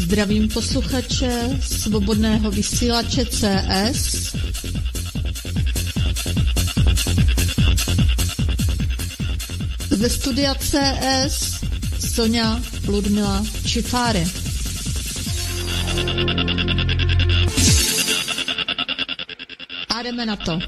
Zdravím posluchače Svobodného vysílače CS. Ze studia CS Sonja Ludmila Čifáry. A jdeme na to.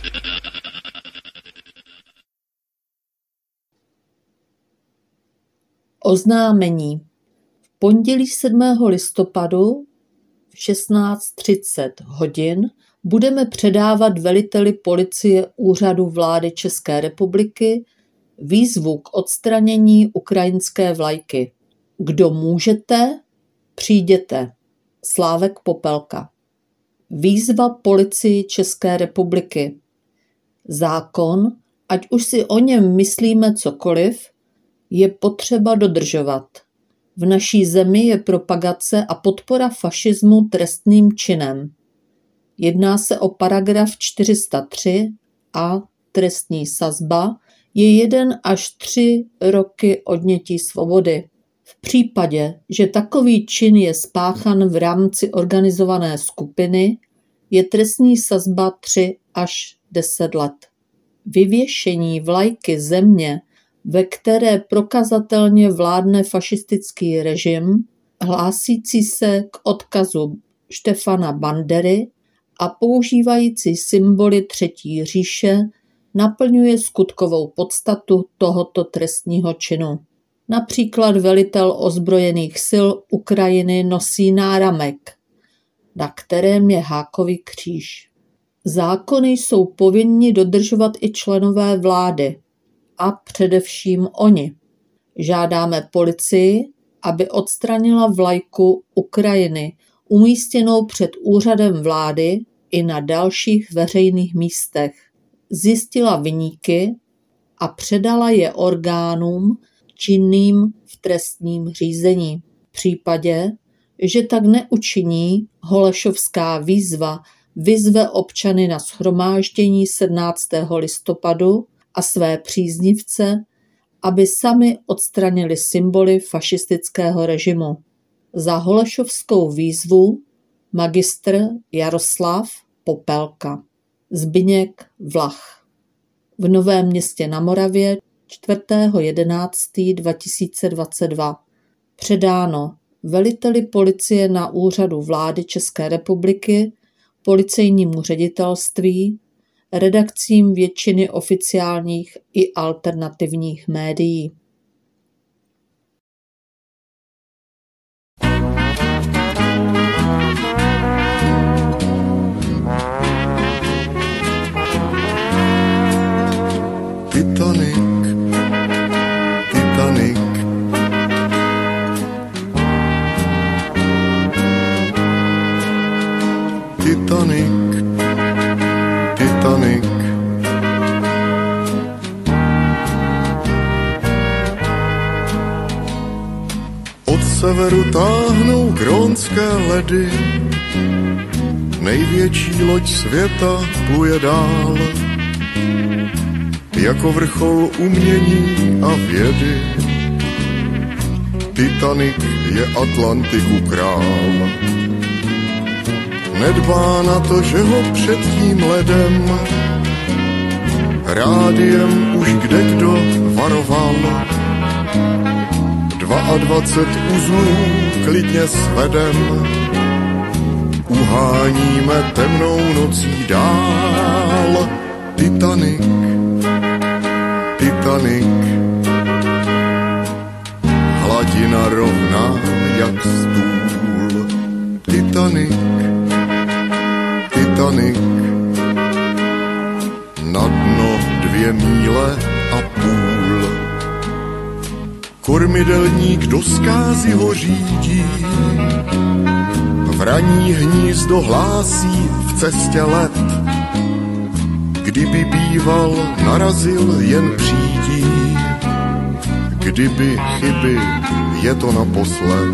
Oznámení. V pondělí 7. listopadu v 16:30 hodin budeme předávat veliteli policie Úřadu vlády České republiky výzvu k odstranění ukrajinské vlajky. Kdo můžete, přijděte. Slávek Popelka. Výzva policii České republiky. Zákon, ať už si o něm myslíme cokoliv, je potřeba dodržovat. V naší zemi je propagace a podpora fašismu trestným činem. Jedná se o paragraf 403 a trestní sazba je 1 až 3 roky odnětí svobody. V případě, že takový čin je spáchan v rámci organizované skupiny, je trestní sazba 3 až 10 let. Vyvěšení vlajky země, ve které prokazatelně vládne fašistický režim, hlásící se k odkazu Štefana Bandery a používající symboly Třetí říše, naplňuje skutkovou podstatu tohoto trestního činu. Například velitel ozbrojených sil Ukrajiny nosí náramek, na kterém je hákový kříž. Zákony jsou povinni dodržovat i členové vlády, a především oni. Žádáme policii, aby odstranila vlajku Ukrajiny umístěnou před úřadem vlády i na dalších veřejných místech. Zjistila viníky a předala je orgánům činným v trestním řízení. V případě, že tak neučiní, Holešovská výzva vyzve občany na shromáždění 17. listopadu a své příznivce, aby sami odstranili symboly fašistického režimu. Za Holešovskou výzvu magistr Jaroslav Popelka. Zbyněk Vlach. V Novém Městě na Moravě 4.11.2022. Předáno veliteli policie na Úřadu vlády České republiky, policejnímu ředitelství, redakcím většiny oficiálních i alternativních médií. Titanic, Titanic. Titanic, Titanic. Od severu táhnou grónské ledy, největší loď světa pluje dál, jako vrchol umění a vědy. Titanic je Atlantiku král. Nedbá na to, že ho před tím ledem rádiem už kdekdo varoval. 22 uzlů klidně svedem, uháníme temnou nocí dál. Titanic, Titanic, hladina rovná jak stůl. Titanic, Titanic, na dno 2,5 míle. Kormidelník do zkázy ho řídí, vraní hnízdo hlásí v cestě let. Kdyby býval, narazil jen přídí, kdyby chyby, je to naposled.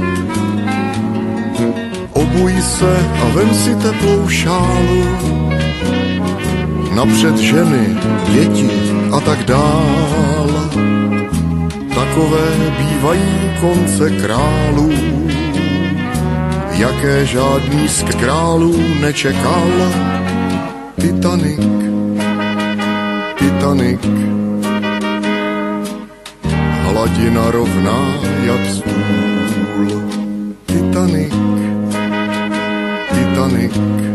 Obuj se a vem si teplou šálu, napřed ženy, děti a tak dál. Takové bývají konce králů. jaké žádný z králů nečekal. Titanic, Titanic, hladina rovná jak stůl. Titanic, Titanic,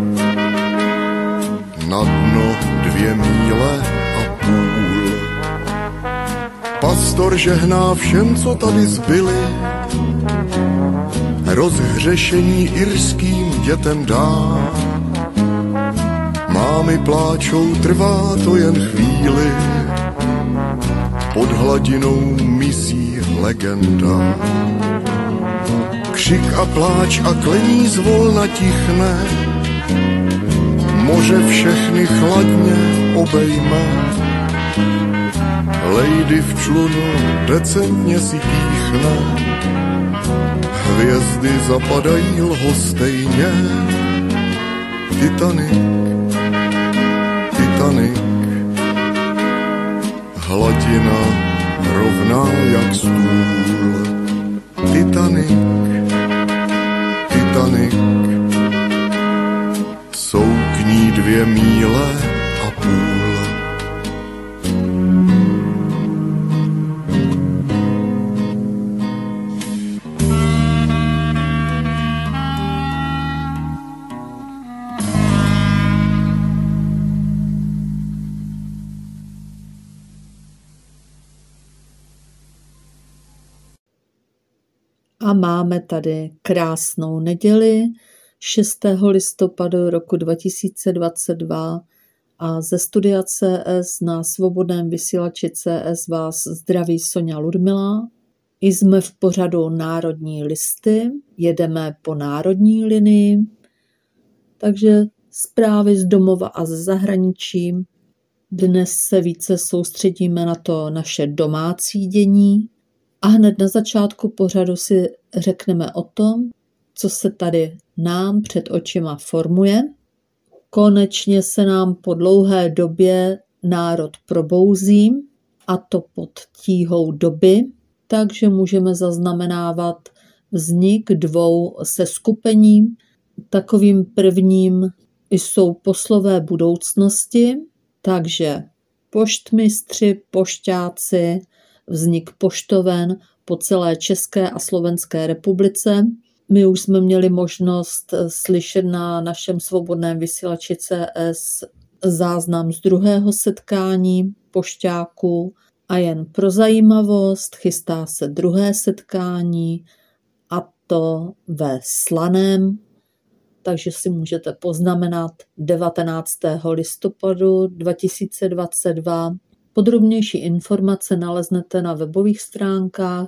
na dno 2,5 míle. Pastor žehná všem, co tady zbyli, rozhřešení irským dětem dá. Mámy pláčou, trvá to jen chvíli, pod hladinou mizí legenda. Křik a pláč a klení zvolna tichne, moře všechny chladně obejme. Lady v člunu decentně si píchne, hvězdy zapadají lhostejně. Titanic, Titanic, hladina rovná jak stůl. Titanic, Titanic, jsou k ní 2,5 míle. A máme tady krásnou neděli 6. listopadu roku 2022 a ze studia CS na svobodném vysílači CS vás zdraví Soňa Ludmila. Jsme v pořadu Národní listy, jedeme po národní linii, takže zprávy z domova a ze zahraničí. Dnes se více soustředíme na to naše domácí dění. A hned na začátku pořadu si řekneme o tom, co se tady nám před očima formuje. Konečně se nám po dlouhé době národ probouzí, a to pod tíhou doby, takže můžeme zaznamenávat vznik 2 seskupení. Takovým prvním jsou poslové budoucnosti, takže poštmistři, pošťáci, vznik poštoven po celé České a Slovenské republice. My už jsme měli možnost slyšet na našem svobodném vysílači CS záznam z 2. setkání pošťáků a jen pro zajímavost chystá se 2. setkání a to ve Slaném, takže si můžete poznamenat 19. listopadu 2022. Podrobnější informace naleznete na webových stránkách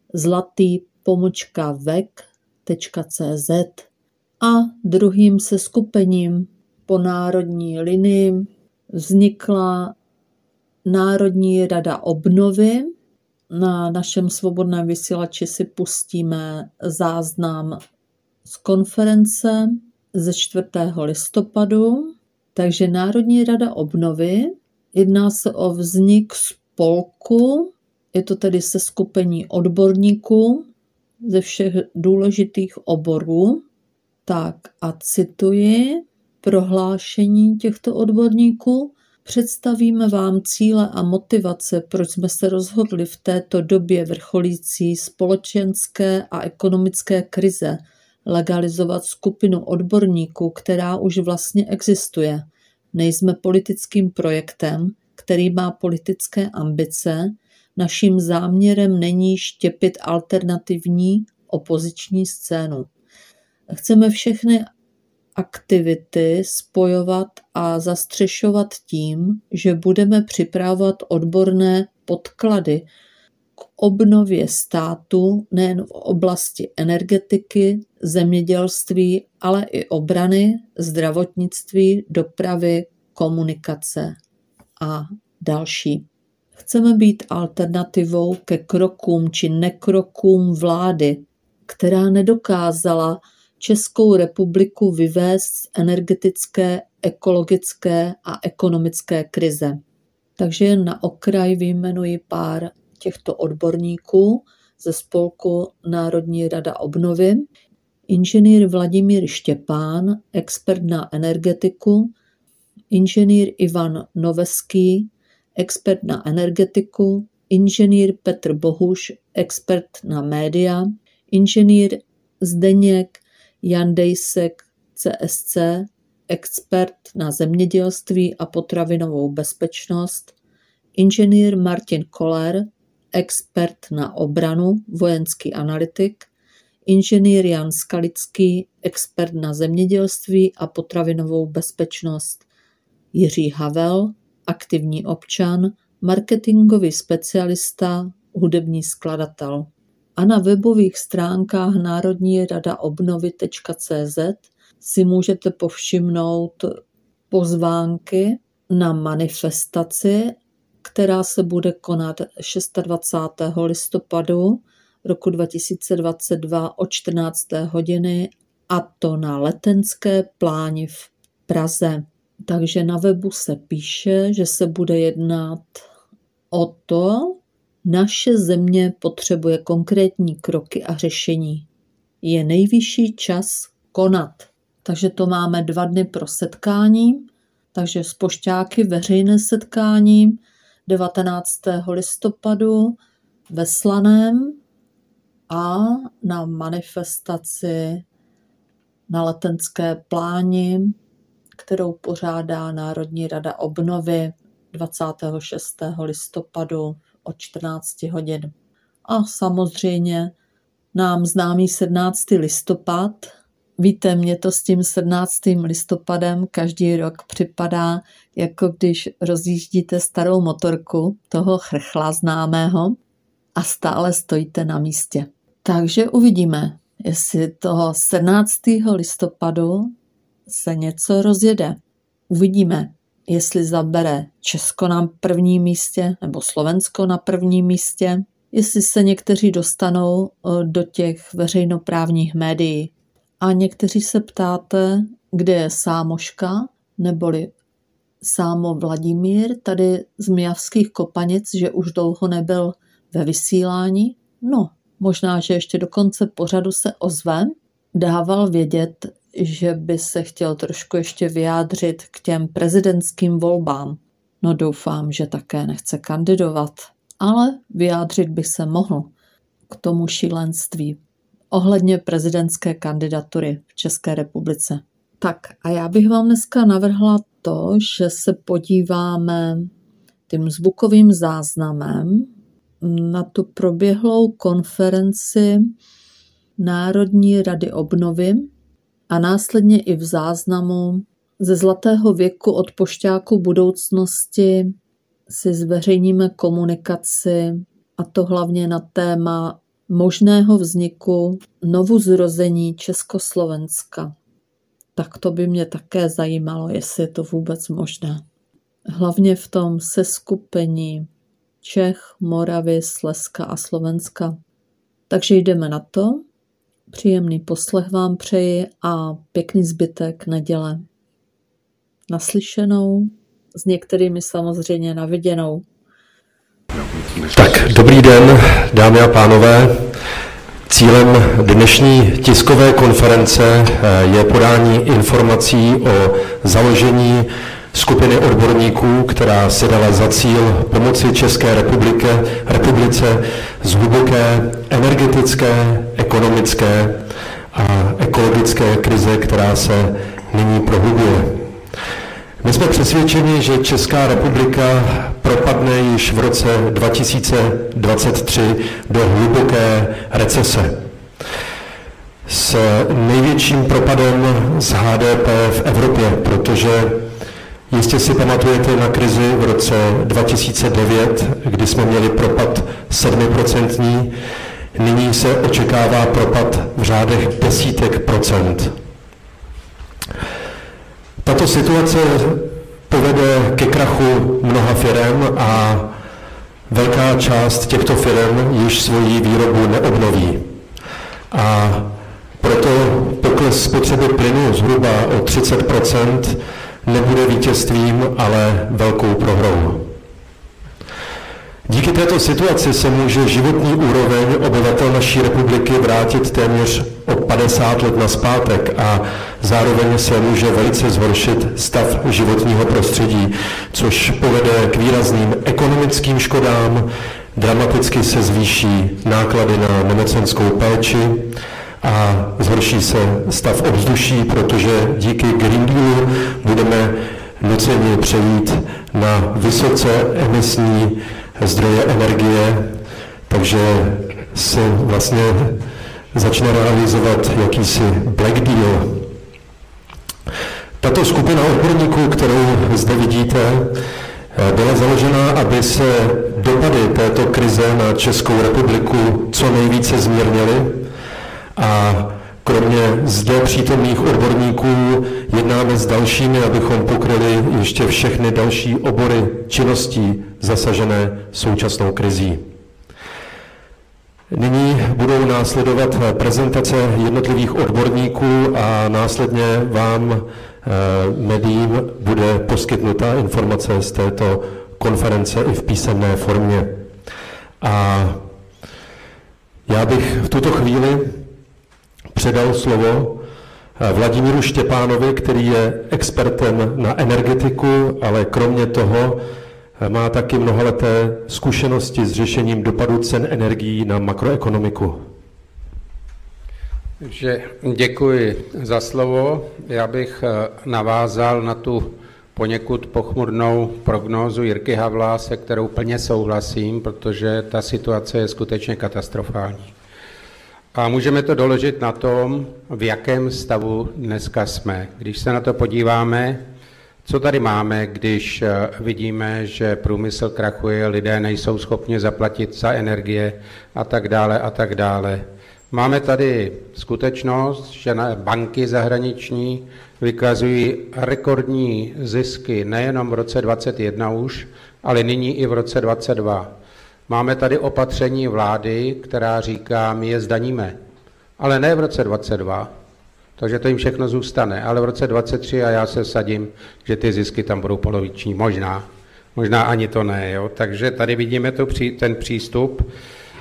zlatý-vek.cz. A druhým seskupením po národní linii vznikla Národní rada obnovy. Na našem svobodném vysílači si pustíme záznam z konference ze 4. listopadu. Takže Národní rada obnovy, jedná se o vznik spolku, je to tedy seskupení odborníků ze všech důležitých oborů. Tak a cituji prohlášení těchto odborníků. Představíme vám cíle a motivace, proč jsme se rozhodli v této době vrcholící společenské a ekonomické krize legalizovat skupinu odborníků, která už vlastně existuje. Nejsme politickým projektem, který má politické ambice. Naším záměrem není štěpit alternativní opoziční scénu. Chceme všechny aktivity spojovat a zastřešovat tím, že budeme připravovat odborné podklady k obnově státu nejen v oblasti energetiky, zemědělství, ale i obrany, zdravotnictví, dopravy, komunikace a další. Chceme být alternativou ke krokům či nekrokům vlády, která nedokázala Českou republiku vyvést z energetické, ekologické a ekonomické krize. Takže jen na okraj vyjmenuji pár těchto odborníků ze spolku Národní rada obnovy. inženýr Vladimír Štěpán, expert na energetiku, inženýr Ivan Noveský, expert na energetiku, inženýr Petr Bohuš, expert na média, inženýr Zdeněk Jandejsek, CSC, expert na zemědělství a potravinovou bezpečnost, inženýr Martin Koller, expert na obranu, vojenský analytik, inženýr Jan Skalický, expert na zemědělství a potravinovou bezpečnost, Jiří Havel, aktivní občan, marketingový specialista, hudební skladatel. A na webových stránkách národniradaobnovy.cz si můžete povšimnout pozvánky na manifestaci, která se bude konat 26. listopadu roku 2022 o 14. hodiny, a to na Letenské pláni v Praze. Takže na webu se píše, že se bude jednat o to, naše země potřebuje konkrétní kroky a řešení. Je nejvyšší čas konat. Takže to máme 2 dny pro setkání, takže s pošťáky veřejné setkání 19. listopadu ve Slaném a na manifestaci na Letenské pláni, kterou pořádá Národní rada obnovy 26. listopadu od 14 hodin. A samozřejmě nám známý 17. listopad. Víte, mě to s tím 17. listopadem každý rok připadá, jako když rozjíždíte starou motorku toho chrchla známého a stále stojíte na místě. Takže uvidíme, jestli toho 17. listopadu se něco rozjede. Uvidíme, jestli zabere Česko na prvním místě nebo Slovensko na prvním místě, jestli se někteří dostanou do těch veřejnoprávních médií. A někteří se ptáte, kde je Sámoška, neboli Sámo Vladimír, tady z Mijavských Kopanic, že už dlouho nebyl ve vysílání. No, možná, že ještě do konce pořadu se ozve. Dával vědět, že by se chtěl trošku ještě vyjádřit k těm prezidentským volbám. No doufám, že také nechce kandidovat, ale vyjádřit by se mohl k tomu šílenství ohledně prezidentské kandidatury v České republice. Tak a já bych vám dneska navrhla to, že se podíváme tím zvukovým záznamem na tu proběhlou konferenci Národní rady obnovy a následně i v záznamu ze Zlatého věku od pošťáků budoucnosti si zveřejníme komunikaci, a to hlavně na téma možného vzniku novozrození Československa. Tak to by mě také zajímalo, jestli je to vůbec možné. Hlavně v tom seskupení Čech, Moravy, Slezska a Slovenska. Takže jdeme na to. Příjemný poslech vám přeji a pěkný zbytek neděle. Naslyšenou, s některými samozřejmě na viděnou. Tak, dobrý den, dámy a pánové. Cílem dnešní tiskové konference je podání informací o založení skupiny odborníků, která si dala za cíl pomoci České republice z hluboké energetické, ekonomické a ekologické krize, která se nyní prohlubuje. My jsme přesvědčeni, že Česká republika propadne již v roce 2023 do hluboké recese. S největším propadem z HDP v Evropě, protože jistě si pamatujete na krizi v roce 2009, kdy jsme měli propad 7%, nyní se očekává propad v řádech desítek procent. Tato situace povede ke krachu mnoha firem a velká část těchto firem již svoji výrobu neobnoví. A proto pokles spotřeby plynu zhruba o 30% nebude vítězstvím, ale velkou prohrou. Díky Díky této situaci se může životní úroveň obyvatel naší republiky vrátit téměř o 50 let nazpátek a zároveň se může velice zhoršit stav životního prostředí, což povede k výrazným ekonomickým škodám, dramaticky se zvýší náklady na nemocenskou péči a zhorší se stav ovzduší, protože díky Green Dealu budeme nuceni přejít na vysoce emisní zdroje energie, takže se vlastně začne realizovat jakýsi Black Deal. Tato skupina odborníků, kterou zde vidíte, byla založena, aby se dopady této krize na Českou republiku co nejvíce zmírnily a kromě zde přítomných odborníků jednáme s dalšími, abychom pokryli ještě všechny další obory činností zasažené současnou krizí. Nyní budou následovat prezentace jednotlivých odborníků a následně vám, médiím, bude poskytnuta informace z této konference i v písemné formě. A já bych v tuto chvíli předal slovo Vladimíru Štěpánovi, který je expertem na energetiku, ale kromě toho má taky mnohaleté zkušenosti s řešením dopadu cen energií na makroekonomiku. Takže děkuji za slovo. Já bych navázal na tu poněkud pochmurnou prognózu Jirky Havla, se kterou plně souhlasím, protože ta situace je skutečně katastrofální. A můžeme to doložit na tom, v jakém stavu dneska jsme. Když se na to podíváme, co tady máme, když vidíme, že průmysl krachuje, lidé nejsou schopni zaplatit za energie a tak dále a tak dále. Máme tady skutečnost, že banky zahraniční vykazují rekordní zisky nejenom v roce 2021 už, ale nyní i v roce 2022. Máme tady opatření vlády, která říká, my je zdaníme, ale ne v roce 2022, takže to jim všechno zůstane, ale v roce 2023 a já se vsadím, že ty zisky tam budou poloviční, možná ani to ne, jo? Takže tady vidíme ten přístup.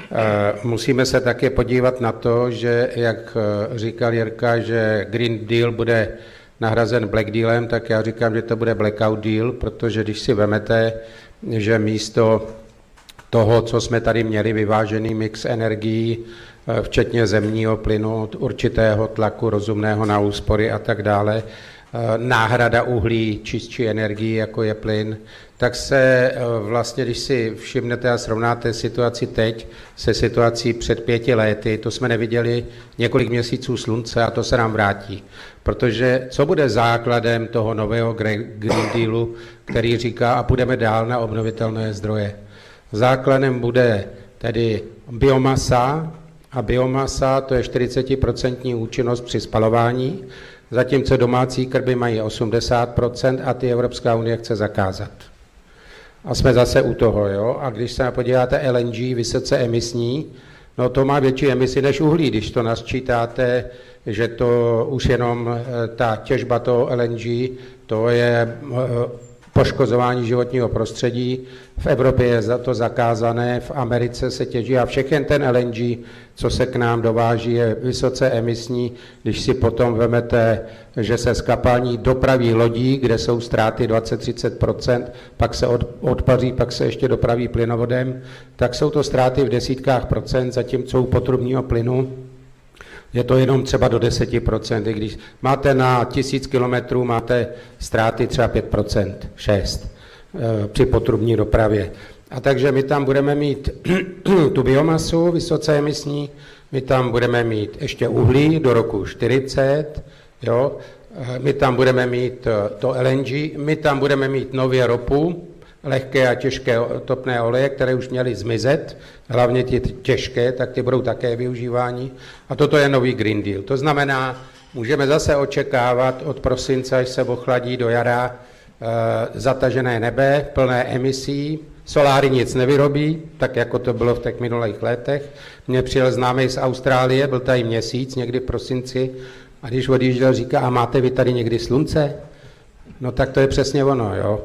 Musíme se také podívat na to, že jak říkal Jirka, že Green Deal bude nahrazen Black Dealem, tak já říkám, že to bude Blackout Deal, protože když si vemete, že místo toho, co jsme tady měli, vyvážený mix energií, včetně zemního plynu, určitého tlaku rozumného na úspory a tak dále, náhrada uhlí, čistší energií, jako je plyn, tak se vlastně, když si všimnete a srovnáte situaci teď se situací před 5 lety, to jsme neviděli několik měsíců slunce a to se nám vrátí. Protože co bude základem toho nového Green Dealu, který říká, a půjdeme dál na obnovitelné zdroje. Základem bude tedy biomasa, a biomasa to je 40% účinnost při spalování, zatímco domácí krby mají 80% a ty Evropská unie chce zakázat. A jsme zase u toho, jo? A když se podíváte LNG, vysoce emisní, no to má větší emisi než uhlí, když to nasčítáte, že to už jenom ta těžba toho LNG, to je poškozování životního prostředí. V Evropě je za to zakázané, v Americe se těží a všechen ten LNG, co se k nám dováží, je vysoce emisní. Když si potom vemete, že se skapání dopraví lodí, kde jsou ztráty 20-30%, pak se odpaří, pak se ještě dopraví plynovodem, tak jsou to ztráty v desítkách procent, zatímco u potrubního plynu je to jenom třeba do 10%. I když máte na 1000 kilometrů, máte ztráty třeba 5%, 6% při potrubní dopravě. A takže my tam budeme mít tu biomasu vysoce emisní, my tam budeme mít ještě uhlí do roku 40, jo? My tam budeme mít to LNG, my tam budeme mít nově ropu, lehké a těžké topné oleje, které už měly zmizet, hlavně ty těžké, tak ty budou také využívání. A toto je nový Green Deal. To znamená, můžeme zase očekávat od prosince, až se ochladí do jara, zatažené nebe, plné emisí, soláry nic nevyrobí, tak jako to bylo v těch minulých letech. Mně přijel známý z Austrálie, byl tady měsíc, někdy v prosinci, a když odjížděl, říká, a máte vy tady někdy slunce? No tak to je přesně ono, jo.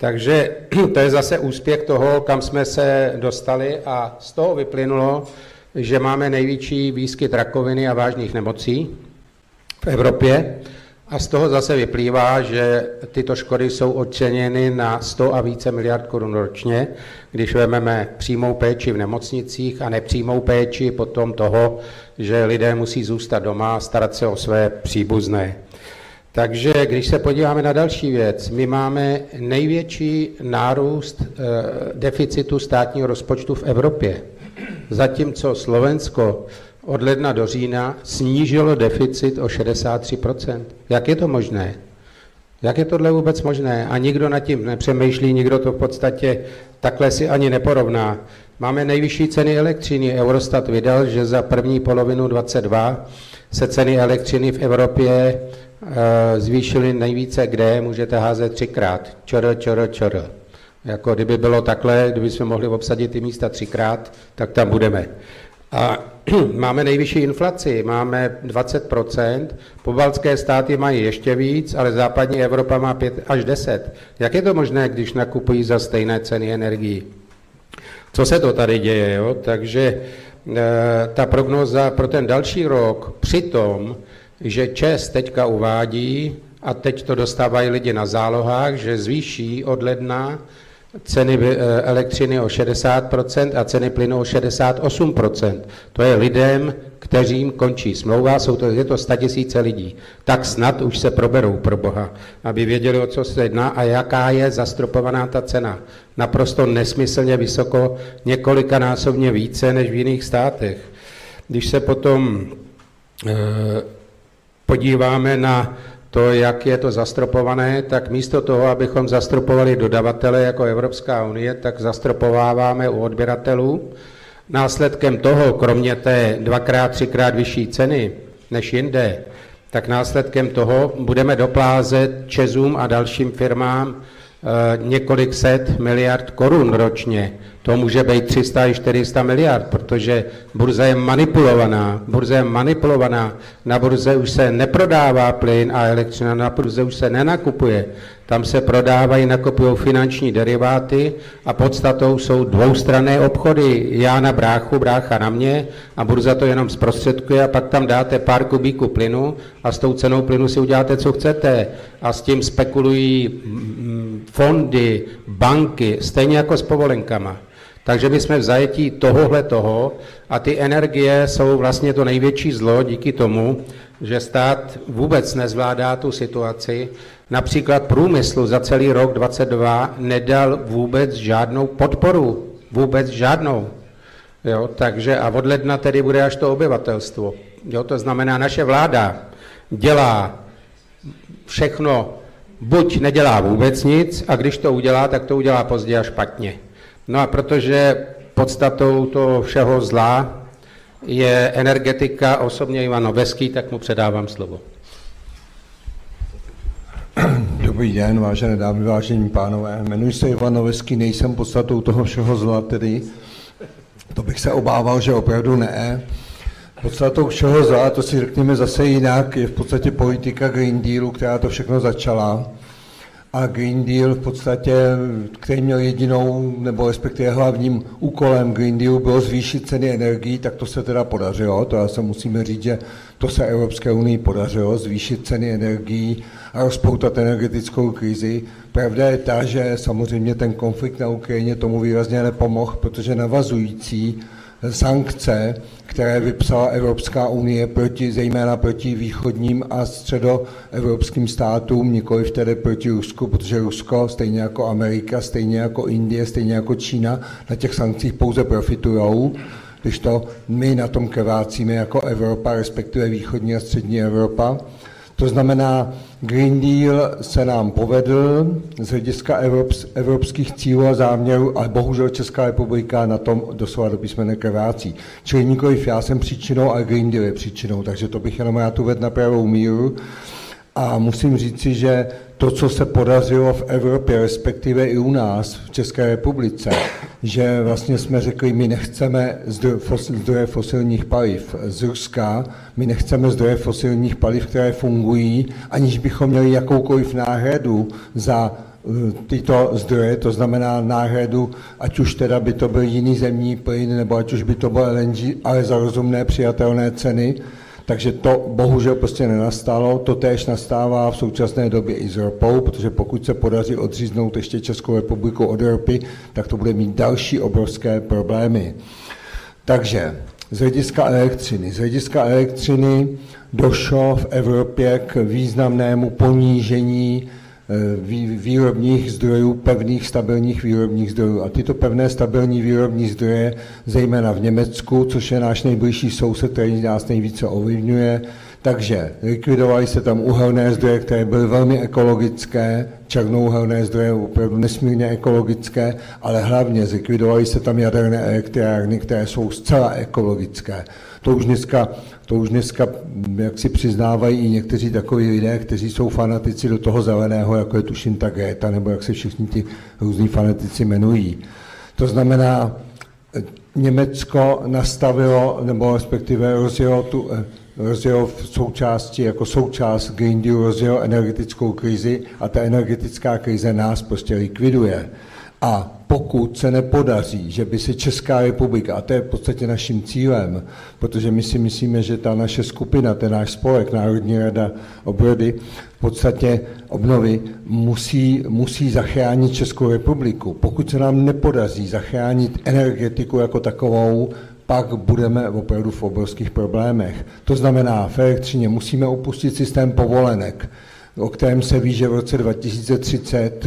Takže to je zase úspěch toho, kam jsme se dostali a z toho vyplynulo, že máme největší výskyt rakoviny a vážných nemocí v Evropě a z toho zase vyplývá, že tyto škody jsou oceněny na 100 a více miliard korun ročně, když vezmeme přímou péči v nemocnicích a nepřímou péči potom toho, že lidé musí zůstat doma a starat se o své příbuzné. Takže když se podíváme na další věc, my máme největší nárůst deficitu státního rozpočtu v Evropě. Zatímco Slovensko od ledna do října snížilo deficit o 63%. Jak je to možné? Jak je tohle vůbec možné? A nikdo nad tím nepřemýšlí, nikdo to v podstatě takhle si ani neporovná. Máme nejvyšší ceny elektřiny. Eurostat vydal, že za první polovinu 2022 se ceny elektřiny v Evropě zvýšily nejvíce kde, můžete házet 3krát. Čr. Jako kdyby bylo takhle, kdyby jsme mohli obsadit ty místa 3krát, tak tam budeme. A máme nejvyšší inflaci, máme 20%, pobaltské státy mají ještě víc, ale západní Evropa má 5 až 10. Jak je to možné, když nakupují za stejné ceny energií? Co se to tady děje? Jo? Takže ta prognóza pro ten další rok, přitom, že ČEZ teďka uvádí, a teď to dostávají lidi na zálohách, že zvýší od ledna ceny elektřiny o 60% a ceny plynu o 68%. To je lidem, kterým končí smlouva, je to 100 000 lidí. Tak snad už se proberou, pro boha, aby věděli, o co se jedná a jaká je zastropovaná ta cena. Naprosto nesmyslně vysoko, několikanásobně více než v jiných státech. Když se potom podíváme na to, jak je to zastropované, tak místo toho, abychom zastropovali dodavatele jako Evropská unie, tak zastropováváme u odběratelů. Následkem toho, kromě té 2x, 3x vyšší ceny než jinde, tak následkem toho budeme doplázet ČEZům a dalším firmám několik set miliard korun ročně. To může být 300 i 400 miliard, protože burza je manipulovaná. Na burze už se neprodává plyn a elektřina, na burze už se nenakupuje. Tam se prodávají, nakupují finanční deriváty a podstatou jsou dvoustranné obchody. Já na bráchu, brácha na mě a burza to jenom zprostředkuje a pak tam dáte pár kubíků plynu a s tou cenou plynu si uděláte, co chcete. A s tím spekulují fondy, banky, stejně jako s povolenkama. Takže my jsme v zajetí toho a ty energie jsou vlastně to největší zlo díky tomu, že stát vůbec nezvládá tu situaci. Například průmyslu za celý rok 2022 nedal vůbec žádnou podporu. Vůbec žádnou. Jo, takže a od ledna tedy bude až to obyvatelstvo. Jo, to znamená, naše vláda dělá všechno, buď nedělá vůbec nic, a když to udělá, tak to udělá pozdě a špatně. No a protože podstatou toho všeho zla je energetika, osobně Ivan Noveský, tak mu předávám slovo. Dobrý den, vážené dámy, vážení pánové. Jmenuji se Ivan Noveský, nejsem podstatou toho všeho zla, tedy to bych se obával, že opravdu ne. Podstatou všeho zla, to si řekněme zase jinak, je v podstatě politika Green Dealu, která to všechno začala. A Green Deal v podstatě, který měl jedinou, nebo respektive hlavním úkolem Green Dealu bylo zvýšit ceny energií, tak to se teda podařilo. To já se musíme říct, že to se Evropské unii podařilo, zvýšit ceny energií a rozpoutat energetickou krizi. Pravda je ta, že samozřejmě ten konflikt na Ukrajině tomu výrazně nepomohl, protože navazující sankce, které vypsala Evropská unie zejména proti východním a středoevropským státům, nikoliv tedy proti Rusku, protože Rusko, stejně jako Amerika, stejně jako Indie, stejně jako Čína, na těch sankcích pouze profitujou, když to my na tom krvácíme jako Evropa, respektive východní a střední Evropa. To znamená, Green Deal se nám povedl z hlediska evropských cílů a záměrů, ale bohužel Česká republika na tom doslova do písmene krvácí. Čili nikoliv já jsem příčinou, ale Green Deal je příčinou, takže to bych jenom rád uvedl na pravou míru. A musím říci, že to, co se podařilo v Evropě, respektive i u nás v České republice, že vlastně jsme řekli, my nechceme zdroje fosilních paliv z Ruska, my nechceme zdroje fosilních paliv, které fungují, aniž bychom měli jakoukoliv náhradu za tyto zdroje, to znamená náhradu, ať už teda by to byl jiný zemní plyn, nebo ať už by to byl LNG, ale za rozumné přijatelné ceny. Takže to bohužel prostě nenastalo, to též nastává v současné době i s ropou, protože pokud se podaří odříznout ještě Českou republiku od ropy, tak to bude mít další obrovské problémy. Takže z hlediska elektřiny došlo v Evropě k významnému ponížení výrobních zdrojů, pevných stabilních výrobních zdrojů. A tyto pevné stabilní výrobní zdroje, zejména v Německu, což je náš nejbližší soused, který nás nejvíce ovlivňuje, takže likvidovaly se tam uhelné zdroje, které byly velmi ekologické, černouhelné zdroje opravdu nesmírně ekologické, ale hlavně zlikvidovaly se tam jaderné elektrárny, které jsou zcela ekologické. To už dneska jak si přiznávají i někteří takoví lidé, kteří jsou fanatici do toho zeleného, jako je tuším ta Greta, nebo jak se všichni ti různí fanatici jmenují. To znamená, Německo nastavilo, nebo respektive rozjelo v součásti, jako součást Green Deal, rozjelo energetickou krizi a ta energetická krize nás prostě likviduje. A pokud se nepodaří, že by se Česká republika, a to je v podstatě naším cílem, protože my si myslíme, že ta naše skupina, ten náš spolek, Národní rada obrody, v podstatě obnovy, musí zachránit Českou republiku. Pokud se nám nepodaří zachránit energetiku jako takovou, pak budeme opravdu v obrovských problémech. To znamená, v elektřině musíme opustit systém povolenek, o kterém se ví, že v roce 2030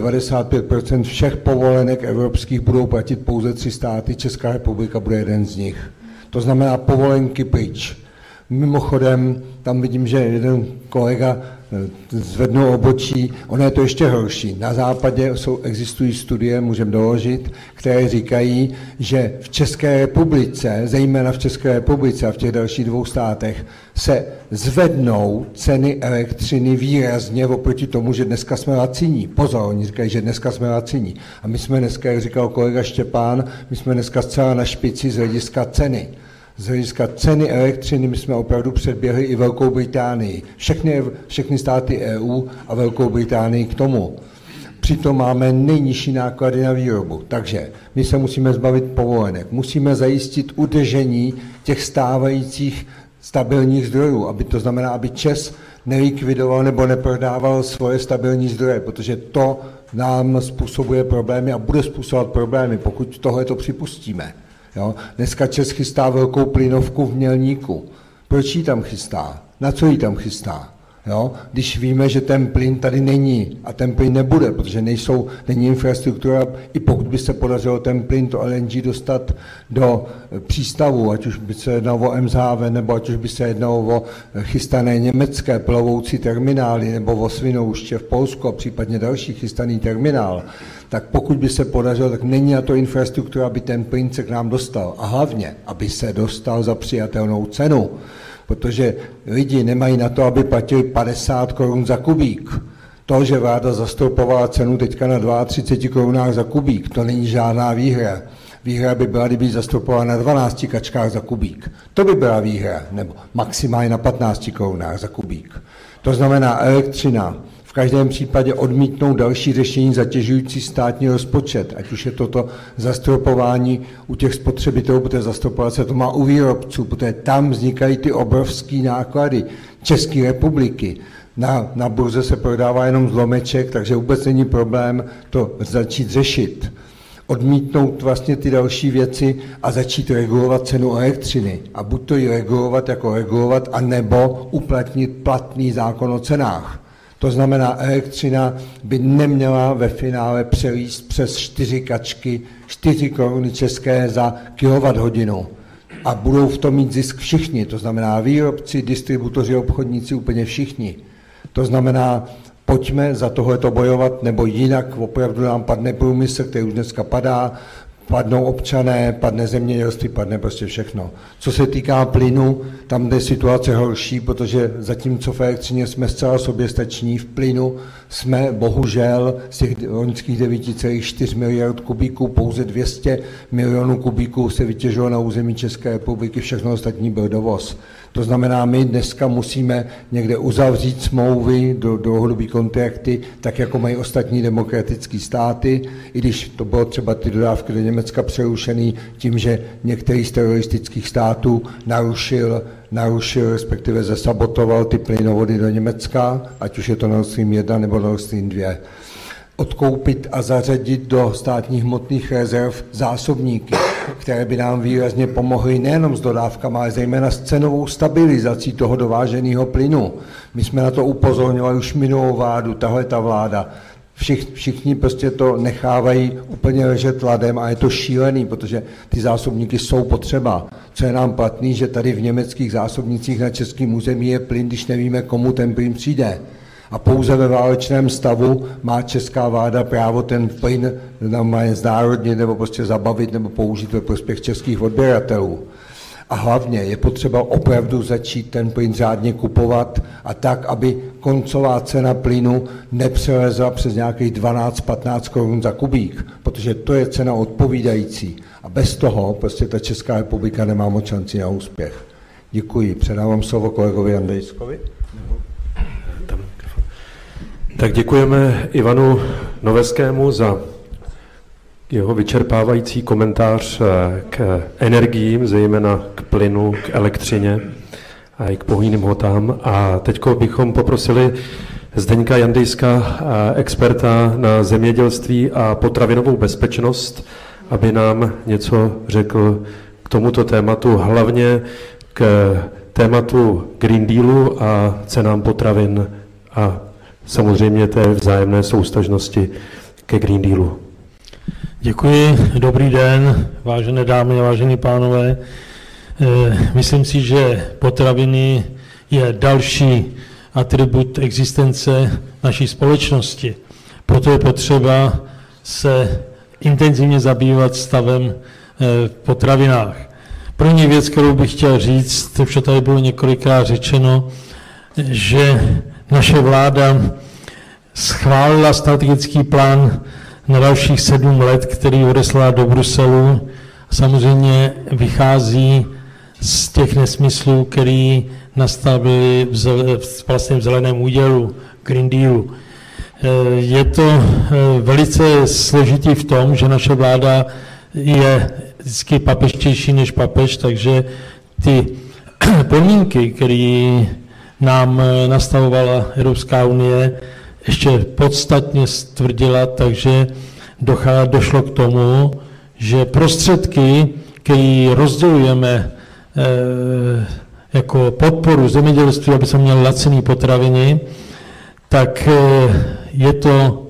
95% všech povolenek evropských budou platit pouze 3 státy, Česká republika bude jeden z nich. To znamená povolenky pryč. Mimochodem, tam vidím, že jeden kolega zvednul obočí, ono je to ještě horší. Na západě existují studie, můžeme doložit, které říkají, že v České republice, zejména v České republice a v těch dalších 2 státech, se zvednou ceny elektřiny výrazně oproti tomu, že dneska jsme laciní. Pozor, oni říkají, že dneska jsme laciní. A my jsme dneska, jak říkal kolega Štěpán, my jsme dneska zcela na špici z hlediska ceny. Z hlediska ceny elektřiny my jsme opravdu předběhli i Velkou Británii. Všechny státy EU a Velkou Británii k tomu. Přitom máme nejnižší náklady na výrobu. Takže my se musíme zbavit povolenek. Musíme zajistit udržení těch stávajících stabilních zdrojů, to znamená, aby ČEZ nelikvidoval nebo neprodával svoje stabilní zdroje, protože to nám způsobuje problémy a bude způsobovat problémy, pokud tohleto připustíme. Jo? Dneska ČEZ chystá velkou plynovku v Mělníku. Proč ji tam chystá? Na co ji tam chystá? Jo? Když víme, že ten plyn tady není a ten plyn nebude, protože není infrastruktura, i pokud by se podařilo ten plyn, to LNG dostat do přístavu, ať už by se jednalo o MZHV, nebo ať už by se jednalo o chystané německé plovoucí terminály, nebo o Svinouště v Polsku a případně další chystaný terminál, tak pokud by se podařilo, tak není na to infrastruktura, aby ten plyn se k nám dostal. A hlavně, aby se dostal za přijatelnou cenu. Protože lidi nemají na to, aby platili 50 korun za kubík. To, že vláda zastropovala cenu teďka na 32 korunách za kubík, to není žádná výhra. Výhra by byla, kdyby zastropovala na 12 kačkách za kubík. To by byla výhra, nebo maximálně na 15 korunách za kubík. To znamená elektřina. V každém případě odmítnou další řešení zatěžující státní rozpočet, ať už je toto zastropování u těch spotřebitelů, protože zastropovat se to má u výrobců, protože tam vznikají ty obrovské náklady České republiky. Na burze se prodává jenom zlomeček, takže vůbec není problém to začít řešit. Odmítnout vlastně ty další věci a začít regulovat cenu elektřiny. A buď to ji regulovat jako regulovat, anebo uplatnit platný zákon o cenách. To znamená, elektřina by neměla ve finále přelíst přes 4 kačky, 4 koruny české za kilowatthodinu. A budou v tom mít zisk všichni, to znamená výrobci, distributoři, obchodníci, úplně všichni. To znamená, pojďme za tohleto bojovat, nebo jinak opravdu nám padne průmysl, který už dneska padá, padnou občané, padne zemědělství, padne prostě všechno. Co se týká plynu, tam je situace horší, protože zatímco v elektřině jsme zcela soběstační, v plynu jsme bohužel z těch loňských 9,4 miliard kubíků, pouze 200 milionů kubíků se vytěžilo na území České republiky, všechno ostatní byl dovoz. To znamená, my dneska musíme někde uzavřít smlouvy, dlouhodobý kontrakty, tak jako mají ostatní demokratické státy, i když to bylo třeba ty dodávky do Německa přerušený tím, že některý z teroristických států narušil, respektive zasabotoval ty plynovody do Německa, ať už je to Nord Stream 1 nebo Nord Stream 2. Odkoupit a zařadit do státních hmotných rezerv zásobníky, které by nám výrazně pomohly nejenom s dodávkami, ale zejména s cenovou stabilizací toho dováženého plynu. My jsme na to upozorňovali už minulou vládu, tahle ta vláda. Všichni prostě to nechávají úplně ležet ladem a je to šílený, protože ty zásobníky jsou potřeba. Co je nám platný, že tady v německých zásobnicích na českém území je plyn, když nevíme, komu ten plyn přijde. A pouze ve válečném stavu má česká vláda právo ten plyn znárodnit nebo prostě zabavit nebo použít ve prospěch českých odběratelů. A hlavně je potřeba opravdu začít ten plyn řádně kupovat a tak, aby koncová cena plynu nepřelezla přes nějakých 12-15 korun za kubík, protože to je cena odpovídající. A bez toho prostě ta Česká republika nemá moc šanci na úspěch. Děkuji. Předávám slovo kolegovi Andejskovi. Tak děkujeme Ivanu Noveskému za jeho vyčerpávající komentář k energiím, zejména k plynu, k elektřině a i k pohonným hmotám. A teď bychom poprosili Zdeňka Jandejska, experta na zemědělství a potravinovou bezpečnost, aby nám něco řekl k tomuto tématu, hlavně k tématu Green Dealu a cenám potravin a samozřejmě té vzájemné soustažnosti ke Green Dealu. Děkuji, dobrý den, vážené dámy a vážení pánové. Myslím si, že potraviny je další atribut existence naší společnosti. Proto je potřeba se intenzivně zabývat stavem v potravinách. První věc, kterou bych chtěl říct, už to tady bylo několikrát řečeno, že naše vláda schválila strategický plán na dalších 7 let, který odeslala do Bruselu. Samozřejmě vychází z těch nesmyslů, který nastavili vlastně v zeleném údělu, Green Dealu. Je to velice složitý v tom, že naše vláda je vždycky papeštější než papež, takže ty podmínky, které nám nastavovala Evropská unie, ještě podstatně stvrdila, takže došlo k tomu, že prostředky, které rozdělujeme jako podporu zemědělství, aby se měl laciné potraviny, tak je to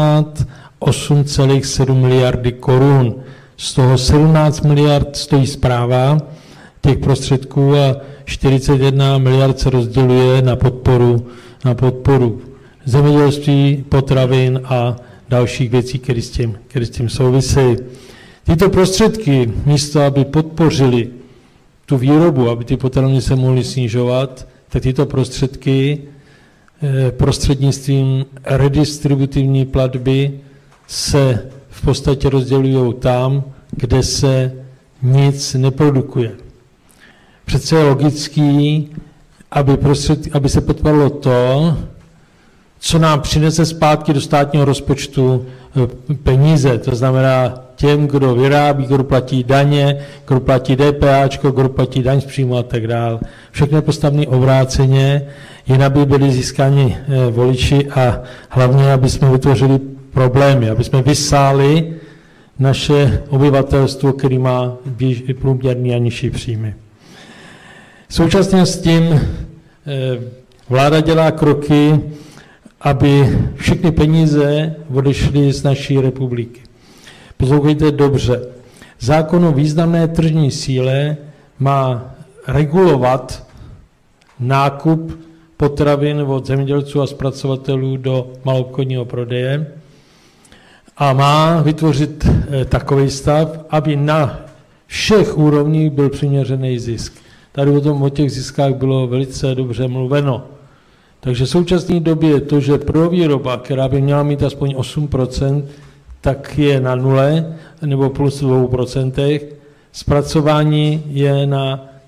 58,7 miliardy korun. Z toho 17 miliard stojí správa těch prostředků a 41 miliard se rozděluje na podporu zemědělství, potravin a dalších věcí, které s tím souvisejí. Tyto prostředky, místo aby podpořili tu výrobu, aby ty potraviny se mohly snižovat, tak tyto prostředky prostřednictvím redistributivní platby se v podstatě rozdělují tam, kde se nic neprodukuje. Přece je logický, aby se podporovalo to, co nám přinese zpátky do státního rozpočtu peníze. To znamená těm, kdo vyrábí, kdo platí daně, kdo platí DPH, kdo platí daň z příjmu a tak dále. Všechno je postavené obráceně, jen aby byli získáni voliči a hlavně, aby jsme vytvořili problémy, aby jsme vysáli naše obyvatelstvo, který má průměrný a nižší příjmy. Současně s tím vláda dělá kroky, aby všechny peníze odešly z naší republiky. Poslouchejte dobře. Zákon o významné tržní síle má regulovat nákup potravin od zemědělců a zpracovatelů do maloobchodního prodeje a má vytvořit takový stav, aby na všech úrovních byl přiměřený zisk. Tady o těch ziskách bylo velice dobře mluveno. Takže v současné době je to, že prvovýroba, která by měla mít aspoň 8%, tak je na 0 nebo plus 2%. Zpracování je na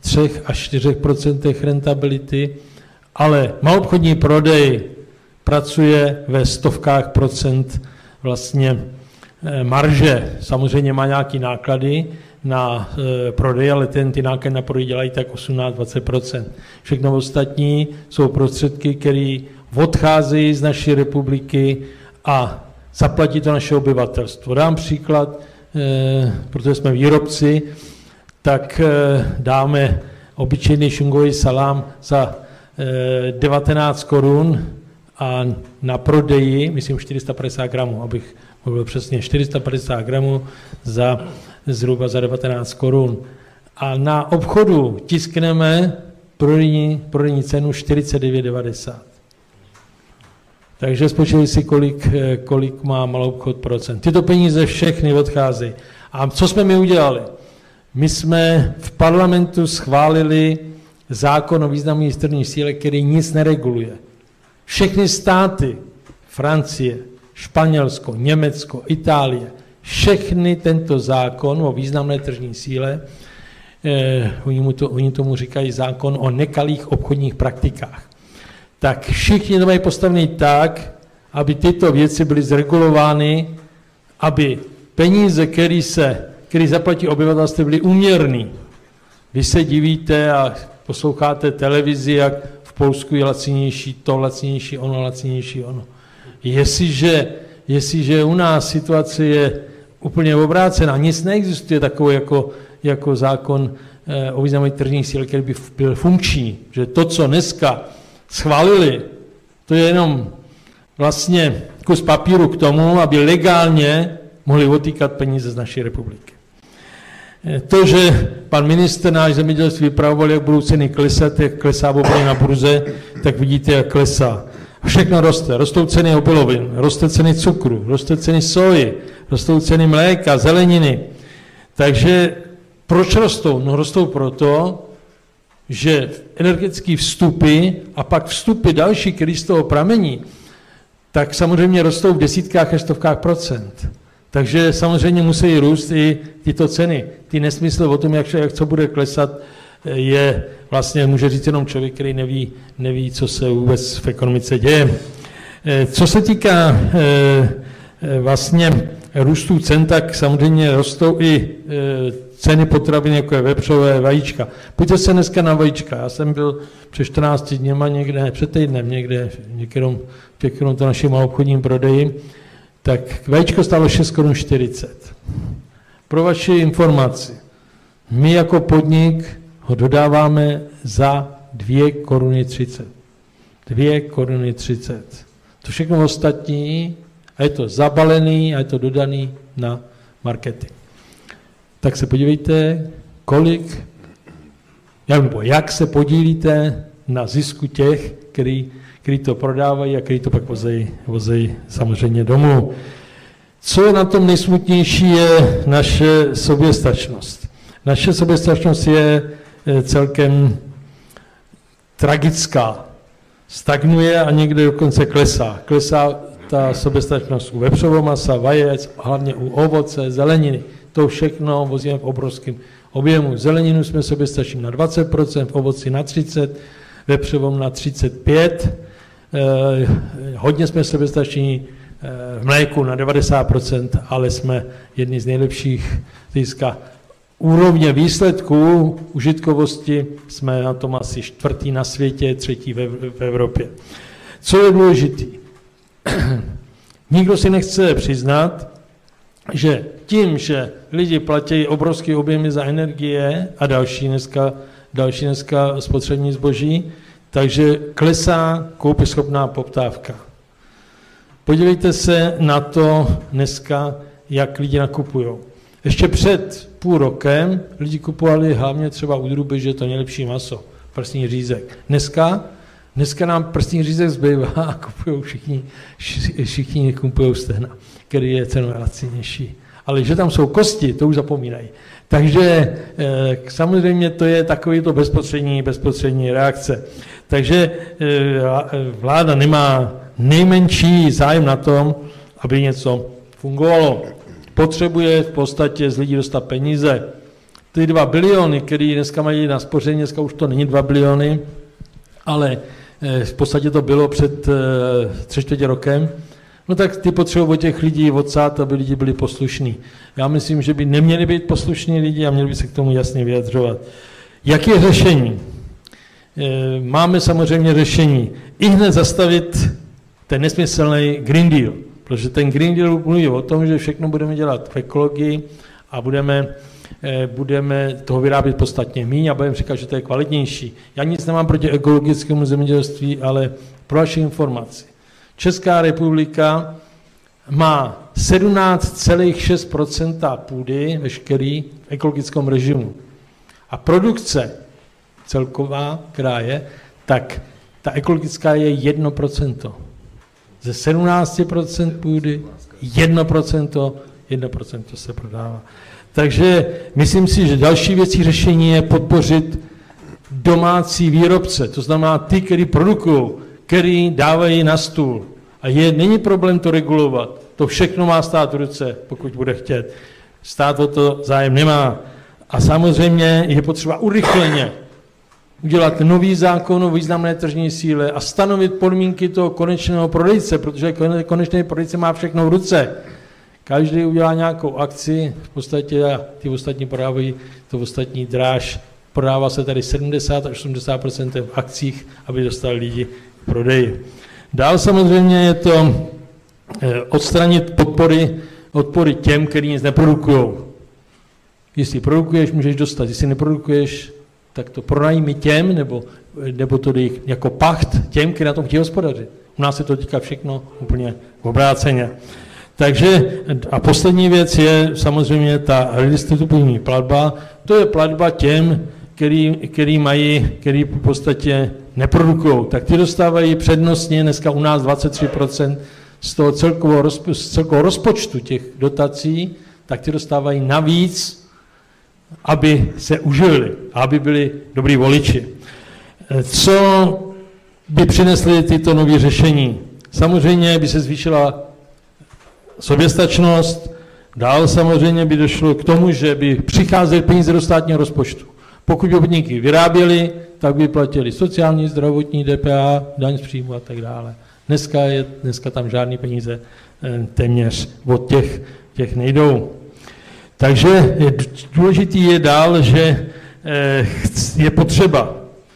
3 až 4% rentability, ale maloobchodní prodej pracuje ve stovkách procent vlastně marže. Samozřejmě má nějaké náklady na prodej, ale ty náklady na prodej dělají tak 18-20%. Všechno ostatní jsou prostředky, které odcházejí z naší republiky a zaplatí to naše obyvatelstvo. Dám příklad, protože jsme výrobci, tak dáme obyčejný šungový salám za 19 korun a na prodeji, myslím 450 gramů, abych mluvil přesně, 450 gramů zhruba za 19 korun. A na obchodu tiskneme prodejní cenu 49,90. Takže spočítejte si, kolik má maloobchod procent. Tyto peníze všechny odcházejí. A co jsme my udělali? My jsme v parlamentu schválili zákon o významné tržní síle, který nic nereguluje. Všechny státy, Francie, Španělsko, Německo, Itálie, všechny tento zákon o významné tržní síle, oni tomu říkají zákon o nekalých obchodních praktikách, tak všichni to mají postavený tak, aby tyto věci byly zregulovány, aby peníze, které zaplatí obyvatelstvo, byly úměrný. Vy se divíte a posloucháte televizi, jak v Polsku je lacinější to, lacinější ono. Jestliže u nás situace je úplně obrácená, nic neexistuje takové jako zákon o významné tržní síle, který by byl funkční, že to, co dneska schválili, to je jenom vlastně kus papíru k tomu, aby legálně mohli odtýkat peníze z naší republiky. To, že pan ministr náš zemědělství vypravoval, jak budou ceny klesat, jak klesá obilí na burze, tak vidíte, jak klesá. Všechno roste. Rostou ceny obilovin, roste ceny cukru, roste ceny soji, rostou ceny mléka, zeleniny. Takže proč rostou? No rostou proto, že energetické vstupy a pak vstupy další, které z toho pramení, tak samozřejmě rostou v desítkách až stovkách procent. Takže samozřejmě musí růst i tyto ceny. Ty nesmysly o tom, jak co bude klesat, je vlastně, může říct jenom člověk, který neví, co se vůbec v ekonomice děje. Co se týká vlastně růstu cen, tak samozřejmě rostou i ceny potravin, jako je vepřové, vajíčka. Pojďte se dneska na vajíčka. Já jsem byl před 14 dněma někde, před týdnem někde, některým to našim obchodním prodeji, tak vajíčko stálo 6,40 Kč. Pro vaši informaci, my jako podnik ho dodáváme za 2,30 koruny. 2,30 koruny. To všechno ostatní, a je to zabalený, a je to dodaný na marketing. Tak se podívejte, jak se podílíte na zisku těch, který to prodávají a který to pak vozejí samozřejmě domů. Co je na tom nejsmutnější, je naše soběstačnost. Naše soběstačnost je celkem tragická. Stagnuje a někde dokonce klesá. Klesá ta soběstačnost u vepřového masa, vajec, hlavně u ovoce, zeleniny. To všechno vozíme v obrovském objemu. Zeleninu jsme soběstační na 20%, v ovoci na 30%, vepřovom na 35%. Hodně jsme soběstační v mléku na 90%, ale jsme jedni z nejlepších získá úrovně výsledků užitkovosti, jsme na tom asi 4. na světě, 3. v Evropě. Co je důležitý? Nikdo si nechce přiznat, že tím, že lidi platí obrovské objemy za energie a další dneska spotřební zboží, takže klesá koupěschopná poptávka. Podívejte se na to dneska, jak lidi nakupují. Ještě před půl rokem lidi kupovali hlavně třeba u drůbeže, že to nejlepší maso, prsní řízek. Dneska nám prsní řízek zbývá a kupují všichni kupují stehna, který je cenově lacinější. Ale že tam jsou kosti, to už zapomínají. Takže samozřejmě to je takovýto bezprostřední reakce. Takže vláda nemá nejmenší zájem na tom, aby něco fungovalo. Potřebuje v podstatě z lidí dostat peníze. ty 2 biliony, které dneska mají na spoření, dneska už to není 2 biliony, ale v podstatě to bylo před 3/4 rokem, no tak ty potřebují od těch lidí odsát, aby lidi byli poslušní. Já myslím, že by neměli být poslušní lidi a měli by se k tomu jasně vyjadřovat. Jak je řešení? Máme samozřejmě řešení. I hned zastavit ten nesmyslný Green Deal, protože ten Green Deal mluví o tom, že všechno budeme dělat v ekologii a budeme toho vyrábět podstatně míň a budeme říkat, že to je kvalitnější. Já nic nemám proti ekologickému zemědělství, ale pro vaši informaci. Česká republika má 17,6% půdy veškerý v ekologickém režimu. A produkce celková, která je, tak ta ekologická je 1%. Ze 17% půdy 1% se prodává. Takže myslím si, že další věcí řešení je podpořit domácí výrobce, to znamená ty, kteří produkují, kteří dávají na stůl. A není problém to regulovat. To všechno má stát v ruce, pokud bude chtět. Stát o to zájem nemá. A samozřejmě je potřeba urychleně udělat nový zákon o významné tržní síle a stanovit podmínky toho konečného prodejce, protože konečný prodejce má všechno v ruce. Každý udělá nějakou akci, v podstatě ty ostatní prodávají to ostatní dráž. Prodává se tady 70 až 80% v akcích, aby dostali lidi k prodeji. Dál samozřejmě je to odstranit odpory těm, kteří nic neprodukují. Jestli produkuješ, můžeš dostat. Jestli neprodukuješ, tak to pronajmi těm, nebo to jde jako pacht těm, kteří na tom chtějí hospodařit. U nás se to týká všechno úplně obráceně. Takže a poslední věc je samozřejmě ta redistributivní platba. To je platba těm, který v podstatě neprodukují. Tak ty dostávají přednostně dneska u nás 23% z toho celkového rozpočtu těch dotací, tak ty dostávají navíc, aby se uživili, aby byli dobrý voliči. Co by přinesly tyto nové řešení? Samozřejmě by se zvýšila soběstačnost, dál samozřejmě by došlo k tomu, že by přicházely peníze do státního rozpočtu. Pokud by podniky vyráběly, tak by platili sociální, zdravotní, DPH, daň z příjmu a tak dále. Dneska tam žádný peníze téměř od těch nejdou. Takže důležitý je dál, že je potřeba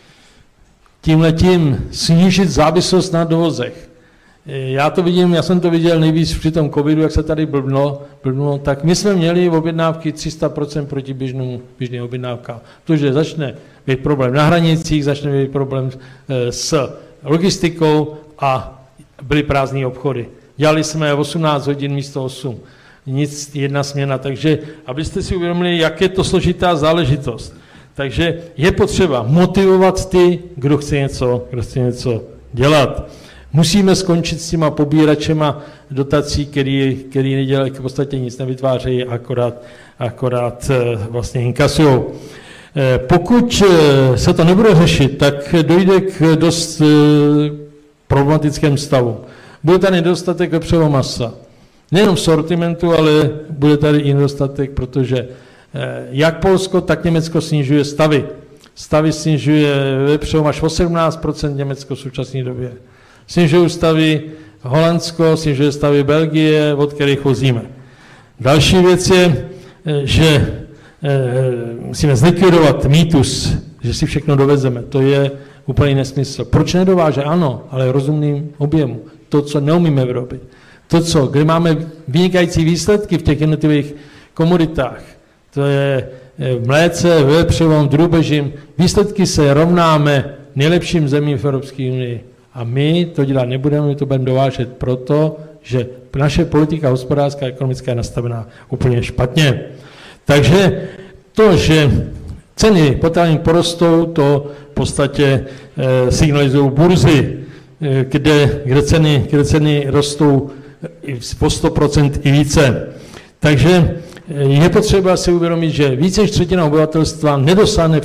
tímhletím snížit závislost na dovozech. Já jsem to viděl nejvíc při tom covidu, jak se tady blblo, tak my jsme měli objednávky 300% proti běžným objednávkám. Protože začne být problém na hranicích, začne být problém s logistikou a byly prázdné obchody. Dělali jsme 18 hodin místo 8. Nic, jedna směna. Takže abyste si uvědomili, jak je to složitá záležitost. Takže je potřeba motivovat ty, kdo chce něco dělat. Musíme skončit s těma pobíračema dotací, který nedělají, v podstatě nic nevytvářejí, akorát vlastně inkasují. Pokud se to nebude řešit, tak dojde k dost problematickému stavu. Bude tady nedostatek vepřového masa. Nejenom v sortimentu, ale bude tady i nedostatek, protože jak Polsko, tak Německo snižuje stavy. Stavy snižuje vepřového až 18%, Německo v současné době. Snižují stavy Holandsko, snižuje stavy Belgie, od kterých vozíme. Další věc je, že musíme zlikvidovat mýtus, že si všechno dovezeme. To je úplný nesmysl. Proč nedováže? Ano, ale rozumným objemu. To, co neumíme vyrobit. To, kde máme vynikající výsledky v těch jednotlivých komoditách, to je v mléce, v vepřovém, drůbežím. Výsledky se rovnáme nejlepším zemím v Evropské unii. A my to dělat nebudeme, my to budeme dovážet proto, že naše politika hospodářská a ekonomická je nastavená úplně špatně. Takže to, že ceny potravin porostou, to v podstatě signalizují burzy, kde ceny rostou po 100% i více. Takže je potřeba si uvědomit, že více než třetina obyvatelstva nedosáhne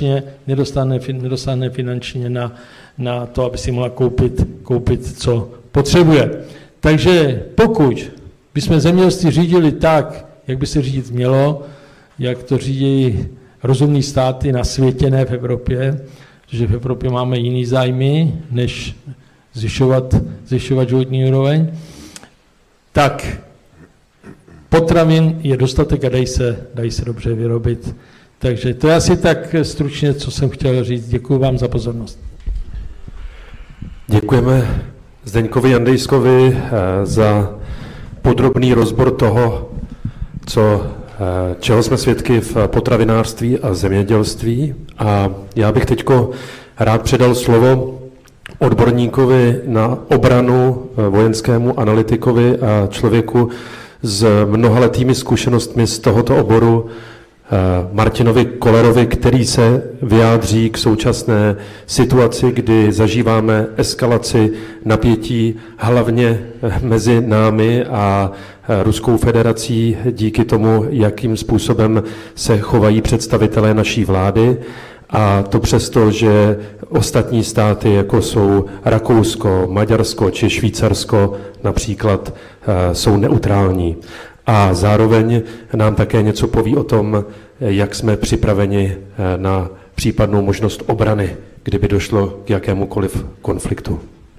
finančně na to, aby si mohla koupit, co potřebuje. Takže pokud bychom zemědělství řídili tak, jak by se řídit mělo, jak to řídí rozumný státy na světě, ne v Evropě, protože v Evropě máme jiný zájmy, než zvyšovat životní úroveň, tak potravin je dostatek a dají se dobře vyrobit. Takže to je asi tak stručně, co jsem chtěl říct. Děkuji vám za pozornost. Děkujeme Zdeňkovi Jandejskovi za podrobný rozbor toho, čeho jsme svědky v potravinářství a zemědělství. A já bych teďko rád předal slovo odborníkovi na obranu, vojenskému analytikovi a člověku s mnohaletými zkušenostmi z tohoto oboru, Martinovi Kollerovi, který se vyjádří k současné situaci, kdy zažíváme eskalaci napětí hlavně mezi námi a Ruskou federací díky tomu, jakým způsobem se chovají představitelé naší vlády. A to přesto, že ostatní státy, jako jsou Rakousko, Maďarsko či Švýcarsko například, jsou neutrální. A zároveň nám také něco poví o tom, jak jsme připraveni na případnou možnost obrany, kdyby došlo k jakémukoliv konfliktu.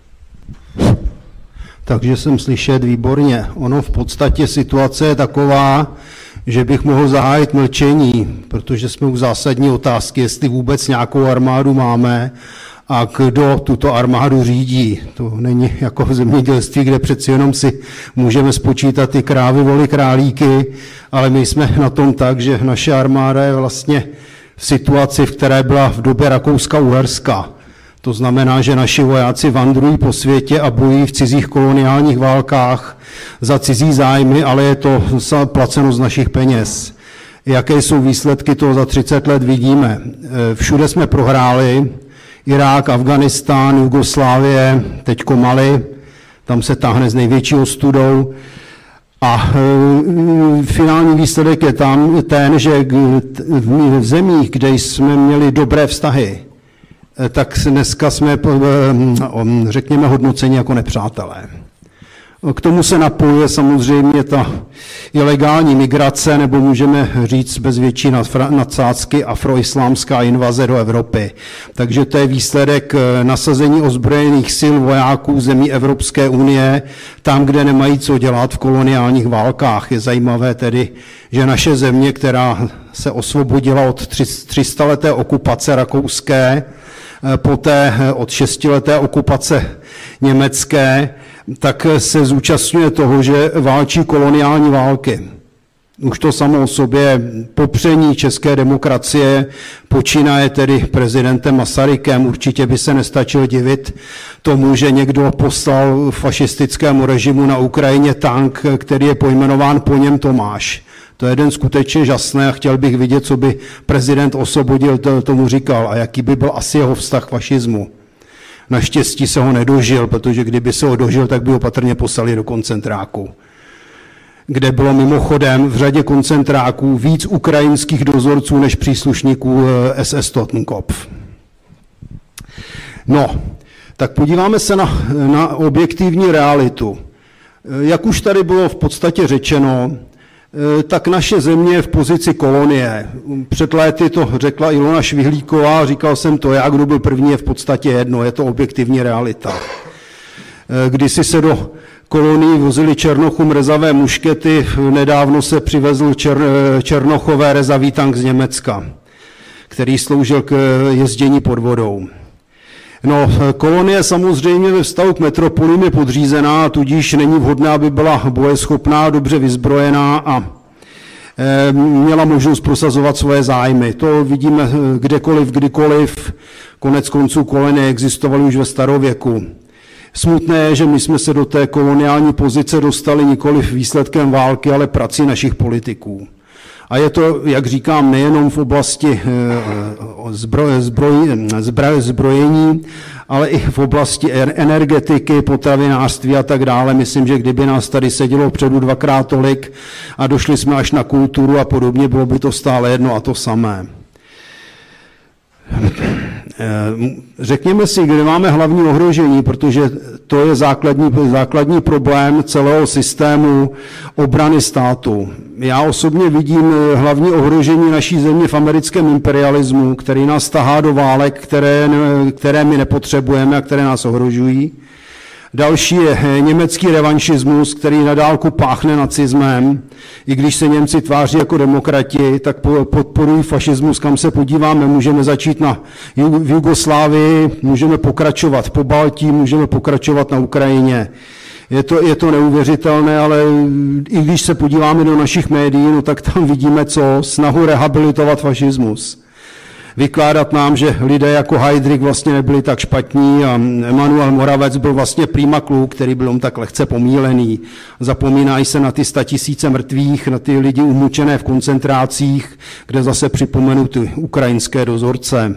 Takže jsem slyšet výborně. Ono v podstatě situace je taková, že bych mohl zahájit mlčení, protože jsme u zásadní otázky, jestli vůbec nějakou armádu máme a kdo tuto armádu řídí. To není jako v zemědělství, kde přeci jenom si můžeme spočítat ty krávy, voly, králíky, ale my jsme na tom tak, že naše armáda je vlastně v situaci, v které byla v době Rakouska-Uherska. To znamená, že naši vojáci vandrují po světě a bojují v cizích koloniálních válkách za cizí zájmy, ale je to placeno z našich peněz. Jaké jsou výsledky toho za 30 let, vidíme. Všude jsme prohráli. Irák, Afganistán, Jugoslávie, teďko Mali, tam se táhne s největší ostudou. A finální výsledek je tam ten, že v zemích, kde jsme měli dobré vztahy, tak dneska jsme, řekněme, hodnoceni jako nepřátelé. K tomu se napojuje samozřejmě ta ilegální migrace, nebo můžeme říct bez větší nadsázky afroislámská invaze do Evropy. Takže to je výsledek nasazení ozbrojených sil vojáků zemí Evropské unie, tam, kde nemají co dělat v koloniálních válkách. Je zajímavé tedy, že naše země, která se osvobodila od 300leté okupace rakouské, poté od 6leté okupace německé, tak se zúčastňuje toho, že válčí koloniální války. Už to samo o sobě popření české demokracie počínaje tedy prezidentem Masarykem. Určitě by se nestačil divit tomu, že někdo poslal fašistickému režimu na Ukrajině tank, který je pojmenován po něm Tomáš. To je jeden skutečně žasné a chtěl bych vidět, co by prezident Osvobodil tomu říkal a jaký by byl asi jeho vztah k fašismu. Naštěstí se ho nedožil, protože kdyby se ho dožil, tak by ho patrně poslali do koncentráku, kde bylo mimochodem v řadě koncentráků víc ukrajinských dozorců než příslušníků SS Totenkopf. No, tak podíváme se na objektivní realitu. Jak už tady bylo v podstatě řečeno, tak naše země je v pozici kolonie. Před léty to řekla Ilona Švihlíková, říkal jsem to já, kdo byl první, je v podstatě jedno, je to objektivní realita. Kdysi se do kolonií vozili Černochům rezavé muškety, nedávno se přivezl Černochové rezavý tank z Německa, který sloužil k jezdění pod vodou. No, kolonie samozřejmě ve vztahu k metropolím je podřízená, tudíž není vhodné, aby byla bojeschopná, dobře vyzbrojená a měla možnost prosazovat svoje zájmy. To vidíme kdekoliv, kdykoliv. Konec konců kolonie existovaly už ve starověku. Smutné je, že my jsme se do té koloniální pozice dostali nikoliv výsledkem války, ale prací našich politiků. A je to, jak říkám, nejenom v oblasti zbrojení, ale i v oblasti energetiky, potravinářství a tak dále. Myslím, že kdyby nás tady sedělo vpředu dvakrát tolik a došli jsme až na kulturu a podobně, bylo by to stále jedno a to samé. Řekněme si, kde máme hlavní ohrožení, protože to je základní problém celého systému obrany státu. Já osobně vidím hlavní ohrožení naší země v americkém imperialismu, který nás tahá do válek, které my nepotřebujeme a které nás ohrožují. Další je německý revanšismus, který na dálku páchne nacismem. I když se Němci tváří jako demokrati, tak podporují fašismus, kam se podíváme. Můžeme začít v Jugoslávii, můžeme pokračovat v Pobaltí, můžeme pokračovat na Ukrajině. Je to neuvěřitelné, ale i když se podíváme do našich médií, no tak tam vidíme snahu rehabilitovat fašismus. Vykládat nám, že lidé jako Heydrich vlastně nebyli tak špatní a Emanuel Moravec byl vlastně prima kluk, který byl tak lehce pomílený. Zapomínají se na ty 100 000 mrtvých, na ty lidi umučené v koncentrácích, kde zase připomenu ty ukrajinské dozorce.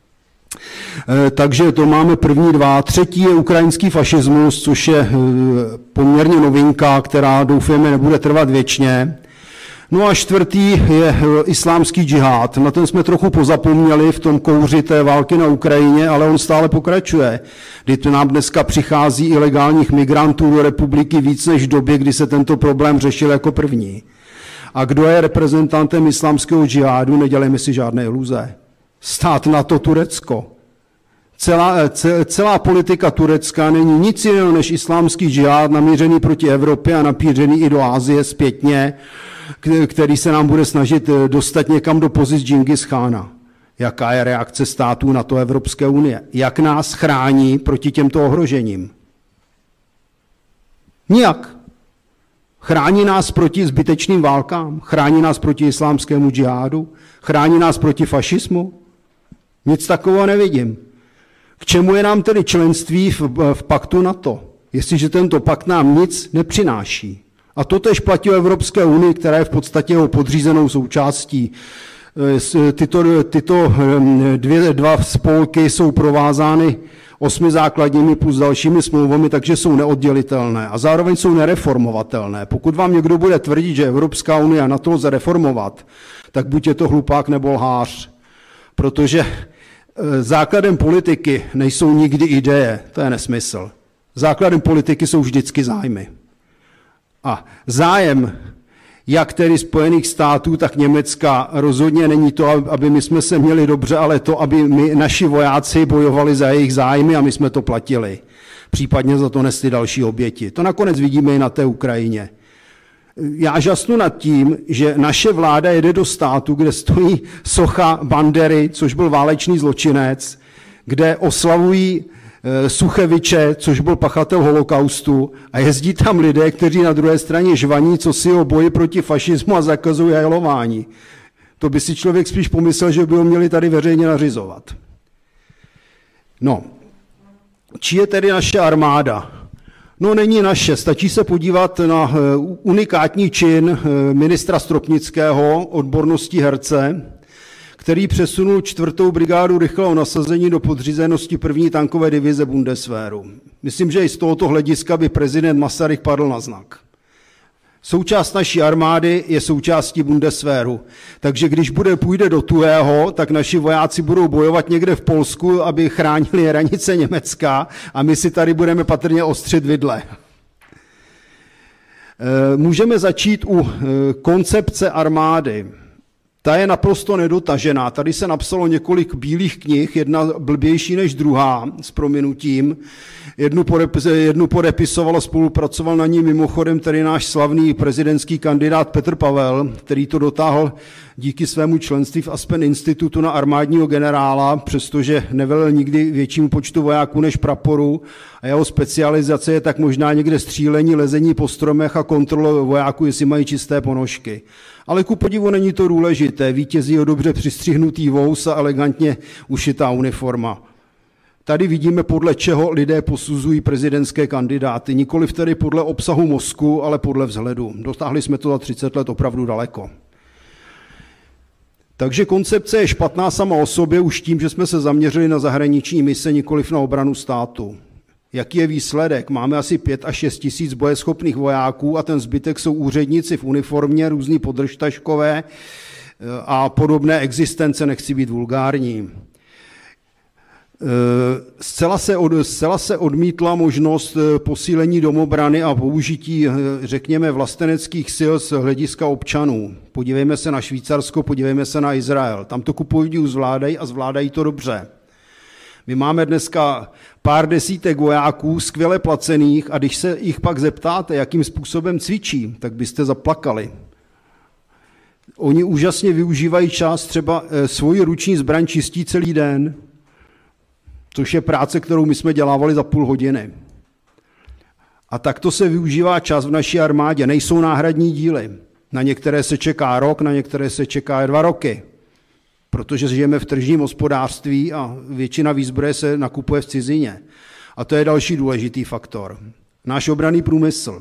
Takže to máme první dva. Třetí je ukrajinský fašismus, což je poměrně novinka, která doufáme nebude trvat věčně. No a čtvrtý je islámský džihad. Na ten jsme trochu pozapomněli v tom kouři té války na Ukrajině, ale on stále pokračuje. Kdy nám dneska přichází ilegálních migrantů do republiky víc než v době, kdy se tento problém řešil jako první. A kdo je reprezentantem islámského džihádu, nedělejme si žádné iluze. Stát NATO Turecko. Celá politika Turecka není nic jiného než islámský džihád namířený proti Evropě a napířený i do Asie zpětně, který se nám bude snažit dostat někam do pozic Džingis Chána. Jaká je reakce států NATO Evropské unie? Jak nás chrání proti těmto ohrožením? Nijak. Chrání nás proti zbytečným válkám? Chrání nás proti islámskému džihádu? Chrání nás proti fašismu? Nic takového nevidím. K čemu je nám tedy členství v paktu NATO, jestliže tento pakt nám nic nepřináší? A to též platí o Evropské unii, která je v podstatě jeho podřízenou součástí. Tyto dva spolky jsou provázány 8 základními plus dalšími smlouvami, takže jsou neoddělitelné a zároveň jsou nereformovatelné. Pokud vám někdo bude tvrdit, že Evropská unie a NATO lze reformovat, tak buď je to hlupák nebo lhář, protože základem politiky nejsou nikdy ideje, to je nesmysl. Základem politiky jsou vždycky zájmy. A zájem jak tedy Spojených států, tak Německa rozhodně není to, aby my jsme se měli dobře, ale to, aby naši vojáci bojovali za jejich zájmy a my jsme to platili. Případně za to nesli další oběti. To nakonec vidíme i na té Ukrajině. Já žasnu nad tím, že naše vláda jede do státu, kde stojí socha Bandery, což byl válečný zločinec, kde oslavují Sucheviče, což byl pachatel holokaustu, a jezdí tam lidé, kteří na druhé straně žvaní, co si o boji proti fašismu a zakazují hajlování. To by si člověk spíš pomyslel, že by ho měli tady veřejně nařizovat. No, čí je tedy naše armáda? No, není naše, stačí se podívat na unikátní čin ministra Stropnického, odbornosti herce, který přesunul 4. brigádu rychlého nasazení do podřízenosti 1. tankové divize Bundeswehru. Myslím, že i z tohoto hlediska by prezident Masaryk padl na znak. Součást naší armády je součástí Bundeswehru, takže když půjde do tuhého, tak naši vojáci budou bojovat někde v Polsku, aby chránili hranice Německa, a my si tady budeme patrně ostřit vidle. Můžeme začít u koncepce armády. Ta je naprosto nedotažená. Tady se napsalo několik bílých knih, jedna blbější než druhá, s prominutím. Jednu podepisoval a spolupracoval na ní mimochodem tedy náš slavný prezidentský kandidát Petr Pavel, který to dotáhl díky svému členství v Aspen institutu na armádního generála, přestože nevelel nikdy většímu počtu vojáků než praporu, a jeho specializace je tak možná někde střílení, lezení po stromech a kontrola vojáků, jestli mají čisté ponožky. Ale ku podivu není to důležité, vítězí o dobře přistřihnutý vous a elegantně ušitá uniforma. Tady vidíme, podle čeho lidé posuzují prezidentské kandidáty, nikoliv tedy podle obsahu mozku, ale podle vzhledu. Dotáhli jsme to za 30 let opravdu daleko. Takže koncepce je špatná sama o sobě už tím, že jsme se zaměřili na zahraniční mise, nikoliv na obranu státu. Jaký je výsledek? Máme asi 5 až 6 tisíc bojeschopných vojáků a ten zbytek jsou úředníci v uniformě, různý podržtaškové a podobné existence, nechci být vulgární. Zcela se odmítla možnost posílení domobrany a použití, řekněme, vlasteneckých sil z hlediska občanů. Podívejme se na Švýcarsko, podívejme se na Izrael. Tam to kupovidí zvládají a zvládají to dobře. My máme dneska pár desítek vojáků skvěle placených a když se jich pak zeptáte, jakým způsobem cvičí, tak byste zaplakali. Oni úžasně využívají čas, třeba svoji ruční zbraň čistí celý den, což je práce, kterou my jsme dělávali za půl hodiny. A takto se využívá čas v naší armádě. Nejsou náhradní díly. Na některé se čeká rok, na některé se čeká 2 roky. Protože žijeme v tržním hospodářství a většina výzbroje se nakupuje v cizině. A to je další důležitý faktor. Náš obranný průmysl.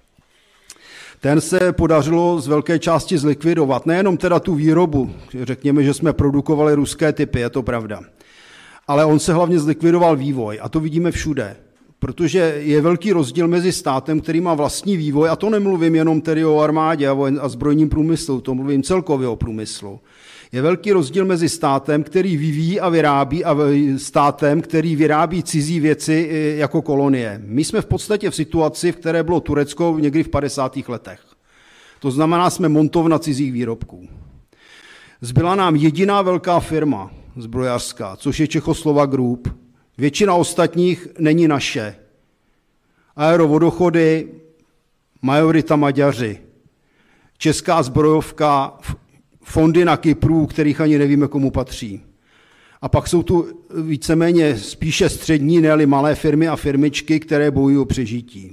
Ten se podařilo z velké části zlikvidovat. Nejenom teda tu výrobu, řekněme, že jsme produkovali ruské typy, je to pravda. Ale on se hlavně zlikvidoval vývoj a to vidíme všude. Protože je velký rozdíl mezi státem, který má vlastní vývoj, a to nemluvím jenom tedy o armádě a zbrojním průmyslu, to mluvím celkově o průmyslu. Je velký rozdíl mezi státem, který vyvíjí a vyrábí, a státem, který vyrábí cizí věci jako kolonie. My jsme v podstatě v situaci, v které bylo Turecko někdy v 50. letech. To znamená, jsme montovna cizích výrobků. Zbyla nám jediná velká firma zbrojařská, což je Čechoslovak Group. Většina ostatních není naše. Aerovodochody, majorita Maďaři. Česká zbrojovka, fondy na Kypru, kterých ani nevíme, komu patří. A pak jsou tu víceméně spíše střední, ne-li malé firmy a firmičky, které bojují o přežití.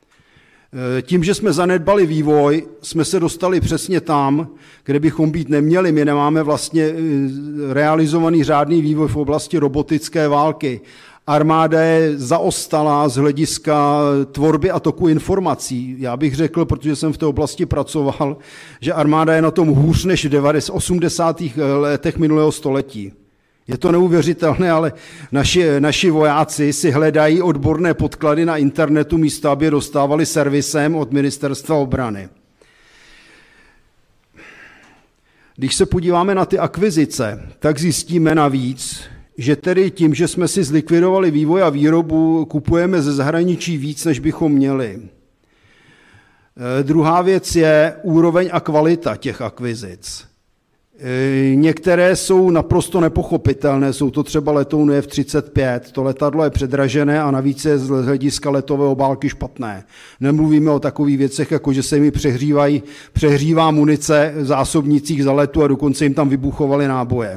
Tím, že jsme zanedbali vývoj, jsme se dostali přesně tam, kde bychom být neměli. My nemáme vlastně realizovaný řádný vývoj v oblasti robotické války. Armáda je zaostalá z hlediska tvorby a toku informací. Já bych řekl, protože jsem v té oblasti pracoval, že armáda je na tom hůř než v 80. letech minulého století. Je to neuvěřitelné, ale naši vojáci si hledají odborné podklady na internetu místo, aby je dostávali servisem od Ministerstva obrany. Když se podíváme na ty akvizice, tak zjistíme navíc, že tedy tím, že jsme si zlikvidovali vývoj a výrobu, kupujeme ze zahraničí víc, než bychom měli. Druhá věc je úroveň a kvalita těch akvizic. Některé jsou naprosto nepochopitelné, jsou to třeba letoun F-35, to letadlo je předražené a navíc je z hlediska letové obálky špatné. Nemluvíme o takových věcech, jako že se jim přehřívá munice v zásobnicích za letu a dokonce jim tam vybuchovaly náboje.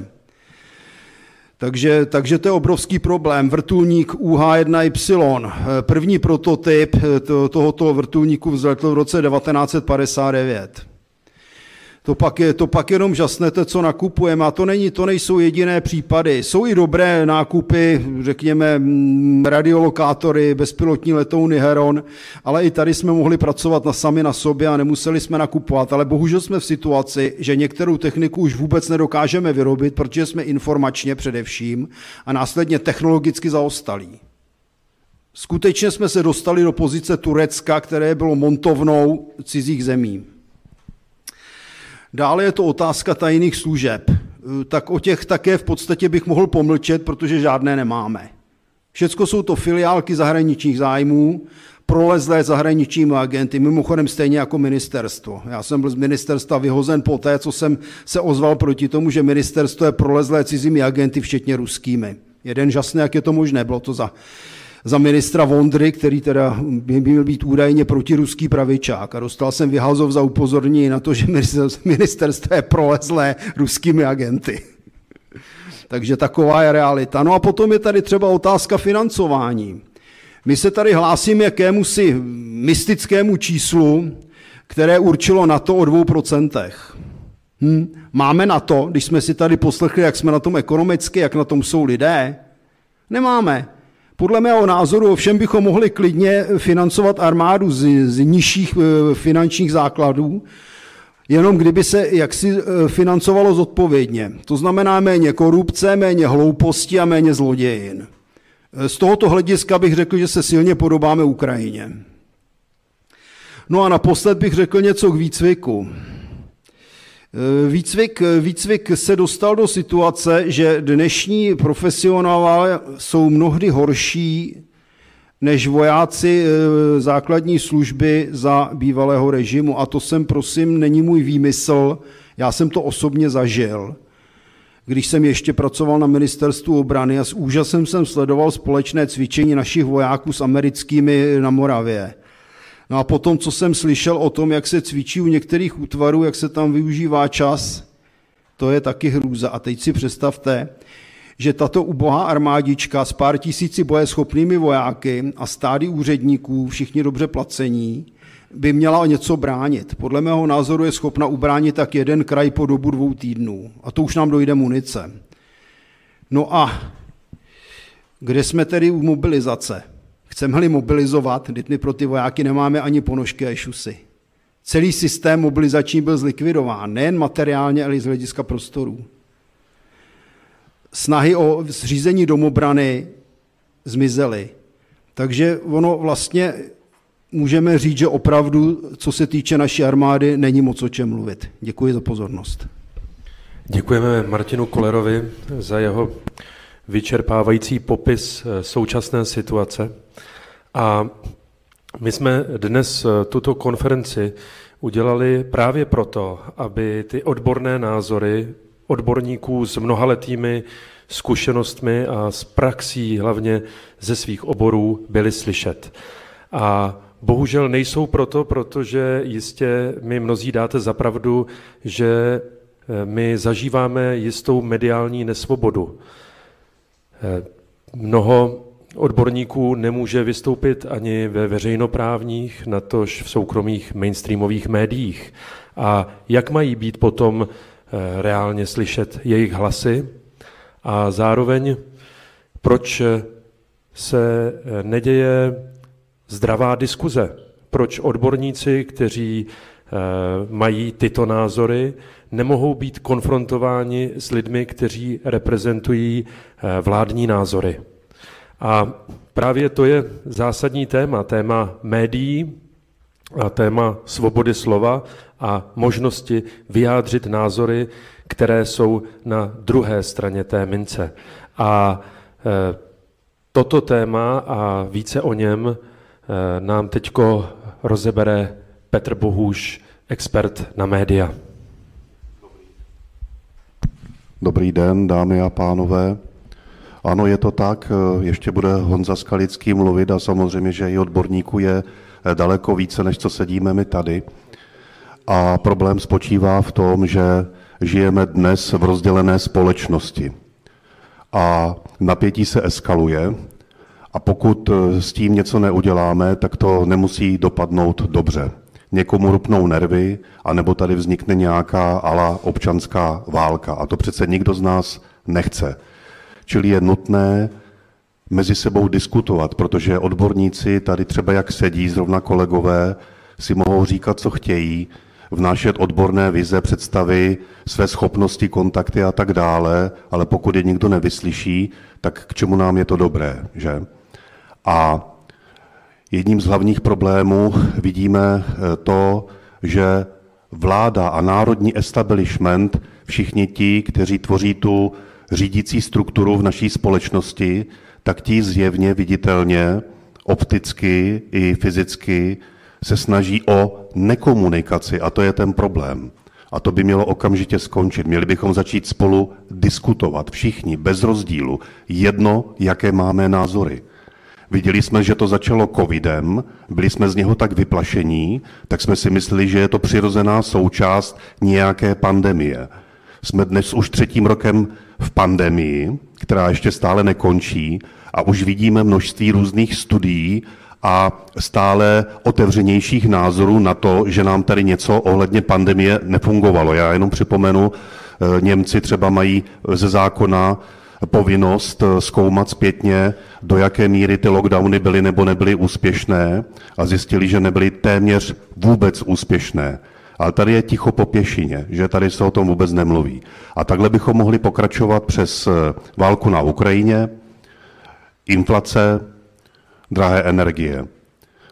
Takže to je obrovský problém. Vrtulník UH-1Y, první prototyp tohoto vrtulníku vzletl v roce 1959. To pak jenom žasnete, co nakupujeme, a to nejsou jediné případy. Jsou i dobré nákupy, řekněme radiolokátory, bezpilotní letouny Heron, ale i tady jsme mohli pracovat sami na sobě a nemuseli jsme nakupovat, ale bohužel jsme v situaci, že některou techniku už vůbec nedokážeme vyrobit, protože jsme informačně především a následně technologicky zaostalí. Skutečně jsme se dostali do pozice Turecka, které bylo montovnou cizích zemí. Dále je to otázka tajných služeb. Tak o těch také v podstatě bych mohl pomlčet, protože žádné nemáme. Všecko jsou to filiálky zahraničních zájmů, prolezlé zahraničními agenty, mimochodem stejně jako ministerstvo. Já jsem byl z ministerstva vyhozen po té, co jsem se ozval proti tomu, že ministerstvo je prolezlé cizími agenty, včetně ruskými. Jeden žasný, jak je to možné, bylo to za ministra Vondry, který teda by měl být údajně protiruský pravičák. A dostal jsem vyhazov za upozornění na to, že ministerstvo je prolezlé ruskými agenty. Takže taková je realita. No a potom je tady třeba otázka financování. My se tady hlásíme jakémusi mystickému číslu, které určilo NATO o 2%. Máme na to, když jsme si tady poslechli, jak jsme na tom ekonomicky, jak na tom jsou lidé? Nemáme. Podle mého názoru ovšem bychom mohli klidně financovat armádu z nižších finančních základů, jenom kdyby se jaksi financovalo zodpovědně. To znamená méně korupce, méně hlouposti a méně zlodějin. Z tohoto hlediska bych řekl, že se silně podobáme Ukrajině. No a naposled bych řekl něco k výcviku. Výcvik se dostal do situace, že dnešní profesionálové jsou mnohdy horší než vojáci základní služby za bývalého režimu. A to prosím, není můj výmysl, já jsem to osobně zažil, když jsem ještě pracoval na ministerstvu obrany a s úžasem jsem sledoval společné cvičení našich vojáků s americkými na Moravě. No a potom, co jsem slyšel o tom, jak se cvičí u některých útvarů, jak se tam využívá čas, to je taky hrůza. A teď si představte, že tato ubohá armádička s pár tisíci bojeschopnými vojáky a stády úředníků, všichni dobře placení, by měla něco bránit. Podle mého názoru je schopna ubránit tak jeden kraj po dobu 2 týdnů. A to už nám dojde munice. No a kde jsme tedy u mobilizace? Chceme-li mobilizovat, teď my pro ty vojáky nemáme ani ponožky a šusy. Celý systém mobilizační byl zlikvidován, nejen materiálně, ale i z hlediska prostorů. Snahy o zřízení domobrany zmizely. Takže ono vlastně můžeme říct, že opravdu, co se týče naší armády, není moc o čem mluvit. Děkuji za pozornost. Děkujeme Martinu Kollerovi za jeho vyčerpávající popis současné situace. A my jsme dnes tuto konferenci udělali právě proto, aby ty odborné názory odborníků s mnohaletými zkušenostmi a s praxí hlavně ze svých oborů byly slyšet. A bohužel nejsou proto, protože jistě mi mnozí dáte za pravdu, že my zažíváme jistou mediální nesvobodu. Mnoho odborníků nemůže vystoupit ani ve veřejnoprávních, natož v soukromých mainstreamových médiích. A jak mají být potom reálně slyšet jejich hlasy? A zároveň, proč se neděje zdravá diskuze? Proč odborníci, kteří mají tyto názory, nemohou být konfrontováni s lidmi, kteří reprezentují vládní názory? A právě to je zásadní téma médií a téma svobody slova a možnosti vyjádřit názory, které jsou na druhé straně té mince. A toto téma a více o něm nám teďko rozebere Petr Bohůš, expert na média. Dobrý den, dámy a pánové. Ano, je to tak, ještě bude Honza Skalický mluvit a samozřejmě, že i odborníků je daleko více, než co sedíme my tady. A problém spočívá v tom, že žijeme dnes v rozdělené společnosti. A napětí se eskaluje a pokud s tím něco neuděláme, tak to nemusí dopadnout dobře. Někomu rupnou nervy, anebo tady vznikne nějaká ala občanská válka. A to přece nikdo z nás nechce. Čili je nutné mezi sebou diskutovat, protože odborníci tady třeba jak sedí, zrovna kolegové, si mohou říkat, co chtějí, vnášet odborné vize, představy, své schopnosti, kontakty a tak dále, ale pokud je nikdo nevyslyší, tak k čemu nám je to dobré, že? A jedním z hlavních problémů vidíme to, že vláda a národní establishment, všichni ti, kteří tvoří tu řídící strukturu v naší společnosti, tak ti zjevně, viditelně, opticky i fyzicky se snaží o nekomunikaci a to je ten problém. A to by mělo okamžitě skončit. Měli bychom začít spolu diskutovat, všichni, bez rozdílu, jedno, jaké máme názory. Viděli jsme, že to začalo covidem, byli jsme z něho tak vyplašení, tak jsme si mysleli, že je to přirozená součást nějaké pandemie. Jsme dnes už 3. rokem v pandemii, která ještě stále nekončí a už vidíme množství různých studií a stále otevřenějších názorů na to, že nám tady něco ohledně pandemie nefungovalo. Já jenom připomenu, Němci třeba mají ze zákona povinnost zkoumat zpětně, do jaké míry ty lockdowny byly nebo nebyly úspěšné a zjistili, že nebyly téměř vůbec úspěšné. Ale tady je ticho po pěšině, že tady se o tom vůbec nemluví. A takhle bychom mohli pokračovat přes válku na Ukrajině, inflace, drahé energie.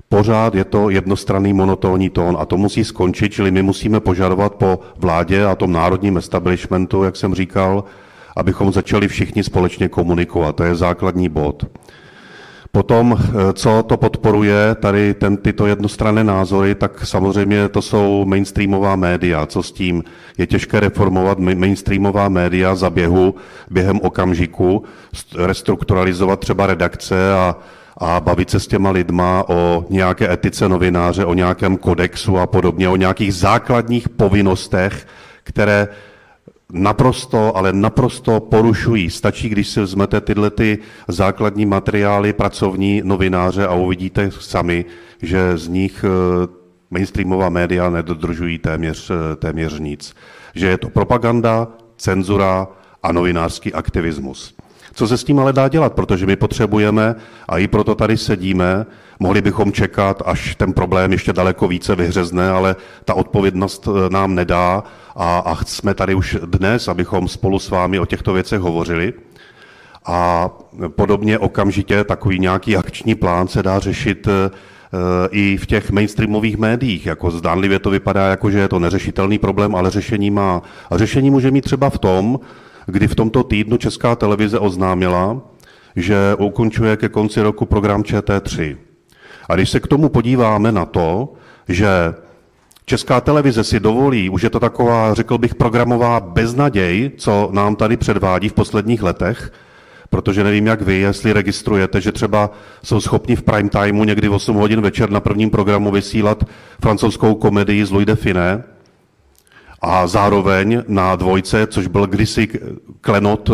Pořád je to jednostranný monotónní tón a to musí skončit, čili my musíme požadovat po vládě a tom národním establishmentu, jak jsem říkal, abychom začali všichni společně komunikovat. To je základní bod. Potom, co to podporuje, tady tyto jednostranné názory, tak samozřejmě to jsou mainstreamová média. Co s tím? Je těžké reformovat mainstreamová média za během okamžiku, restrukturalizovat třeba redakce a bavit se s těma lidma o nějaké etice novináře, o nějakém kodexu a podobně, o nějakých základních povinnostech, které naprosto, ale naprosto porušují. Stačí, když si vezmete tyhle ty základní materiály pracovní novináře a uvidíte sami, že z nich mainstreamová média nedodržují téměř nic. Že je to propaganda, cenzura a novinářský aktivismus. Co se s tím ale dá dělat, protože my potřebujeme, a i proto tady sedíme, mohli bychom čekat, až ten problém ještě daleko více vyhřezne, ale ta odpovědnost nám nedá a jsme tady už dnes, abychom spolu s vámi o těchto věcech hovořili. A podobně okamžitě takový nějaký akční plán se dá řešit i v těch mainstreamových médiích. Jako zdánlivě to vypadá, jako že je to neřešitelný problém, ale řešení má. A řešení může mít třeba v tom, kdy v tomto týdnu Česká televize oznámila, že ukončuje ke konci roku program ČT3. A když se k tomu podíváme na to, že Česká televize si dovolí, už je to taková, řekl bych, programová beznaděj, co nám tady předvádí v posledních letech, protože nevím, jak vy, jestli registrujete, že třeba jsou schopni v prime timeu někdy v 8 hodin večer na prvním programu vysílat francouzskou komedii z Louis de Funès, a zároveň na Dvojce, což byl kdysi klenot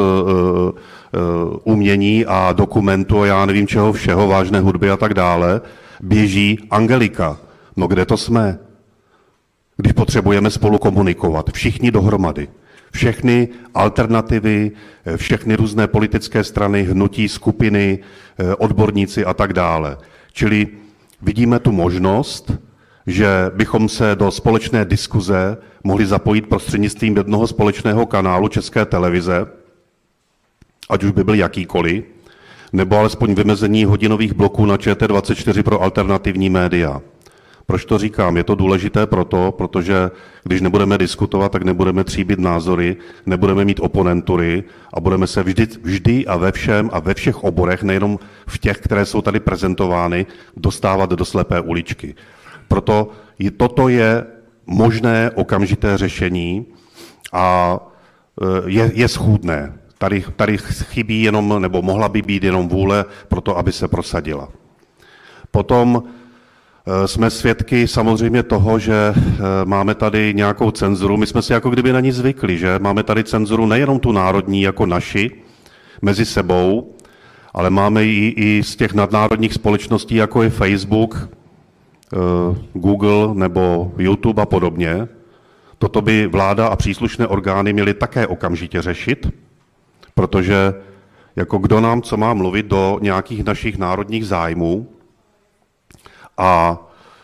umění a dokumentu a já nevím čeho všeho, vážné hudby a tak dále, běží Angelika. No kde to jsme? Když potřebujeme spolu komunikovat, všichni dohromady. Všechny alternativy, všechny různé politické strany, hnutí, skupiny, odborníci a tak dále. Čili vidíme tu možnost, že bychom se do společné diskuze mohli zapojit prostřednictvím jednoho společného kanálu České televize, ať už by byl jakýkoliv, nebo alespoň vymezení hodinových bloků na ČT24 pro alternativní média. Proč to říkám? Je to důležité protože když nebudeme diskutovat, tak nebudeme tříbit názory, nebudeme mít oponentury a budeme se vždy a ve všem a ve všech oborech, nejenom v těch, které jsou tady prezentovány, dostávat do slepé uličky. Proto toto je možné okamžité řešení a je schůdné. Tady chybí jenom, nebo mohla by být jenom vůle pro to, aby se prosadila. Potom jsme svědky samozřejmě toho, že máme tady nějakou cenzuru. My jsme si jako kdyby na ní zvykli, že máme tady cenzuru nejenom tu národní jako naši mezi sebou, ale máme ji i z těch nadnárodních společností, jako je Facebook, Google nebo YouTube a podobně. Toto by vláda a příslušné orgány měly také okamžitě řešit, protože jako kdo nám co má mluvit do nějakých našich národních zájmů a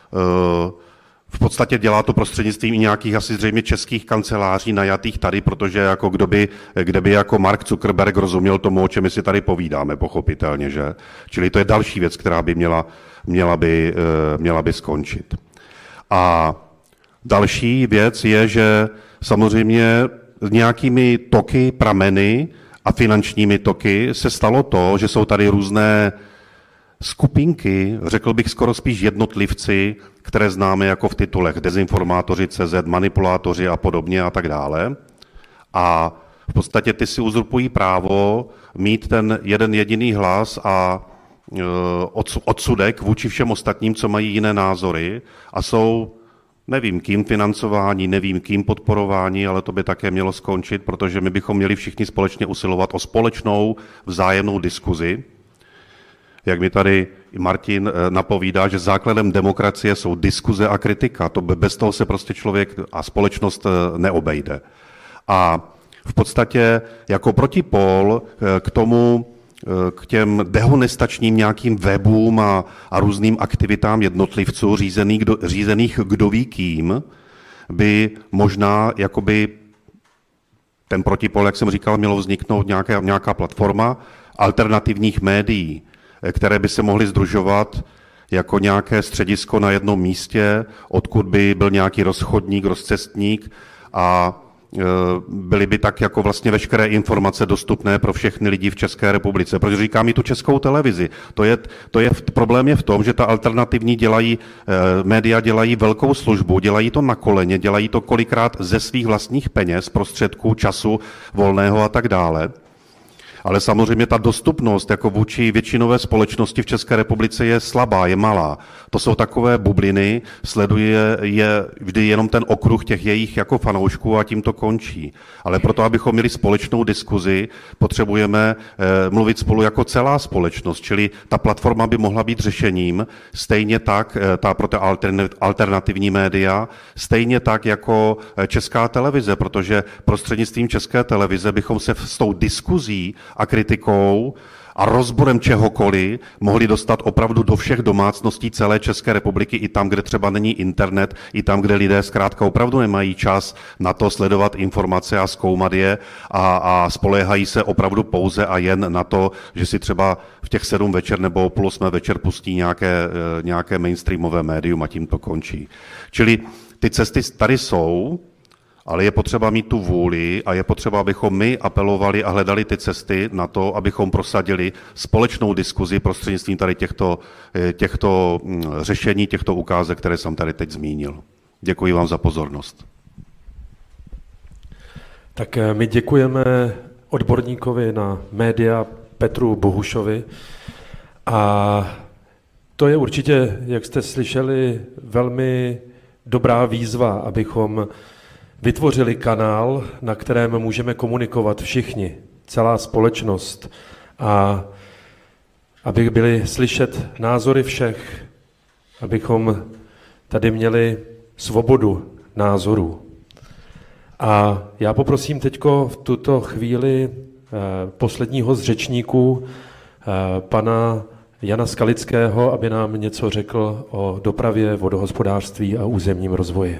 v podstatě dělá to prostřednictvím i nějakých asi zřejmě českých kanceláří najatých tady, protože jako kde by jako Mark Zuckerberg rozuměl tomu, o čem my si tady povídáme, pochopitelně, že? Čili to je další věc, která by měla by skončit. A další věc je, že samozřejmě nějakými toky, prameny a finančními toky se stalo to, že jsou tady různé skupinky, řekl bych skoro spíš jednotlivci, které známe jako v titulech dezinformátoři, CZ, manipulátoři a podobně a tak dále. A v podstatě ty si uzurpují právo mít ten jeden jediný hlas a odsudek vůči všem ostatním, co mají jiné názory a jsou, nevím kým financování, nevím kým podporování, ale to by také mělo skončit, protože my bychom měli všichni společně usilovat o společnou vzájemnou diskuzi. Jak mi tady Martin napovídá, že základem demokracie jsou diskuze a kritika. To bez toho se prostě člověk a společnost neobejde. A v podstatě jako protipól k těm dehonestačním nějakým webům a různým aktivitám jednotlivců řízených kdo ví kým, by možná jakoby ten protipól, jak jsem říkal, mělo vzniknout nějaká platforma alternativních médií, které by se mohly sdružovat jako nějaké středisko na jednom místě, odkud by byl nějaký rozchodník, rozcestník a byly by tak jako vlastně veškeré informace dostupné pro všechny lidi v České republice. Protože říkám i tu Českou televizi. Problém je v tom, že ta alternativní média dělají velkou službu, dělají to na koleně, dělají to kolikrát ze svých vlastních peněz, prostředků, času, volného a tak dále. Ale samozřejmě ta dostupnost jako vůči většinové společnosti v České republice je slabá, je malá. To jsou takové bubliny, sleduje je vždy jenom ten okruh těch jejich jako fanoušků a tím to končí. Ale proto, abychom měli společnou diskuzi, potřebujeme mluvit spolu jako celá společnost, čili ta platforma by mohla být řešením, stejně tak pro ty alternativní média, stejně tak jako Česká televize, protože prostřednictvím České televize bychom se s tou diskuzí a kritikou a rozborem čehokoliv mohli dostat opravdu do všech domácností celé České republiky, i tam, kde třeba není internet, i tam, kde lidé zkrátka opravdu nemají čas na to sledovat informace a zkoumat je a spoléhají se opravdu pouze a jen na to, že si třeba v těch 7 večer nebo o 7:30 večer pustí nějaké mainstreamové médium a tím to končí. Čili ty cesty tady jsou, ale je potřeba mít tu vůli a je potřeba, abychom my apelovali a hledali ty cesty na to, abychom prosadili společnou diskuzi prostřednictvím tady těchto řešení, těchto ukázek, které jsem tady teď zmínil. Děkuji vám za pozornost. Tak my děkujeme odborníkovi na média Petru Bohušovi a to je určitě, jak jste slyšeli, velmi dobrá výzva, abychom vytvořili kanál, na kterém můžeme komunikovat všichni, celá společnost a aby byly slyšet názory všech, abychom tady měli svobodu názorů. A já poprosím teďko v tuto chvíli posledního z řečníků, pana Jana Skalického, aby nám něco řekl o dopravě, vodohospodářství a územním rozvoji.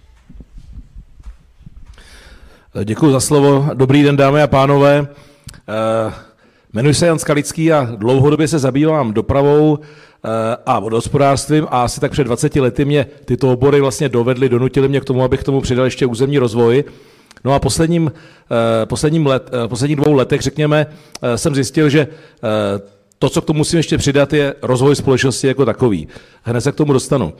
Děkuji za slovo. Dobrý den, dámy a pánové. Jmenuji se Jan Skalický a dlouhodobě se zabývám dopravou a vodohospodářstvím a asi tak před 20 lety mě tyto obory vlastně donutily mě k tomu, abych k tomu přidal ještě územní rozvoj. No a posledních 2 letech, řekněme, jsem zjistil, že to, co k tomu musím ještě přidat, je rozvoj společnosti jako takový. Hned se k tomu dostanu.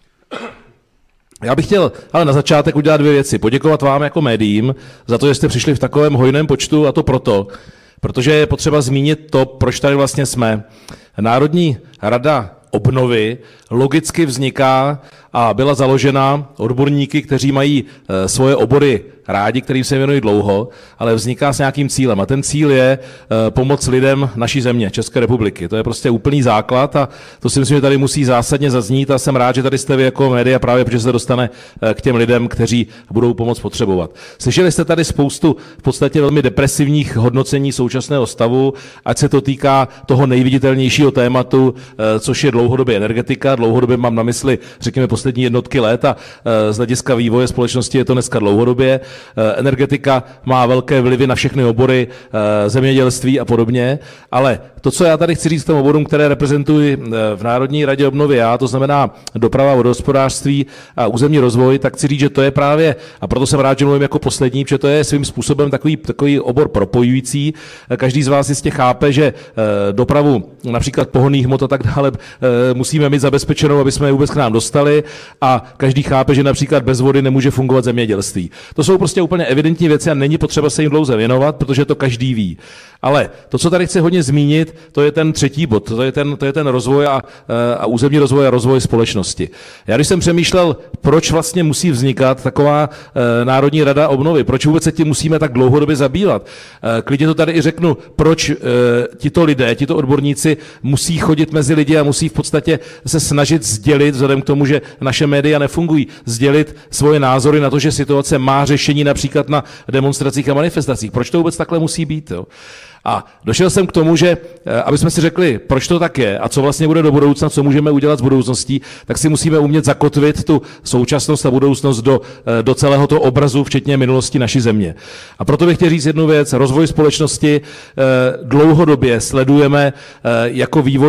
Já bych chtěl ale na začátek udělat 2 věci. Poděkovat vám jako médiím za to, že jste přišli v takovém hojném počtu, a to protože je potřeba zmínit to, proč tady vlastně jsme. Národní rada obnovy logicky vzniká a byla založena odborníky, kteří mají svoje obory rádi, kterým se věnují dlouho, ale vzniká s nějakým cílem. A ten cíl je pomoct lidem naší země, České republiky. To je prostě úplný základ a to si myslím, že tady musí zásadně zaznít a jsem rád, že tady jste vy jako média právě, protože se dostane k těm lidem, kteří budou pomoc potřebovat. Slyšeli jste tady spoustu v podstatě velmi depresivních hodnocení současného stavu, ať se to týká toho nejviditelnějšího tématu, což je dlouhodobě energetika. Dlouhodobě mám na mysli, řekněme, poslední jednotky let a z hlediska vývoje společnosti je to dneska dlouhodobě. Energetika má velké vlivy na všechny obory, zemědělství a podobně, ale to, co já tady chci říct těm oborům, které reprezentuji v Národní radě obnovy já, to znamená doprava, vodohospodářství a územní rozvoj, tak chci říct, že to je právě, a proto jsem rád, že mluvím jako poslední, protože to je svým způsobem takový obor propojující. Každý z vás jistě chápe, že dopravu například pohonných hmot a tak dále musíme mít zabezpečenou, aby jsme je vůbec k nám dostali, a každý chápe, že například bez vody nemůže fungovat zemědělství. To jsou prostě úplně evidentní věci a není potřeba se jim dlouze věnovat, protože to každý ví. Ale to, co tady chci hodně zmínit, to je ten 3. bod, to je ten rozvoj a územní rozvoj a rozvoj společnosti. Já když jsem přemýšlel, proč vlastně musí vznikat taková Národní rada obnovy, proč vůbec se tím musíme tak dlouhodobě zabývat, klidně to tady i řeknu, proč tito lidé, tito odborníci musí chodit mezi lidi a musí v podstatě se snažit sdělit, vzhledem k tomu, že naše média nefungují, sdělit svoje názory na to, že situace má řešení například na demonstracích a manifestacích. Proč to vůbec takhle musí být? Jo? A došel jsem k tomu, že aby jsme si řekli, proč to tak je a co vlastně bude do budoucna, co můžeme udělat s budoucností, tak si musíme umět zakotvit tu současnost a budoucnost do celého toho obrazu, včetně minulosti naší země. A proto bych chtěl říct jednu věc. Rozvoj společnosti dlouhodobě sledujeme jako vývoj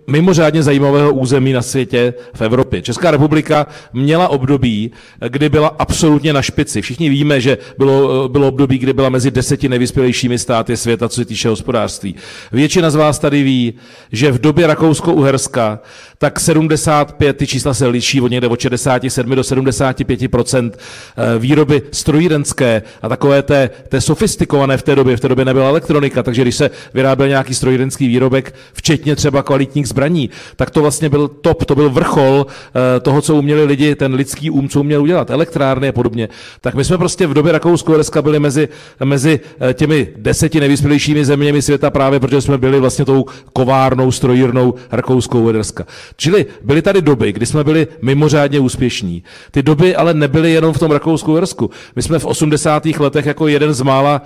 mimořádně zajímavého území na světě v Evropě. Česká republika měla období, kdy byla absolutně na špici. Všichni víme, že bylo období, kdy byla mezi 10 nejvyspělejšími státy světa, co se týče hospodářství. Většina z vás tady ví, že v době Rakousko-Uherska tak 75, ty čísla se liší od někde od 67 do 75% výroby strojírenské a takové té sofistikované v té době nebyla elektronika, takže když se vyráběl nějaký strojírenský výrobek, včetně třeba kvalitních zbraní, tak to vlastně byl top, to byl vrchol toho, co uměli lidi, ten lidský co uměl udělat, elektrárny a podobně. Tak my jsme prostě v době Rakousko-Uherska byli mezi těmi 10 nejvyspělejšími zeměmi světa právě, protože jsme byli vlastně tou kovárnou, strojírnou Rakousko-Uherska. Čili byly tady doby, kdy jsme byli mimořádně úspěšní. Ty doby ale nebyly jenom v tom Rakousku-Uhersku. My jsme v 80. letech jako jeden z mála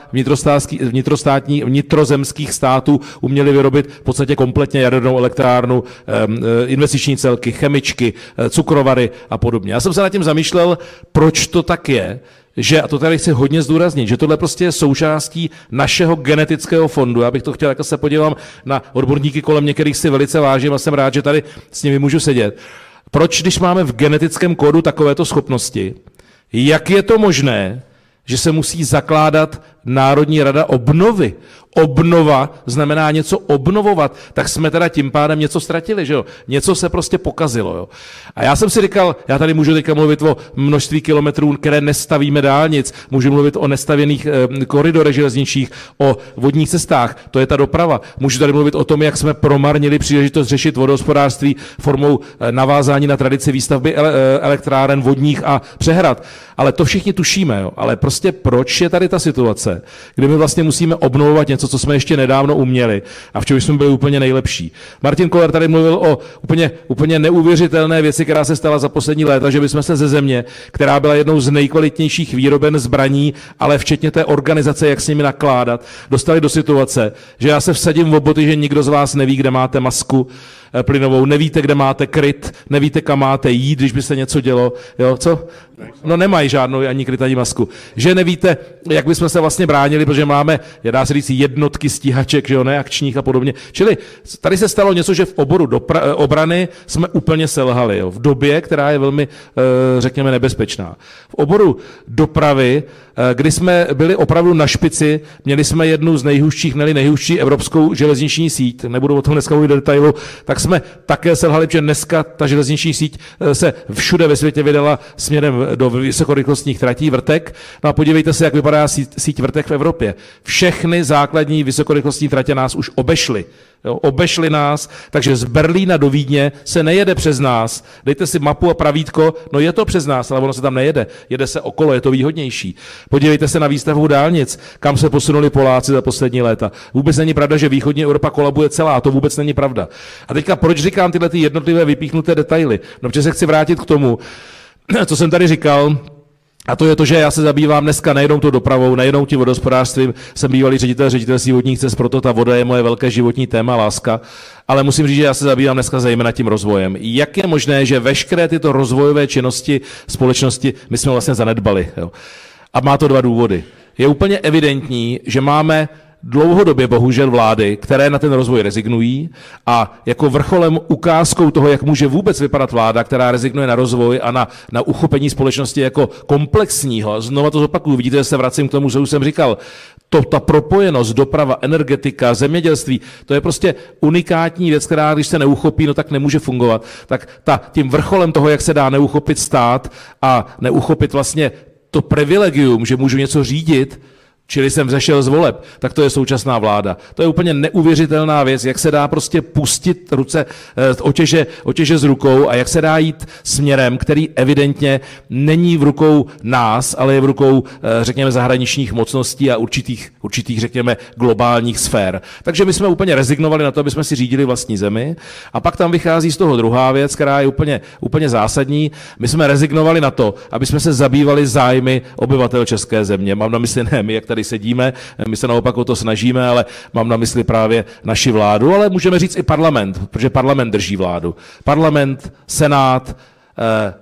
vnitrozemských států uměli vyrobit v podstatě kompletně jadernou elektrárnu, investiční celky, chemičky, cukrovary a podobně. Já jsem se nad tím zamýšlel, proč to tak je, že, a to tady chci hodně zdůraznit, že tohle prostě je součástí našeho genetického fondu. Já bych to chtěl, jako se podívám na odborníky kolem mě, kterých si velice vážím a jsem rád, že tady s nimi můžu sedět. Proč, když máme v genetickém kódu takovéto schopnosti, jak je to možné, že se musí zakládat Národní rada obnovy? Obnova znamená něco obnovovat, tak jsme teda tím pádem něco ztratili, že jo? Něco se prostě pokazilo, jo? A já jsem si říkal, já tady můžu teďka mluvit o množství kilometrů, které nestavíme dálnic, můžu mluvit o nestavěných koridorech železničních, o vodních cestách, to je ta doprava. Můžu tady mluvit o tom, jak jsme promarnili příležitost řešit vodohospodářství formou navázání na tradici výstavby elektráren vodních a přehrad. Ale to všichni tušíme, jo? Ale prostě proč je tady ta situace, kdy my vlastně musíme obnovovat něco, co jsme ještě nedávno uměli a v čem jsme byli úplně nejlepší. Martin Koller tady mluvil o úplně neuvěřitelné věci, která se stala za poslední léta, že bychom se ze země, která byla jednou z nejkvalitnějších výroben zbraní, ale včetně té organizace, jak s nimi nakládat, dostali do situace, že já se vsadím v boty, že nikdo z vás neví, kde máte masku plynovou, nevíte, kde máte kryt, nevíte, kam máte jít, když by se něco dělo, jo, co? No nemají žádnou ani kryt, ani masku. Že nevíte, jak bychom se vlastně bránili, protože máme, dá se říct, jednotky stíhaček, že jo, ne, akčních a podobně. Čili tady se stalo něco, že v oboru obrany jsme úplně selhali, jo, v době, která je velmi, řekněme, nebezpečná. V oboru dopravy, kdy jsme byli opravdu na špici, měli jsme jednu z nejhustších, nejhustší evropskou železniční síť, nebudu o tom dneska mluvit do detailu, tak jsme také selhali, protože dneska ta železniční síť se všude ve světě vydala směrem do vysokorychlostních tratí vrtek. No a podívejte se, jak vypadá síť vrtek v Evropě. Všechny základní vysokorychlostní tratě nás už obešly. Jo, obešli nás, takže z Berlína do Vídně se nejede přes nás. Dejte si mapu a pravítko, no je to přes nás, ale ono se tam nejede. Jede se okolo, je to výhodnější. Podívejte se na výstavbu dálnic, kam se posunuli Poláci za poslední léta. Vůbec není pravda, že východní Evropa kolabuje celá, to vůbec není pravda. A teďka proč říkám tyhle jednotlivé vypíchnuté detaily? No, protože se chci vrátit k tomu, co jsem tady říkal. A to je to, že já se zabývám dneska nejenom tou dopravou, nejenom tím vodohospodářstvím, jsem bývalý ředitel ředitelství vodních cest, proto ta voda je moje velké životní téma, láska, ale musím říct, že já se zabývám dneska zejména tím rozvojem. Jak je možné, že veškeré tyto rozvojové činnosti společnosti my jsme vlastně zanedbali? Jo? A má to dva důvody. Je úplně evidentní, že máme dlouhodobě bohužel vlády, které na ten rozvoj rezignují a jako vrcholem ukázkou toho, jak může vůbec vypadat vláda, která rezignuje na rozvoj a na uchopení společnosti jako komplexního. Znova to zopakuju, vidíte, že se vracím k tomu, co už jsem říkal. Ta propojenost, doprava, energetika, zemědělství, to je prostě unikátní věc, která když se neuchopí, no tak nemůže fungovat. Tak tím vrcholem toho, jak se dá neuchopit stát a neuchopit vlastně to privilegium, že můžu něco řídit, čili jsem vzešel z voleb, tak to je současná vláda. To je úplně neuvěřitelná věc, jak se dá prostě pustit ruce, otěže z rukou a jak se dá jít směrem, který evidentně není v rukou nás, ale je v rukou, řekněme, zahraničních mocností a určitých, řekněme, globálních sfér. Takže my jsme úplně rezignovali na to, aby jsme si řídili vlastní zemi. A pak tam vychází z toho druhá věc, která je úplně zásadní. My jsme rezignovali na to, aby jsme se zabývali zájmy obyvatel české země. Mám na mysli ne my, jak tady sedíme, my se naopak o to snažíme, ale mám na mysli právě naši vládu, ale můžeme říct i parlament, protože parlament drží vládu. Parlament, senát,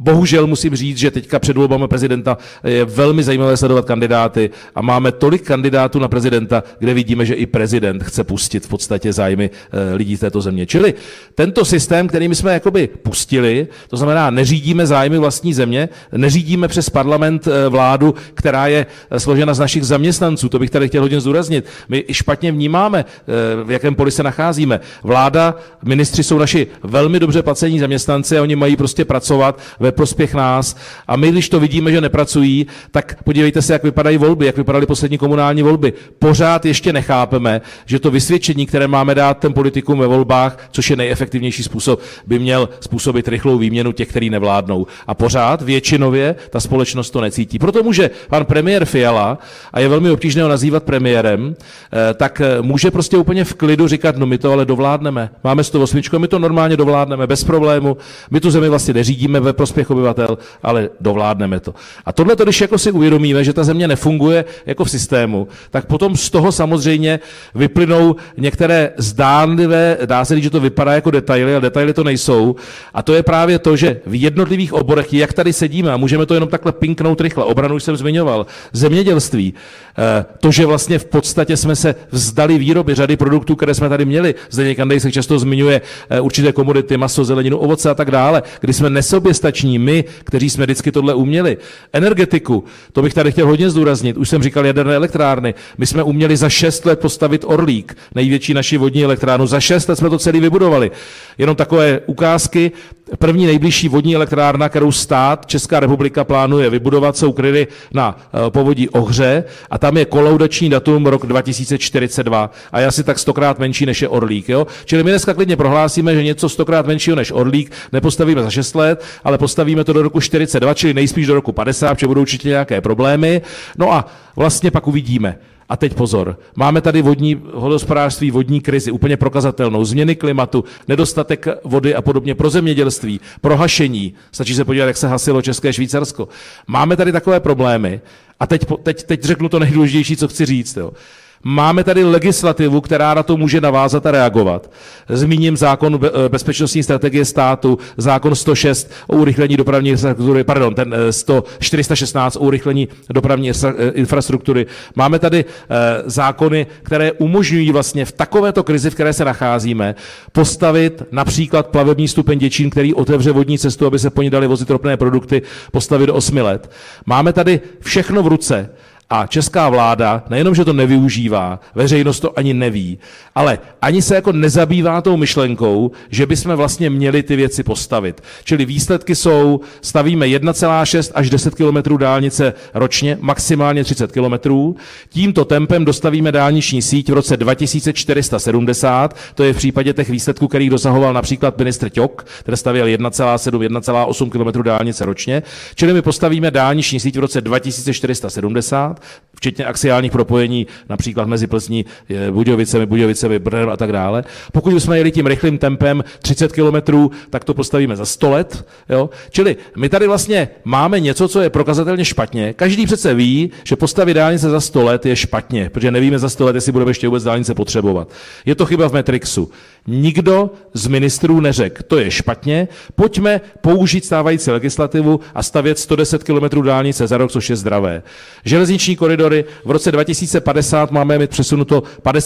Bohužel musím říct, že teďka před volbami prezidenta je velmi zajímavé sledovat kandidáty a máme tolik kandidátů na prezidenta, kde vidíme, že i prezident chce pustit v podstatě zájmy lidí této země. Čili tento systém, který my jsme jakoby pustili, to znamená, neřídíme zájmy vlastní země, neřídíme přes parlament vládu, která je složena z našich zaměstnanců. To bych tady chtěl hodně zdůraznit. My špatně vnímáme, v jakém poli se nacházíme. Vláda, ministři jsou naši velmi dobře placení zaměstnanci a oni mají prostě pracovat ve prospěch nás. A my, když to vidíme, že nepracují, tak podívejte se, jak vypadají volby, jak vypadaly poslední komunální volby. Pořád ještě nechápeme, že to vysvědčení, které máme dát těm politikům ve volbách, což je nejefektivnější způsob, by měl způsobit rychlou výměnu těch, kteří nevládnou. A pořád většinově ta společnost to necítí. Proto může pan premiér Fiala, a je velmi obtížné ho nazývat premiérem, tak může prostě úplně v klidu říkat, no my to ale dovládneme. Máme 108, my to normálně dovládneme bez problému. My tu zemi vlastně neřídíme ve prospěch obyvatel, ale dovládneme to. A tohle, když jako si uvědomíme, že ta země nefunguje jako v systému, tak potom z toho samozřejmě vyplynou některé zdánlivé, dá se říct, že to vypadá jako detaily, ale detaily to nejsou. A to je právě to, že v jednotlivých oborech, jak tady sedíme, a můžeme to jenom takhle pinknout rychle, obranu už jsem zmiňoval, zemědělství, to, že vlastně v podstatě jsme se vzdali výroby řady produktů, které jsme tady měli. Zdeněk Kandej se často zmiňuje určité komodity, maso, zeleninu, ovoce a tak dále, kdy jsme nesoběstační, my, kteří jsme vždycky tohle uměli. Energetiku, to bych tady chtěl hodně zdůraznit, už jsem říkal jaderné elektrárny, my jsme uměli za 6 let postavit Orlík, největší naši vodní elektrárnu, za 6 let jsme to celý vybudovali. Jenom takové ukázky, první nejbližší vodní elektrárna, kterou stát Česká republika plánuje vybudovat, jsou kryty na povodí Ohře a tam je kolaudační datum rok 2042 a je asi tak 100krát menší než je Orlík. Jo? Čili my dneska klidně prohlásíme, že něco 100krát menšího než Orlík nepostavíme za 6 let, ale postavíme to do roku 42, čili nejspíš do roku 50, protože budou určitě nějaké problémy. No a vlastně pak uvidíme. A teď pozor, máme tady vodohospodářství, vodní krizi, úplně prokazatelnou, změny klimatu, nedostatek vody a podobně pro zemědělství, pro hašení. Stačí se podívat, jak se hasilo České Švýcarsko. Máme tady takové problémy a teď řeknu to nejdůležitější, co chci říct. Jo. Máme tady legislativu, která na to může navázat a reagovat. Zmíním zákon bezpečnostní strategie státu, zákon 106 o urychlení dopravní infrastruktury, pardon, ten 416 o urychlení dopravní infrastruktury. Máme tady zákony, které umožňují vlastně v takovéto krizi, v které se nacházíme, postavit například plavební stupeň Děčín, který otevře vodní cestu, aby se po ní daly vozit ropné produkty, postavit do 8 let. Máme tady všechno v ruce. A česká vláda nejenom, že to nevyužívá, veřejnost to ani neví, ale ani se jako nezabývá tou myšlenkou, že bychom vlastně měli ty věci postavit. Čili výsledky jsou, stavíme 1,6 až 10 kilometrů dálnice ročně, maximálně 30 kilometrů. Tímto tempem dostavíme dálniční síť v roce 2470, to je v případě těch výsledků, kterých dosahoval například ministr Ťok, který stavěl 1,7, 1,8 kilometrů dálnice ročně. Čili my postavíme dálniční síť v roce 2470, včetně axiálních propojení, například mezi Plzní, Budějovicemi, Brnem a tak dále. Pokud bychom jeli tím rychlým tempem 30 kilometrů, tak to postavíme za 100 let. Jo? Čili my tady vlastně máme něco, co je prokazatelně špatně. Každý přece ví, že postavit dálnice za 100 let je špatně, protože nevíme za 100 let, jestli budeme ještě vůbec dálnice potřebovat. Je to chyba v Matrixu. Nikdo z ministrů neřekl, to je špatně, pojďme použít stávající legislativu a stavět 110 km dálnice za rok, což je zdravé. Železniční koridory v roce 2050 máme mít přesunuto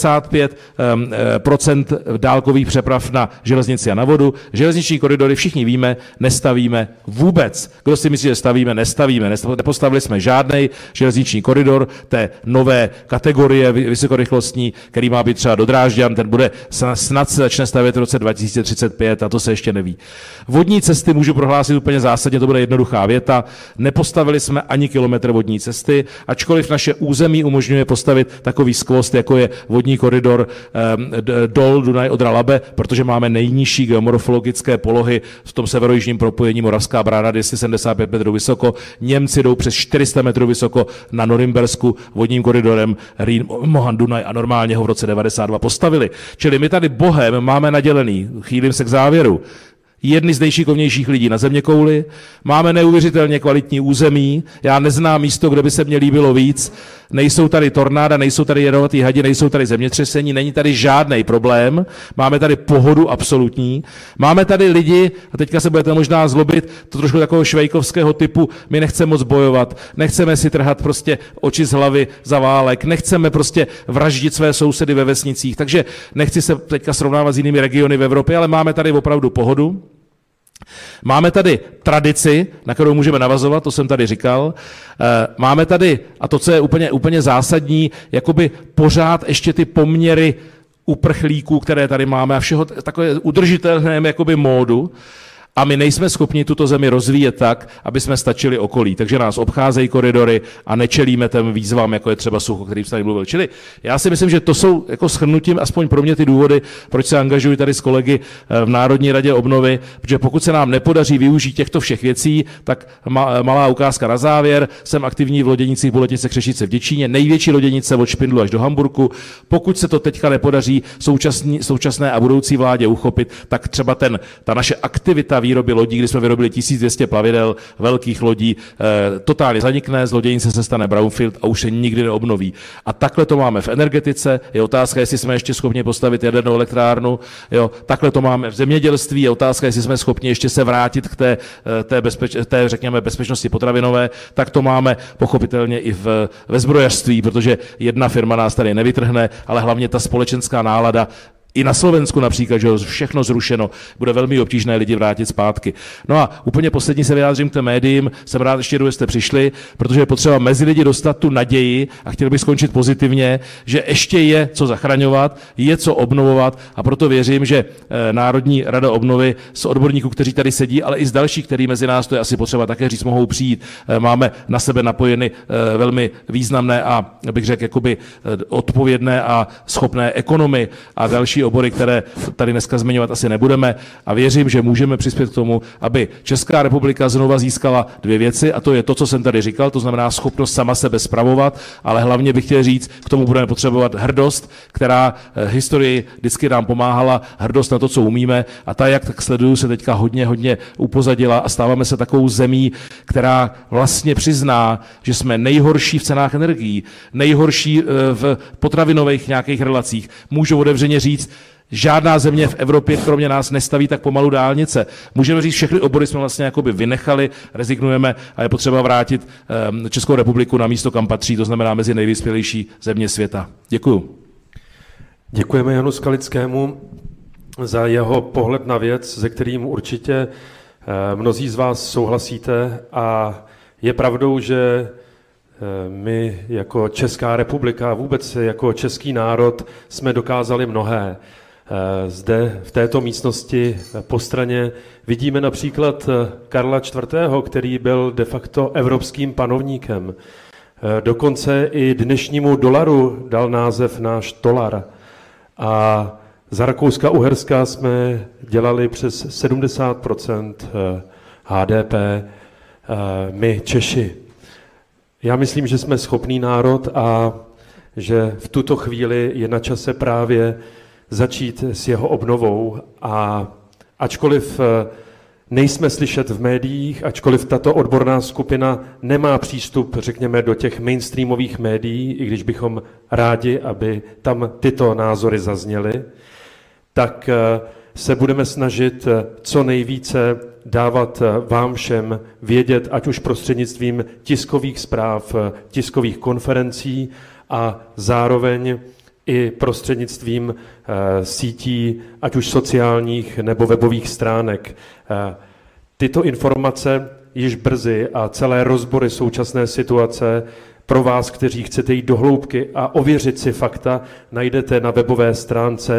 55% dálkových přeprav na železnici a na vodu. Železniční koridory, všichni víme, nestavíme vůbec. Kdo si myslí, že stavíme, nestavíme. Nepostavili jsme žádnej železniční koridor té nové kategorie vysokorychlostní, který má být třeba do Drážďan, ten bude snad se začne stavět v roce 2035 a to se ještě neví. Vodní cesty můžu prohlásit úplně zásadně, to bude jednoduchá věta. Nepostavili jsme ani kilometr vodní cesty, ačkoliv naše území umožňuje postavit takový skvost, jako je vodní koridor Dol Dunaj-Odra-Labe, protože máme nejnižší geomorfologické polohy v tom severojižním propojení Moravská Brána 275 metrů vysoko. Němci jdou přes 400 metrů vysoko na Norimbersku vodním koridorem Rýn-Mohan-Dunaj a normálně ho v roce 92 postavili. Čili my tady bohem máme nadělený, chýlím se k závěru, jedny z nejšikovnějších lidí na zeměkouli, máme neuvěřitelně kvalitní území, já neznám místo, kde by se mně líbilo víc, Nejsou tady tornáda, nejsou tady jedovatý hadi, nejsou tady zemětřesení, není tady žádný problém, máme tady pohodu absolutní, máme tady lidi, a teďka se budete možná zlobit, to trošku takového švejkovského typu, my nechceme moc bojovat, nechceme si trhat prostě oči z hlavy za válek, nechceme prostě vraždit své sousedy ve vesnicích, takže nechci se teďka srovnávat s jinými regiony v Evropě, ale máme tady opravdu pohodu. Máme tady tradici, na kterou můžeme navazovat, to jsem tady říkal. Máme tady, a to, co je úplně zásadní, jakoby pořád ještě ty poměry uprchlíků, které tady máme a všeho takové udržitelném jakoby módu. A my nejsme schopni tuto zemi rozvíjet tak, aby jsme stačili okolí. Takže nás obcházejí koridory a nečelíme těm výzvám, jako je třeba sucho, kterým jsem tady mluvil. Čili já si myslím, že to jsou jako shrnutím, aspoň pro mě ty důvody, proč se angažuji tady s kolegy v Národní radě obnovy, protože pokud se nám nepodaří využít těchto všech věcí, tak malá ukázka na závěr. Jsem aktivní v Loděnicích, Boletice, Křešnice v Děčíně, největší loděnice od Špindlu až do Hamburku. Pokud se to teďka nepodaří současné a budoucí vládě uchopit, tak třeba ta naše aktivita výroby lodí, kdy jsme vyrobili 1200 plavidel, velkých lodí, totálně zanikne, z Loděnice se stane brownfield a už se nikdy neobnoví. A takhle to máme v energetice, je otázka, jestli jsme ještě schopni postavit jadernou elektrárnu, jo, takhle to máme v zemědělství, je otázka, jestli jsme schopni ještě se vrátit k té řekněme, bezpečnosti potravinové, tak to máme pochopitelně i ve zbrojařství, protože jedna firma nás tady nevytrhne, ale hlavně ta společenská nálada. I na Slovensku například, že všechno zrušeno, bude velmi obtížné lidi vrátit zpátky. No a úplně poslední se vyjádřím k těm médiím, jsem rád ještě, že jste přišli, protože je potřeba mezi lidi dostat tu naději a chtěl bych skončit pozitivně, že ještě je co zachraňovat, je co obnovovat a proto věřím, že Národní rada obnovy z odborníků, kteří tady sedí, ale i z dalších, kteří mezi nás, to je asi potřeba také říct, mohou přijít. Máme na sebe napojeny velmi významné a bych řekl jakoby odpovědné a schopné ekonomy a další obory, které tady dneska zmiňovat asi nebudeme a věřím, že můžeme přispět k tomu, aby Česká republika znova získala dvě věci a to je to, co jsem tady říkal, to znamená schopnost sama sebe spravovat, ale hlavně bych chtěl říct, k tomu budeme potřebovat hrdost, která historii vždycky nám pomáhala, hrdost na to, co umíme a ta, jak tak sleduju, se teďka hodně upozadila a stáváme se takovou zemí, která vlastně přizná, že jsme nejhorší v cenách energií, nejhorší v potravinových nějakých relacích. Můžu otevřeně říct, žádná země v Evropě kromě nás nestaví tak pomalu dálnice. Můžeme říct, všechny obory jsme vlastně jakoby vynechali, rezignujeme a je potřeba vrátit Českou republiku na místo, kam patří, to znamená mezi nejvyspělejší země světa. Děkuju. Děkujeme Janu Skalickému za jeho pohled na věc, se kterým určitě mnozí z vás souhlasíte a je pravdou, že my jako Česká republika, vůbec jako český národ jsme dokázali mnohé. Zde v této místnosti po straně vidíme například Karla IV., který byl de facto evropským panovníkem. Dokonce i dnešnímu dolaru dal název náš tolar. A za Rakouska-Uherska jsme dělali přes 70% HDP my Češi. Já myslím, že jsme schopný národ a že v tuto chvíli je na čase právě začít s jeho obnovou a ačkoliv nejsme slyšet v médiích, ačkoliv tato odborná skupina nemá přístup, řekněme, do těch mainstreamových médií, i když bychom rádi, aby tam tyto názory zazněly, tak se budeme snažit co nejvíce dávat vám všem vědět, ať už prostřednictvím tiskových zpráv, tiskových konferencí a zároveň i prostřednictvím sítí, ať už sociálních nebo webových stránek. Tyto informace již brzy a celé rozbory současné situace pro vás, kteří chcete jít do hloubky a ověřit si fakta, najdete na webové stránce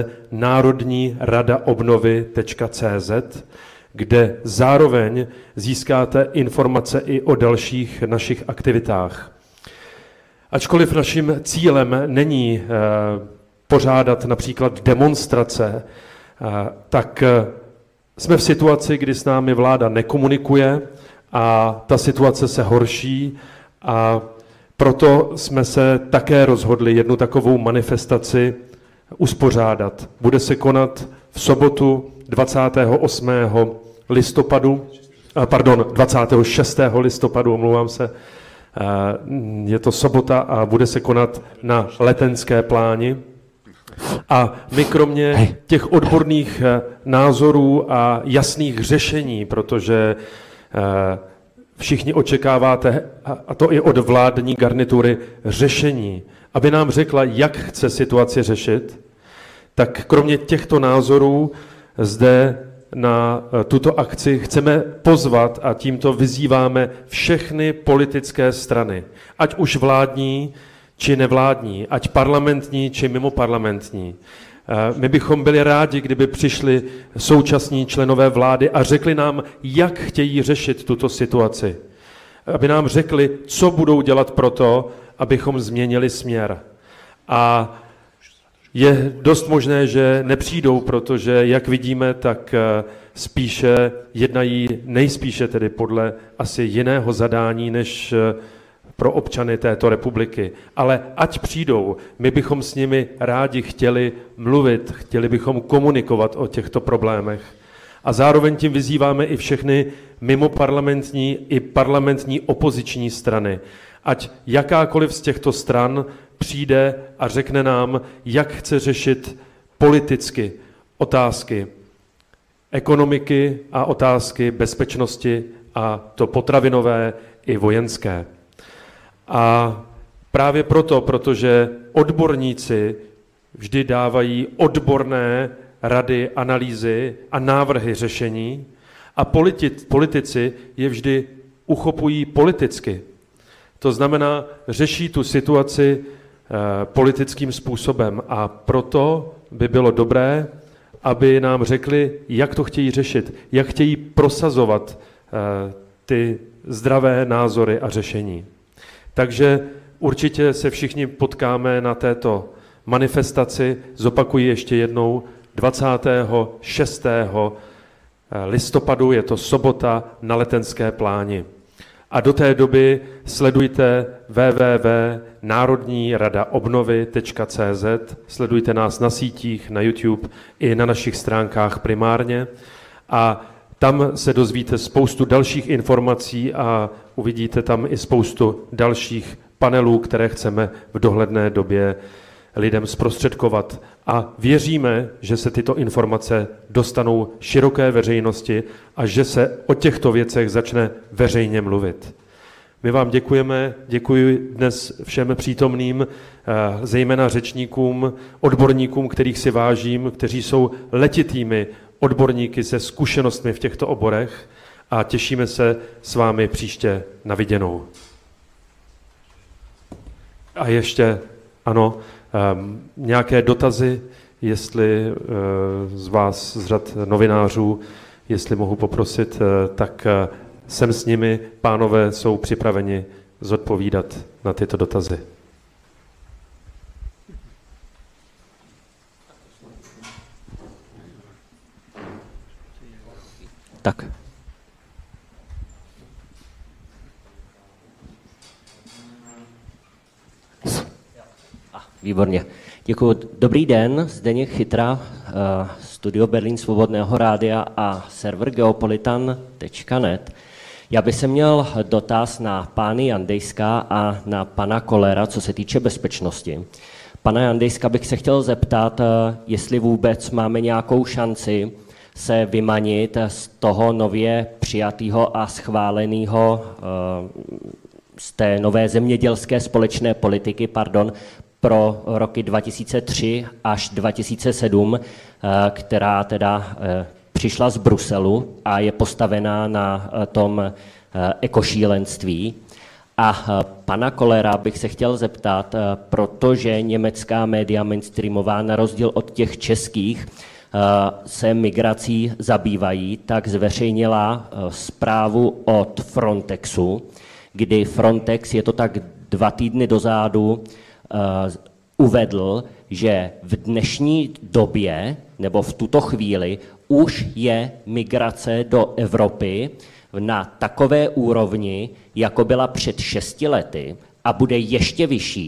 národniradaobnovy.cz, kde zároveň získáte informace i o dalších našich aktivitách. Ačkoliv naším cílem není pořádat například demonstrace, tak jsme v situaci, kdy s námi vláda nekomunikuje a ta situace se horší a proto jsme se také rozhodli jednu takovou manifestaci uspořádat. Bude se konat v sobotu 26. listopadu, omlouvám se, Je to sobota a bude se konat na Letenské pláni. A my kromě těch odborných názorů a jasných řešení, protože všichni očekáváte, a to i od vládní garnitury, řešení, aby nám řekla, jak chce situaci řešit, tak kromě těchto názorů zde na tuto akci chceme pozvat a tímto vyzýváme všechny politické strany, ať už vládní, či nevládní, ať parlamentní, či mimoparlamentní. My bychom byli rádi, kdyby přišli současní členové vlády a řekli nám, jak chtějí řešit tuto situaci. Aby nám řekli, co budou dělat pro to, abychom změnili směr. A je dost možné, že nepřijdou, protože, jak vidíme, tak spíše jednají nejspíše tedy podle asi jiného zadání, než pro občany této republiky. Ale ať přijdou, my bychom s nimi rádi chtěli mluvit, chtěli bychom komunikovat o těchto problémech. A zároveň tím vyzýváme i všechny mimoparlamentní i parlamentní opoziční strany. Ať jakákoliv z těchto stran přijde a řekne nám, jak chce řešit politicky otázky ekonomiky a otázky bezpečnosti, a to potravinové i vojenské. A právě proto, protože odborníci vždy dávají odborné rady, analýzy a návrhy řešení a politici je vždy uchopují politicky. To znamená, řeší tu situaci politickým způsobem a proto by bylo dobré, aby nám řekli, jak to chtějí řešit, jak chtějí prosazovat ty zdravé názory a řešení. Takže určitě se všichni potkáme na této manifestaci, zopakuji ještě jednou, 26. listopadu, je to sobota na Letenské pláni. A do té doby sledujte www.národníradaobnovy.cz, sledujte nás na sítích, na YouTube i na našich stránkách primárně a tam se dozvíte spoustu dalších informací a uvidíte tam i spoustu dalších panelů, které chceme v dohledné době lidem zprostředkovat. A věříme, že se tyto informace dostanou široké veřejnosti a že se o těchto věcech začne veřejně mluvit. My vám děkujeme, děkuji dnes všem přítomným, zejména řečníkům, odborníkům, kterých si vážím, kteří jsou letitými odborníky se zkušenostmi v těchto oborech a těšíme se s vámi příště na viděnou. A ještě, ano, nějaké dotazy, jestli z vás, z řad novinářů, jestli mohu poprosit, tak jsem s nimi, pánové jsou připraveni zodpovídat na tyto dotazy. Tak. Výborně. Děkuji. Dobrý den, Zdeněk Chytra, studio Berlín Svobodného rádia a server geopolitan.net. Já bych se měl dotaz na pány Jandejska a na pana Kollera, co se týče bezpečnosti. Pana Jandejska bych se chtěl zeptat, jestli vůbec máme nějakou šanci se vymanit z toho nově přijatého a schváleného z té nové zemědělské společné politiky, pro roky 2003 až 2007, která teda přišla z Bruselu a je postavená na tom ekošílenství. A pana Kollera bych se chtěl zeptat, protože německá média mainstreamová, na rozdíl od těch českých, se migrací zabývají, tak zveřejnila zprávu od Frontexu, kdy Frontex, je to tak 2 týdny dozadu, uvedl, že v dnešní době, nebo v tuto chvíli, už je migrace do Evropy na takové úrovni, jako byla před 6 lety a bude ještě vyšší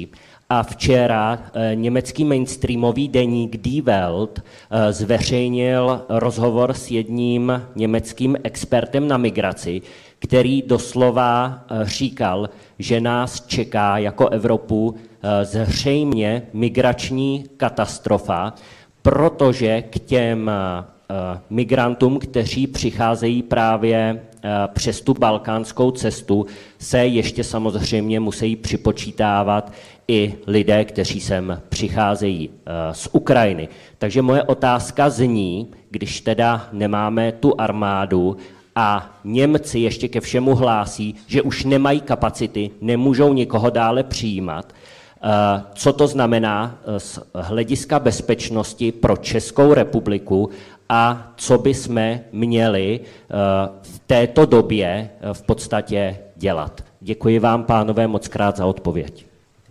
A včera německý mainstreamový deník Die Welt zveřejnil rozhovor s jedním německým expertem na migraci, který doslova říkal, že nás čeká jako Evropu zřejmě migrační katastrofa, protože k těm migrantům, kteří přicházejí právě přes tu balkánskou cestu, se ještě samozřejmě musí připočítávat i lidé, kteří sem přicházejí z Ukrajiny. Takže moje otázka zní, když teda nemáme tu armádu a Němci ještě ke všemu hlásí, že už nemají kapacity, nemůžou nikoho dále přijímat, co to znamená z hlediska bezpečnosti pro Českou republiku a co by jsme měli v této době v podstatě dělat. Děkuji vám, pánové, moc krát za odpověď.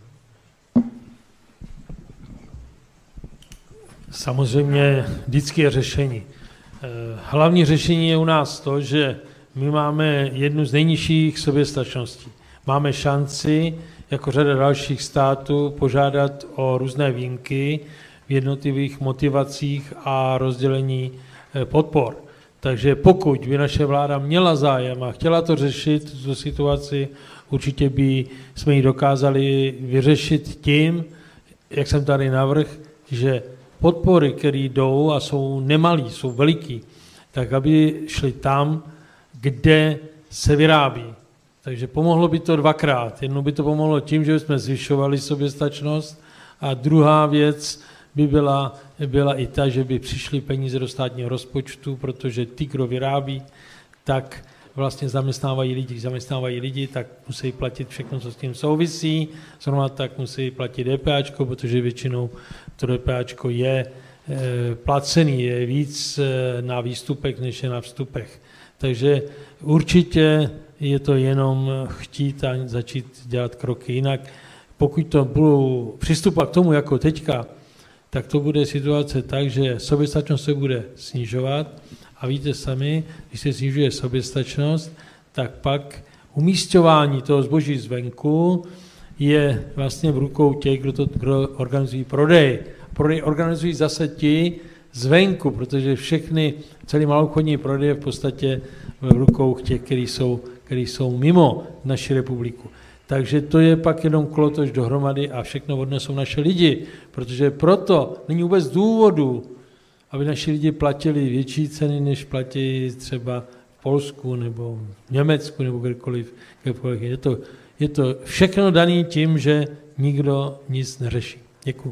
Samozřejmě vždycky je řešení. Hlavní řešení je u nás to, že my máme jednu z nejnižších soběstačností. Máme šanci, jako řada dalších států, požádat o různé výjimky v jednotlivých motivacích a rozdělení podpor. Takže pokud by naše vláda měla zájem a chtěla to řešit, tu situaci, určitě by jsme ji dokázali vyřešit tím, jak jsem tady navrhl, že podpory, které jdou a jsou nemalý, jsou veliký, tak aby šly tam, kde se vyrábí. Takže pomohlo by to dvakrát. Jednou by to pomohlo tím, že jsme zvyšovali soběstačnost a druhá věc by byla i ta, že by přišly peníze do státního rozpočtu, protože ty, kdo vyrábí, tak vlastně zaměstnávají lidi, tak musí platit všechno, co s tím souvisí, zrovna tak musí platit DPAčko, protože většinou to DPAčko je placený, je víc na výstupech, než je na vstupech. Takže určitě je to jenom chtít a začít dělat kroky. Jinak pokud to budou přistupovat k tomu jako teďka, tak to bude situace tak, že soběstačnost se bude snižovat a víte sami, když se snižuje soběstačnost, tak pak umísťování toho zboží zvenku je vlastně v rukou těch, kdo organizují prodej. Prodej organizují zase ti zvenku, protože celý maloobchodní prodej je v podstatě v rukou těch, kteří jsou mimo naši republiku. Takže to je pak jenom kolotoč dohromady a všechno odnesou naše lidi, protože proto není vůbec důvodu, aby naši lidi platili větší ceny, než platí třeba v Polsku nebo v Německu nebo kdekoliv. Je to všechno dané tím, že nikdo nic neřeší. Děkuji.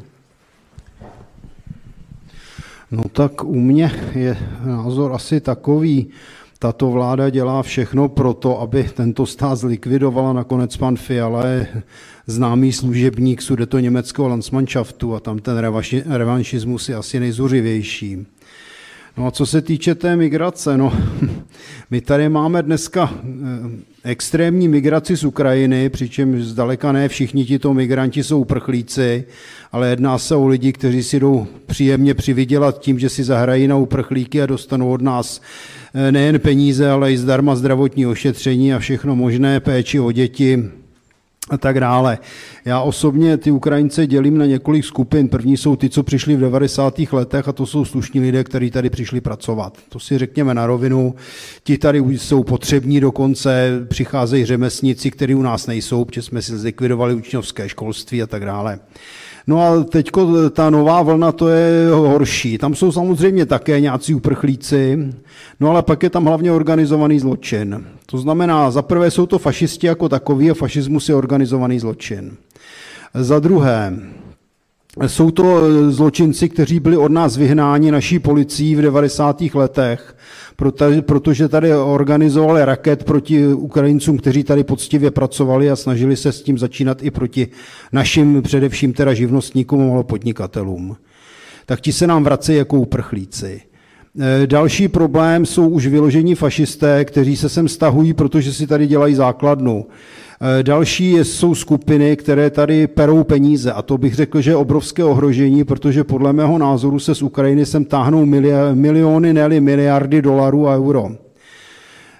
No tak u mě je názor asi takový, tato vláda dělá všechno pro to, aby tento stát zlikvidovala. Nakonec pan Fiala je známý služebník sudetoněmeckého Landsmannschaftu a tam ten revanšismus je asi nejzuřivější. No a co se týče té migrace, no my tady máme dneska extrémní migraci z Ukrajiny, přičemž zdaleka ne všichni tito migranti jsou uprchlíci, ale jedná se o lidi, kteří si jdou příjemně přivydělat tím, že si zahrají na uprchlíky a dostanou od nás nejen peníze, ale i zdarma zdravotní ošetření a všechno možné, péči o děti a tak dále. Já osobně ty Ukrajince dělím na několik skupin. První jsou ty, co přišli v 90. letech a to jsou slušní lidé, kteří tady přišli pracovat. To si řekněme na rovinu. Ti tady jsou potřební dokonce, přicházejí řemeslníci, kteří u nás nejsou, protože jsme si zlikvidovali učňovské školství a tak dále. No a teďko ta nová vlna, to je horší. Tam jsou samozřejmě také nějací uprchlíci, no ale pak je tam hlavně organizovaný zločin. To znamená, za prvé jsou to fašisti jako takový a fašismus je organizovaný zločin. Za druhé, jsou to zločinci, kteří byli od nás vyhnáni naší policií v 90. letech, protože tady organizovali raket proti Ukrajincům, kteří tady poctivě pracovali a snažili se s tím začínat i proti našim především teda živnostníkům a podnikatelům. Tak ti se nám vracejí jako uprchlíci. Další problém jsou už vyložení fašisté, kteří se sem stahují, protože si tady dělají základnu. Další jsou skupiny, které tady perou peníze a to bych řekl, že je obrovské ohrožení, protože podle mého názoru se z Ukrajiny sem táhnou miliony, ne-li miliardy dolarů a euro.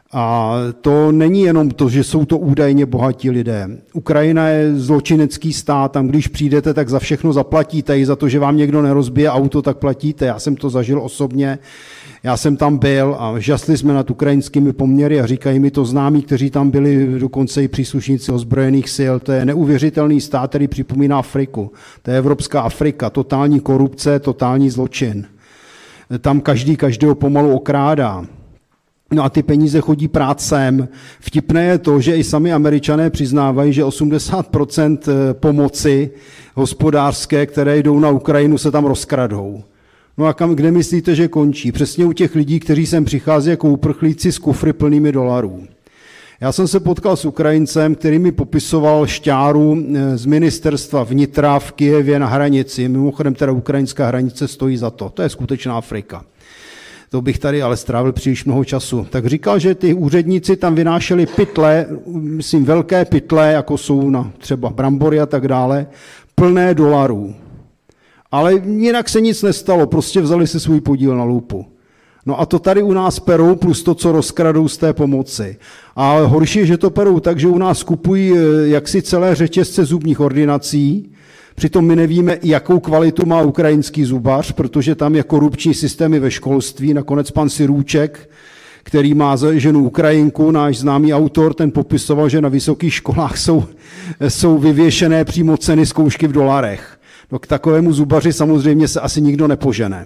A to není jenom to, že jsou to údajně bohatí lidé. Ukrajina je zločinecký stát, tam když přijdete, tak za všechno zaplatíte, i za to, že vám někdo nerozbije auto, tak platíte. Já jsem to zažil osobně, já jsem tam byl a žasli jsme nad ukrajinskými poměry a říkají mi to známí, kteří tam byli dokonce i příslušníci ozbrojených sil. To je neuvěřitelný stát, který připomíná Afriku. To je evropská Afrika, totální korupce, totální zločin. Tam každého pomalu okrádá. No a ty peníze chodí prácem. Vtipné je to, že i sami Američané přiznávají, že 80% pomoci hospodářské, které jdou na Ukrajinu, se tam rozkradou. No a kde myslíte, že končí? Přesně u těch lidí, kteří sem přichází jako uprchlíci s kufry plnými dolarů. Já jsem se potkal s Ukrajincem, který mi popisoval šťáru z ministerstva vnitra v Kyjevě na hranici. Mimochodem teda ukrajinská hranice stojí za to. To je skutečná Afrika. To bych tady ale strávil příliš mnoho času. Tak říkal, že ty úředníci tam vynášeli pytle, myslím velké pytle, jako jsou na třeba brambory a tak dále, plné dolarů. Ale jinak se nic nestalo, prostě vzali si svůj podíl na lupu. No a to tady u nás perou, plus to, co rozkradou z té pomoci. A horší je, že to perou tak, že u nás kupují jaksi celé řetězce zubních ordinací, přitom my nevíme, jakou kvalitu má ukrajinský zubař, protože tam je korupční systémy ve školství. Nakonec pan Sirůček, který má ženu Ukrajinku, náš známý autor, ten popisoval, že na vysokých školách jsou vyvěšené přímo ceny zkoušky v dolarech. No k takovému zubaři samozřejmě se asi nikdo nepožene.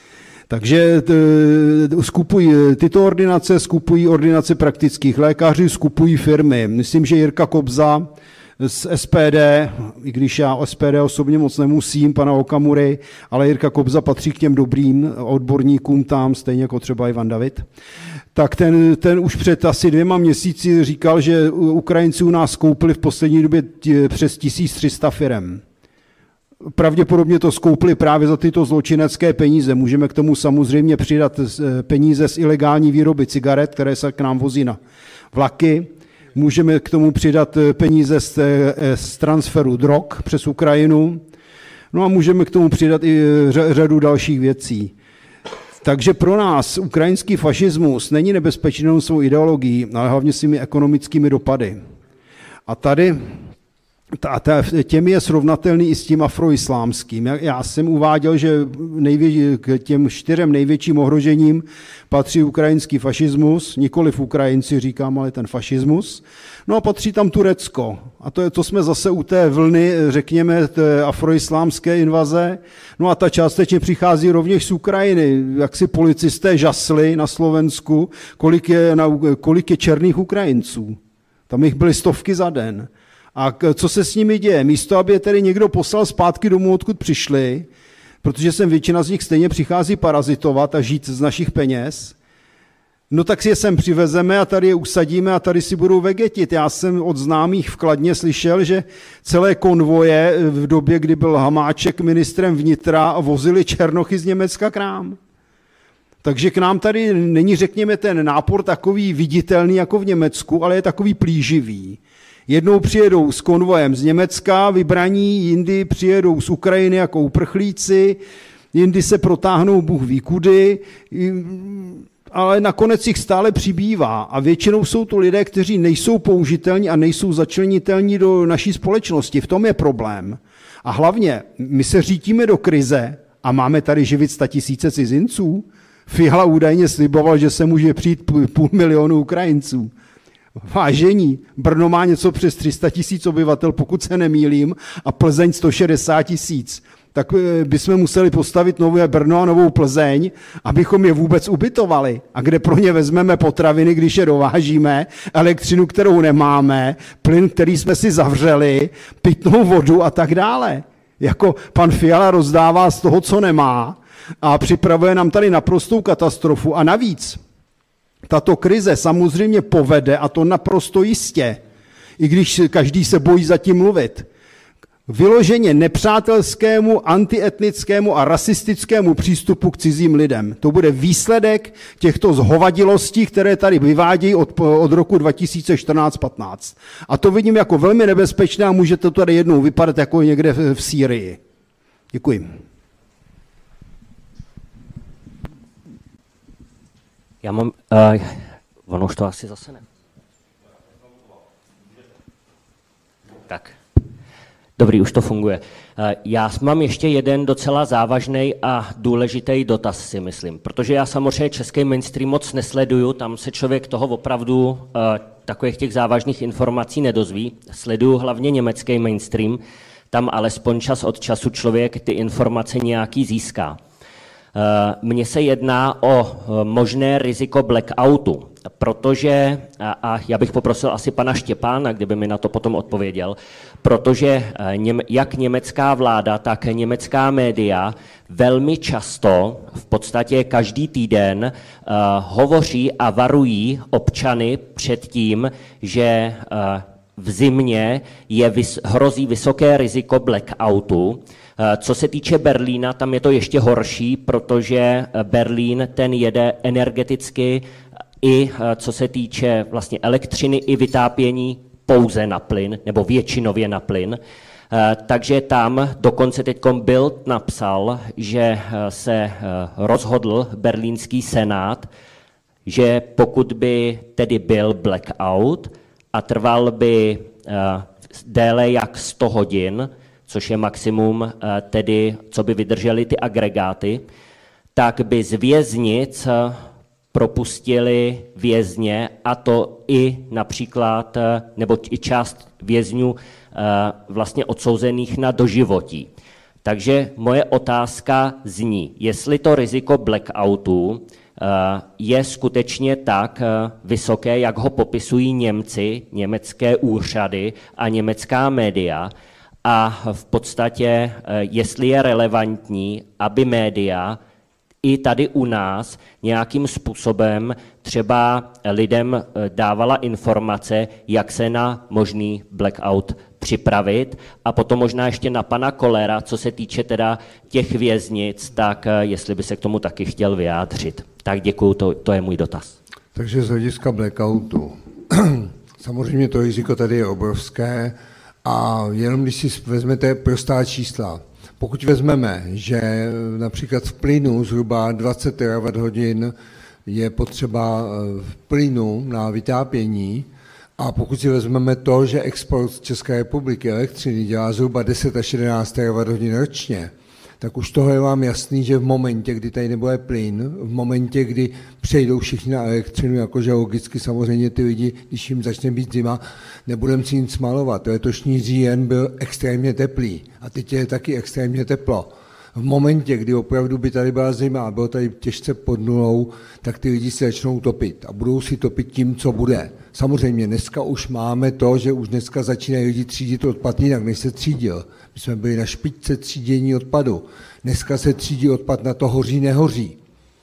Takže skupují tyto ordinace, skupují ordinace praktických lékařů, skupují firmy. Myslím, že Jirka Kobza z SPD, i když já o SPD osobně moc nemusím, pana Okamury, ale Jirka Kobza patří k těm dobrým odborníkům tam, stejně jako třeba Ivan David, tak ten už před asi 2 měsíci říkal, že Ukrajinci u nás koupili v poslední době přes 1300 firem. Pravděpodobně to skoupili právě za tyto zločinecké peníze. Můžeme k tomu samozřejmě přidat peníze z ilegální výroby cigaret, které se k nám vozí na vlaky. Můžeme k tomu přidat peníze z transferu drog přes Ukrajinu. No a můžeme k tomu přidat i řadu dalších věcí. Takže pro nás ukrajinský fašismus není nebezpečný svou ideologií, ale hlavně svými ekonomickými dopady. A tady těm je srovnatelný i s tím afroislámským. Já jsem uváděl, že k těm 4 největším ohrožením patří ukrajinský fašismus, nikoliv Ukrajinci říkám, ale ten fašismus. No a patří tam Turecko. A to jsme zase u té vlny, řekněme, té afroislámské invaze. No a ta částečně přichází rovněž z Ukrajiny. Jak si policisté žasli na Slovensku, kolik je černých Ukrajinců. Tam jich byly stovky za den. A co se s nimi děje? Místo, aby je tedy někdo poslal zpátky domů, odkud přišli, protože sem většina z nich stejně přichází parazitovat a žít z našich peněz, no tak si je sem přivezeme a tady je usadíme a tady si budou vegetit. Já jsem od známých v Kladně slyšel, že celé konvoje v době, kdy byl Hamáček ministrem vnitra, vozili černochy z Německa k nám. Takže k nám tady není, řekněme, ten nápor takový viditelný jako v Německu, ale je takový plíživý. Jednou přijedou s konvojem z Německa, vybraní, jindy přijedou z Ukrajiny jako uprchlíci, jindy se protáhnou Bůh ví kudy, ale nakonec jich stále přibývá. A většinou jsou to lidé, kteří nejsou použitelní a nejsou začlenitelní do naší společnosti. V tom je problém. A hlavně, my se řítíme do krize a máme tady živit 100 000 cizinců. Fiala údajně sliboval, že se může přijít 500 000 Ukrajinců. Vážení, Brno má něco přes 300 000 obyvatel, pokud se nemýlím, a Plzeň 160 000. Tak bychom museli postavit nové Brno a novou Plzeň, abychom je vůbec ubytovali. A kde pro ně vezmeme potraviny, když je dovážíme, elektřinu, kterou nemáme, plyn, který jsme si zavřeli, pitnou vodu a tak dále. Jako pan Fiala rozdává z toho, co nemá a připravuje nám tady naprostou katastrofu. A navíc tato krize samozřejmě povede, a to naprosto jistě, i když každý se bojí zatím mluvit, vyloženě nepřátelskému, antietnickému a rasistickému přístupu k cizím lidem. To bude výsledek těchto zhovadilostí, které tady vyvádějí od roku 2014-15. A to vidím jako velmi nebezpečné a může to tady jednou vypadat jako někde v Sýrii. Děkuji. Já mám Ono už to asi zase ne. Tak. Dobrý, už to funguje. Já mám ještě jeden docela závažný a důležitý dotaz, si myslím, protože já samozřejmě český mainstream moc nesleduju, tam se člověk toho opravdu takových těch závažných informací nedozví. Sleduju hlavně německý mainstream, tam alespoň čas od času člověk ty informace nějaký získá. Mně se jedná o možné riziko blackoutu, protože, a já bych poprosil asi pana Štěpána, kdyby mi na to potom odpověděl, protože jak německá vláda, tak německá média velmi často, v podstatě každý týden, hovoří a varují občany před tím, že v zimě hrozí vysoké riziko blackoutu. Co se týče Berlína, tam je to ještě horší, protože Berlín ten jede energeticky i co se týče vlastně elektřiny i vytápění pouze na plyn, nebo většinově na plyn. Takže tam dokonce teď Bild napsal, že se rozhodl berlínský senát, že pokud by tedy byl blackout a trval by déle jak 100 hodin, což je maximum tedy, co by vydržely ty agregáty, tak by z věznic propustili vězně, a to i například, nebo i část vězňů vlastně odsouzených na doživotí. Takže moje otázka zní, jestli to riziko blackoutu je skutečně tak vysoké, jak ho popisují Němci, německé úřady a německá média, a v podstatě, jestli je relevantní, aby média i tady u nás nějakým způsobem třeba lidem dávala informace, jak se na možný blackout připravit. A potom možná ještě na pana Kollera, co se týče teda těch věznic, tak jestli by se k tomu taky chtěl vyjádřit. Tak děkuju, to je můj dotaz. Takže z hlediska blackoutu. Samozřejmě to riziko tady je obrovské a jenom když si vezmete prostá čísla, pokud vezmeme, že například v plynu zhruba 20 terawatt-hodin je potřeba v plynu na vytápění, a pokud si vezmeme to, že export z České republiky elektřiny dělá zhruba 10 až 11 terawatt-hodin ročně, tak už toho je vám jasný, že v momentě, kdy tady nebude plyn, v momentě, kdy přejdou všichni na elektřinu, jakože logicky samozřejmě ty lidi, když jim začne být zima, nebudeme si nic malovat. Letošní říjen byl extrémně teplý a teď je taky extrémně teplo. V momentě, kdy opravdu by tady byla zima a bylo tady těžce pod nulou, tak ty lidi se začnou topit a budou si topit tím, co bude. Samozřejmě dneska už máme to, že už dneska začínají lidi třídit odpad jinak, než se třídil. My jsme byli na špičce třídění odpadu. Dneska se třídí odpad na to hoří, nehoří.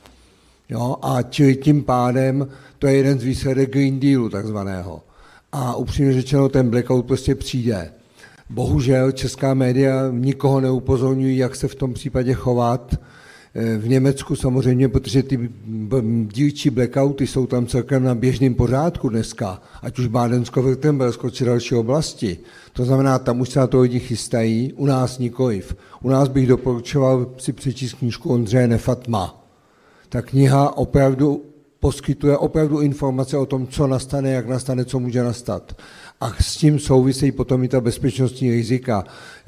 Jo? A čili tím pádem to je jeden z výsledek Green Dealu takzvaného. A upřímně řečeno, ten blackout prostě přijde. Bohužel česká média nikoho neupozorňují, jak se v tom případě chovat. V Německu samozřejmě, protože ty dílčí blackouty jsou tam celkem na běžném pořádku dneska, ať už Bádensko-Württembersko či další oblasti. To znamená, tam už se na to lidi chystají, u nás nikoliv. U nás bych doporučoval si přečíst knížku Ondřeje Nefatma. Ta kniha opravdu poskytuje opravdu informace o tom, co nastane, jak nastane, co může nastat. A s tím souvisejí potom i ta bezpečnostní rizika.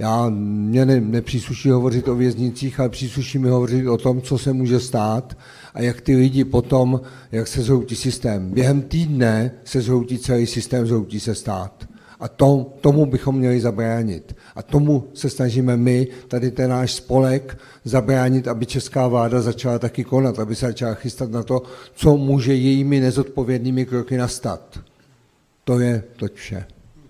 Mně nepřísluší hovořit o věznicích, ale přísluší mi hovořit o tom, co se může stát a jak ty lidi potom, jak se zhroutí systém. Během týdne se zhroutí celý systém, zhroutí se stát. A tomu bychom měli zabránit. A tomu se snažíme my, tady ten náš spolek, zabránit, aby česká vláda začala taky konat, aby se začala chystat na to, co může jejími nezodpovědnými kroky nastat. To je to vše.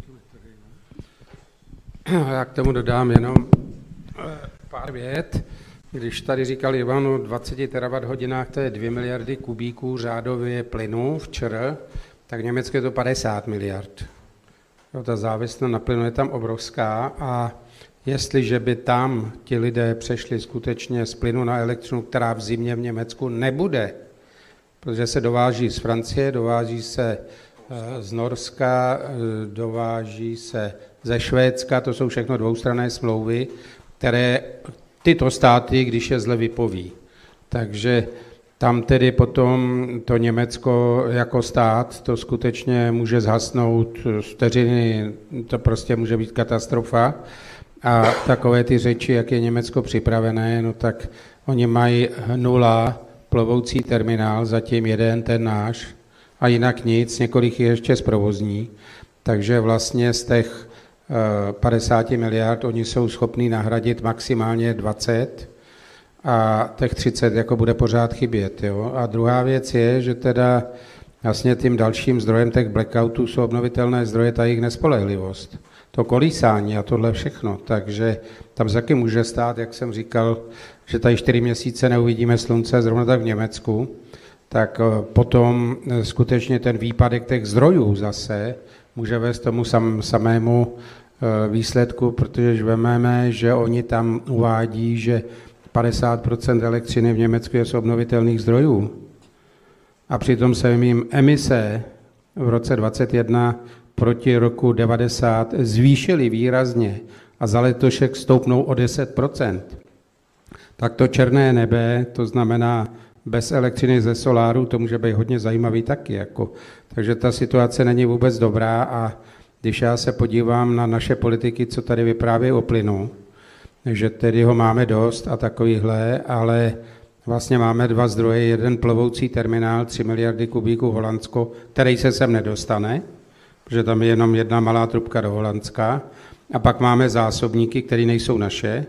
Já k tomu dodám jenom pár vět. Když tady říkal Ivan o 20 terawatt-hodinách, to je 2 miliardy kubíků řádově plynu včera, tak v Německu je to 50 miliard. Ta závislost na plynu je tam obrovská a jestliže by tam ti lidé přešli skutečně z plynu na elektřinu, která v zimě v Německu nebude, protože se dováží z Francie, dováží se z Norska, dováží se ze Švédska, to jsou všechno dvoustranné smlouvy, které tyto státy, když je zle, vypoví. Takže tam tedy potom to Německo jako stát, to skutečně může zhasnout z vteřiny, to prostě může být katastrofa. A takové ty řeči, jak je Německo připravené, no tak oni mají 0 plovoucí terminál, zatím jeden, ten náš, a jinak nic, několik je ještě zprovozní. Takže vlastně z těch 50 miliard oni jsou schopní nahradit maximálně 20 a těch 30 jako bude pořád chybět. Jo? A druhá věc je, že teda vlastně tím dalším zdrojem těch blackoutů jsou obnovitelné zdroje, ta jejich nespolehlivost. To kolísání a tohle všechno. Takže tam se taky může stát, jak jsem říkal, že tady 4 měsíce neuvidíme slunce, zrovna tak v Německu, tak potom skutečně ten výpadek těch zdrojů zase může vést tomu samému výsledku, protože když vememe, že oni tam uvádí, že 50% elektřiny v Německu je z obnovitelných zdrojů a přitom se jim emise v roce 2021 proti roku 90 zvýšily výrazně a za letošek stoupnou o 10%. Tak to černé nebe, to znamená bez elektřiny ze soláru, to může být hodně zajímavý taky. Jako. Takže ta situace není vůbec dobrá a když já se podívám na naše politiky, co tady vyprávějí o plynu, že tedy ho máme dost a takovýhle, ale vlastně máme 2 zdroje, jeden plovoucí terminál, 3 miliardy kubíků Holandsko, který se sem nedostane, protože tam je jenom jedna malá trubka do Holandska, a pak máme zásobníky, které nejsou naše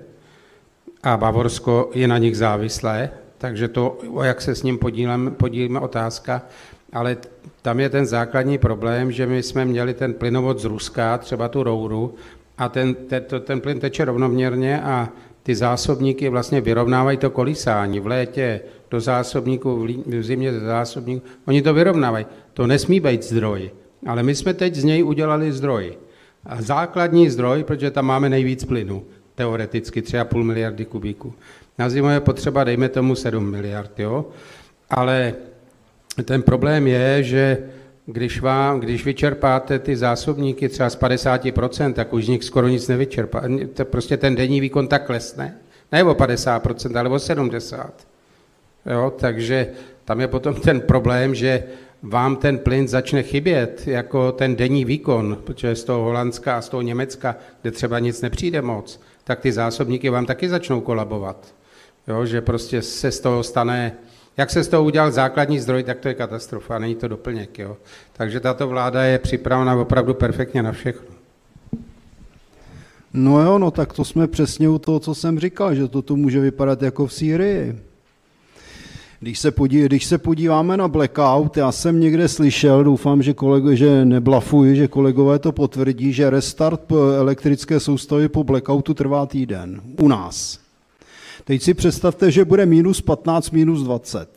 a Bavorsko je na nich závislé, takže to, jak se s ním podílíme, otázka, ale tam je ten základní problém, že my jsme měli ten plynovod z Ruska, třeba tu rouru, a ten plyn teče rovnoměrně a ty zásobníky vlastně vyrovnávají to kolísání. V létě do zásobníků, v zimě do zásobníků, oni to vyrovnávají. To nesmí být zdroj, ale my jsme teď z něj udělali zdroj. A základní zdroj, protože tam máme nejvíc plynu, teoreticky 3,5 miliardy kubíků. Na zimu je potřeba, dejme tomu 7 miliard, jo? Ale ten problém je, že když vyčerpáte ty zásobníky třeba z 50%, tak už z nich skoro nic nevyčerpá. Prostě ten denní výkon tak klesne. Ne o 50%, ale o 70%. Jo? Takže tam je potom ten problém, že vám ten plyn začne chybět jako ten denní výkon, protože z toho Holandska a z toho Německa, kde třeba nic nepřijde moc, tak ty zásobníky vám taky začnou kolabovat. Jo? Že prostě se z toho stane... Jak se z toho udělal základní zdroj, tak to je katastrofa, není to doplněk. Jo? Takže tato vláda je připravena opravdu perfektně na všechno. No jo, no tak to jsme přesně u toho, co jsem říkal, že to může vypadat jako v Sýrii. Když se podíváme na blackout, já jsem někde slyšel, doufám, že neblafuji, že kolegové to potvrdí, že restart elektrické soustavy po blackoutu trvá týden. U nás. Teď si představte, že bude -15, -20.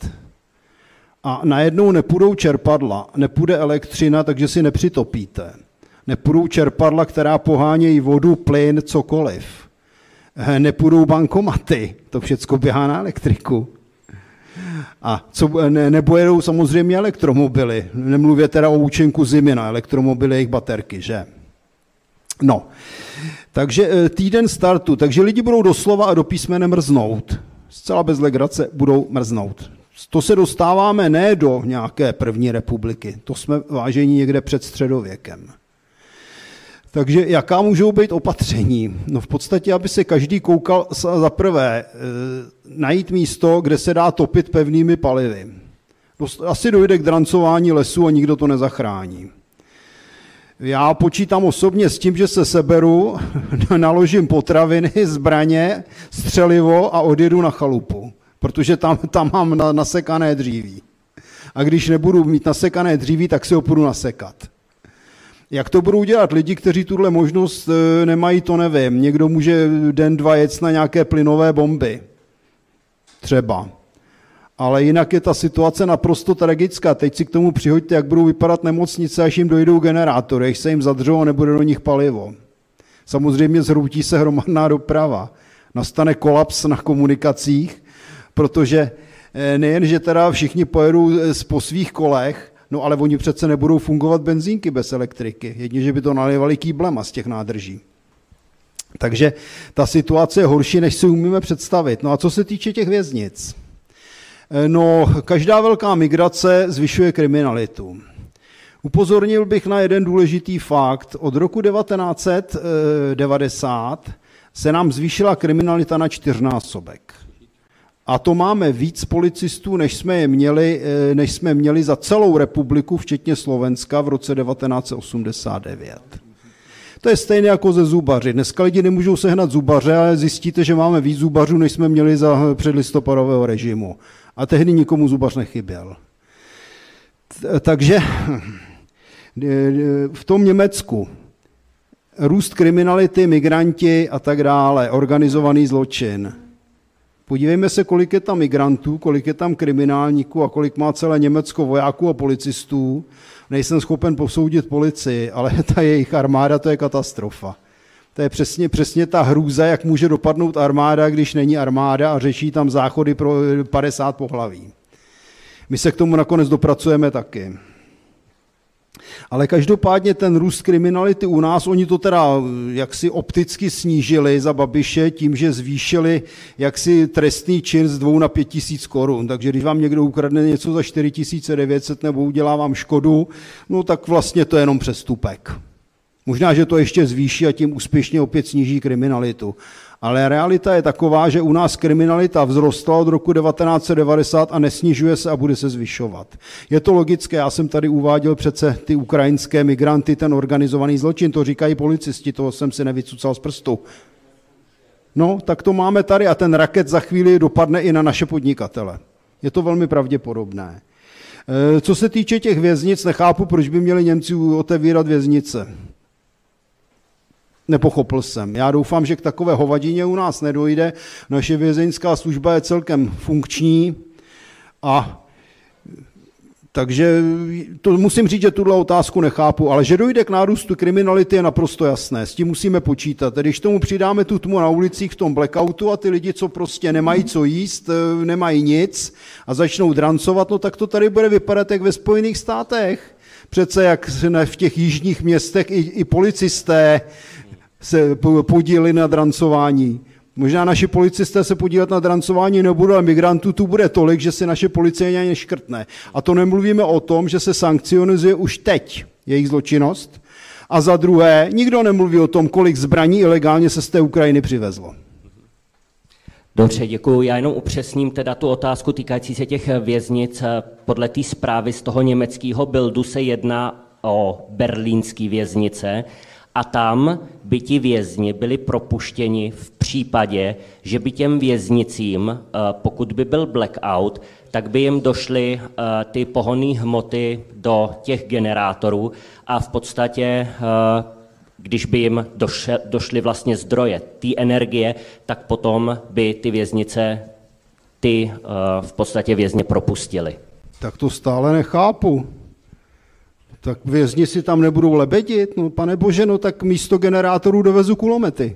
A najednou nepůjdou čerpadla, nepůjde elektřina, takže si nepřitopíte. Nepůjdou čerpadla, která pohánějí vodu, plyn, cokoliv. Nepůjdou bankomaty, to všecko běhá na elektriku. A nebo jedou samozřejmě elektromobily. Nemluvě teda o účinku zimy na elektromobily, jejich baterky, že? No, takže týden startu, takže lidi budou doslova a do písmene mrznout. Zcela bez legrace budou mrznout. To se dostáváme ne do nějaké první republiky, to jsme vážení někde před středověkem. Takže jaká můžou být opatření? No v podstatě, aby se každý koukal za prvé, najít místo, kde se dá topit pevnými palivy. Asi dojde k drancování lesů a nikdo to nezachrání. Já počítám osobně s tím, že se seberu, naložím potraviny, zbraně, střelivo a odjedu na chalupu, protože tam mám nasekané dříví. A když nebudu mít nasekané dříví, tak si ho půjdu nasekat. Jak to budou dělat lidi, kteří tuhle možnost nemají, to nevím. Někdo může den, dva jet na nějaké plynové bomby. Třeba. Ale jinak je ta situace naprosto tragická. Teď si k tomu přihoďte, jak budou vypadat nemocnice, až jim dojdou generátory, až se jim zadřou a nebude do nich palivo. Samozřejmě zhroutí se hromadná doprava. Nastane kolaps na komunikacích, protože nejen, že teda všichni pojedou po svých kolech, no ale oni přece nebudou fungovat benzínky bez elektriky. Jedině, že by to nalévali kýblema z těch nádrží. Takže ta situace je horší, než si umíme představit. No a co se týče těch věznic? No, každá velká migrace zvyšuje kriminalitu. Upozornil bych na jeden důležitý fakt. Od roku 1990 se nám zvýšila kriminalita na 4násobek. A to máme víc policistů, než jsme měli za celou republiku, včetně Slovenska, v roce 1989. To je stejné jako ze zubaři. Dneska lidi nemůžou sehnat zubaře, ale zjistíte, že máme víc zubařů, než jsme měli za předlistopadového režimu. A tehdy nikomu zubař nechyběl. Takže v tom Německu růst kriminality, migranti a tak dále, organizovaný zločin. Podívejme se, kolik je tam migrantů, kolik je tam kriminálníků a kolik má celé Německo vojáků a policistů. Nejsem schopen posoudit policii, ale ta jejich armáda, to je katastrofa. To je přesně ta hrůza, jak může dopadnout armáda, když není armáda a řeší tam záchody pro 50 pohlaví. My se k tomu nakonec dopracujeme taky. Ale každopádně ten růst kriminality u nás, oni to teda jaksi opticky snížili za Babiše tím, že zvýšili jaksi trestný čin z 2 na 5 tisíc korun. Takže když vám někdo ukradne něco za 4900 nebo udělá vám škodu, no tak vlastně to je jenom přestupek. Možná, že to ještě zvýší a tím úspěšně opět sníží kriminalitu. Ale realita je taková, že u nás kriminalita vzrostla od roku 1990 a nesnižuje se a bude se zvyšovat. Je to logické, já jsem tady uváděl přece ty ukrajinské migranty, ten organizovaný zločin, to říkají policisti, toho jsem si nevycucal z prstu. No, tak to máme tady a ten raket za chvíli dopadne i na naše podnikatele. Je to velmi pravděpodobné. Co se týče těch věznic, nechápu, proč by měli Němci otevírat věznice. Nepochopil jsem. Já doufám, že k takové hovadině u nás nedojde. Naše vězeňská služba je celkem funkční a takže to musím říct, že tuhle otázku nechápu, ale že dojde k nárůstu kriminality je naprosto jasné. S tím musíme počítat. Když tomu přidáme tu tmu na ulicích v tom blackoutu a ty lidi, co prostě nemají co jíst, nemají nic a začnou drancovat, no tak to tady bude vypadat jak ve Spojených státech. Přece jak v těch jižních městech i policisté se podíleli na drancování. Možná naši policisté se podílet na drancování nebudou, ale migrantů tu bude tolik, že si naše policie ani neškrtne. A to nemluvíme o tom, že se sankcionizuje už teď jejich zločinnost. A za druhé, nikdo nemluví o tom, kolik zbraní ilegálně se z té Ukrajiny přivezlo. Dobře, děkuji. Já jenom upřesním teda tu otázku týkající se těch věznic. Podle té zprávy z toho německého Bildu se jedná o berlínské věznice a tam by ti vězni byli propuštěni v případě, že by těm věznicím, pokud by byl blackout, tak by jim došly ty pohonné hmoty do těch generátorů a v podstatě když by jim došly vlastně zdroje té energie, tak potom by ty věznice ty v podstatě vězně propustili. Tak to stále nechápu. Tak vězni si tam nebudou lebedit? No pane bože, no tak místo generátorů dovezu kulomety.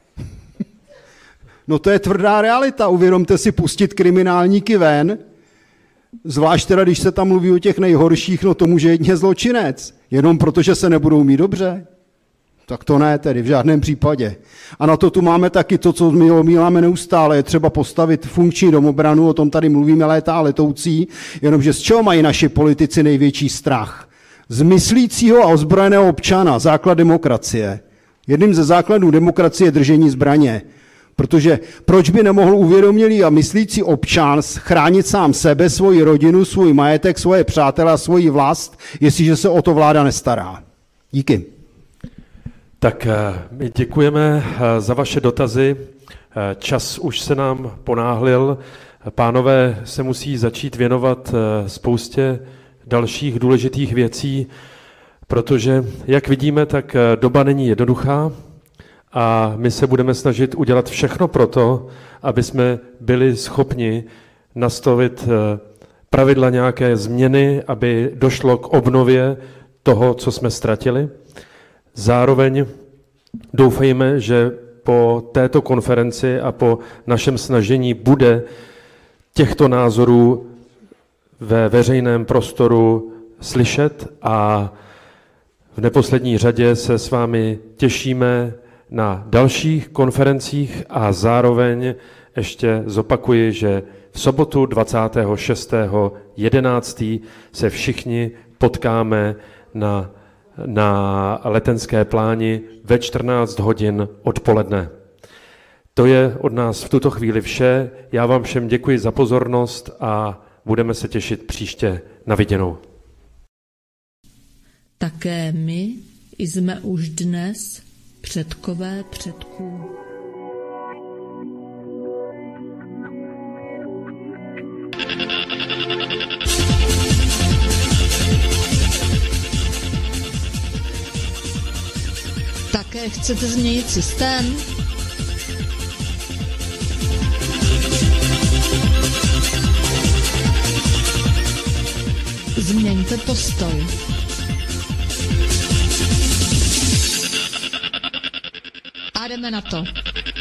No to je tvrdá realita. Uvědomte si pustit kriminálníky ven, zvlášť teda, když se tam mluví o těch nejhorších, no to může jedině zločinec. Jenom protože se nebudou mít dobře. Tak to ne tedy, v žádném případě. A na to tu máme taky to, co my omíláme neustále. Je třeba postavit funkční domobranu, o tom tady mluvíme léta a letoucí, jenomže z čeho mají naši politici největší strach? Z myslícího a ozbrojeného občana, základ demokracie. Jedním ze základů demokracie je držení zbraně. Protože proč by nemohl uvědomělý a myslící občan chránit sám sebe, svoji rodinu, svůj majetek, svoje přátele a svoji vlast, jestliže se o to vláda nestará? Díky. Tak my děkujeme za vaše dotazy. Čas už se nám ponáhlil. Pánové se musí začít věnovat spoustě dalších důležitých věcí, protože, jak vidíme, tak doba není jednoduchá a my se budeme snažit udělat všechno pro to, aby jsme byli schopni nastavit pravidla nějaké změny, aby došlo k obnově toho, co jsme ztratili. Zároveň doufejme, že po této konferenci a po našem snažení bude těchto názorů ve veřejném prostoru slyšet a v neposlední řadě se s vámi těšíme na dalších konferencích a zároveň ještě zopakuji, že v sobotu 26.11. se všichni potkáme na Letenské pláni ve 14 hodin odpoledne. To je od nás v tuto chvíli vše. Já vám všem děkuji za pozornost a budeme se těšit příště na viděnou. Také my jsme už dnes předkové předků. Také chcete změnit systém? Změňte postoj. A jdeme na to.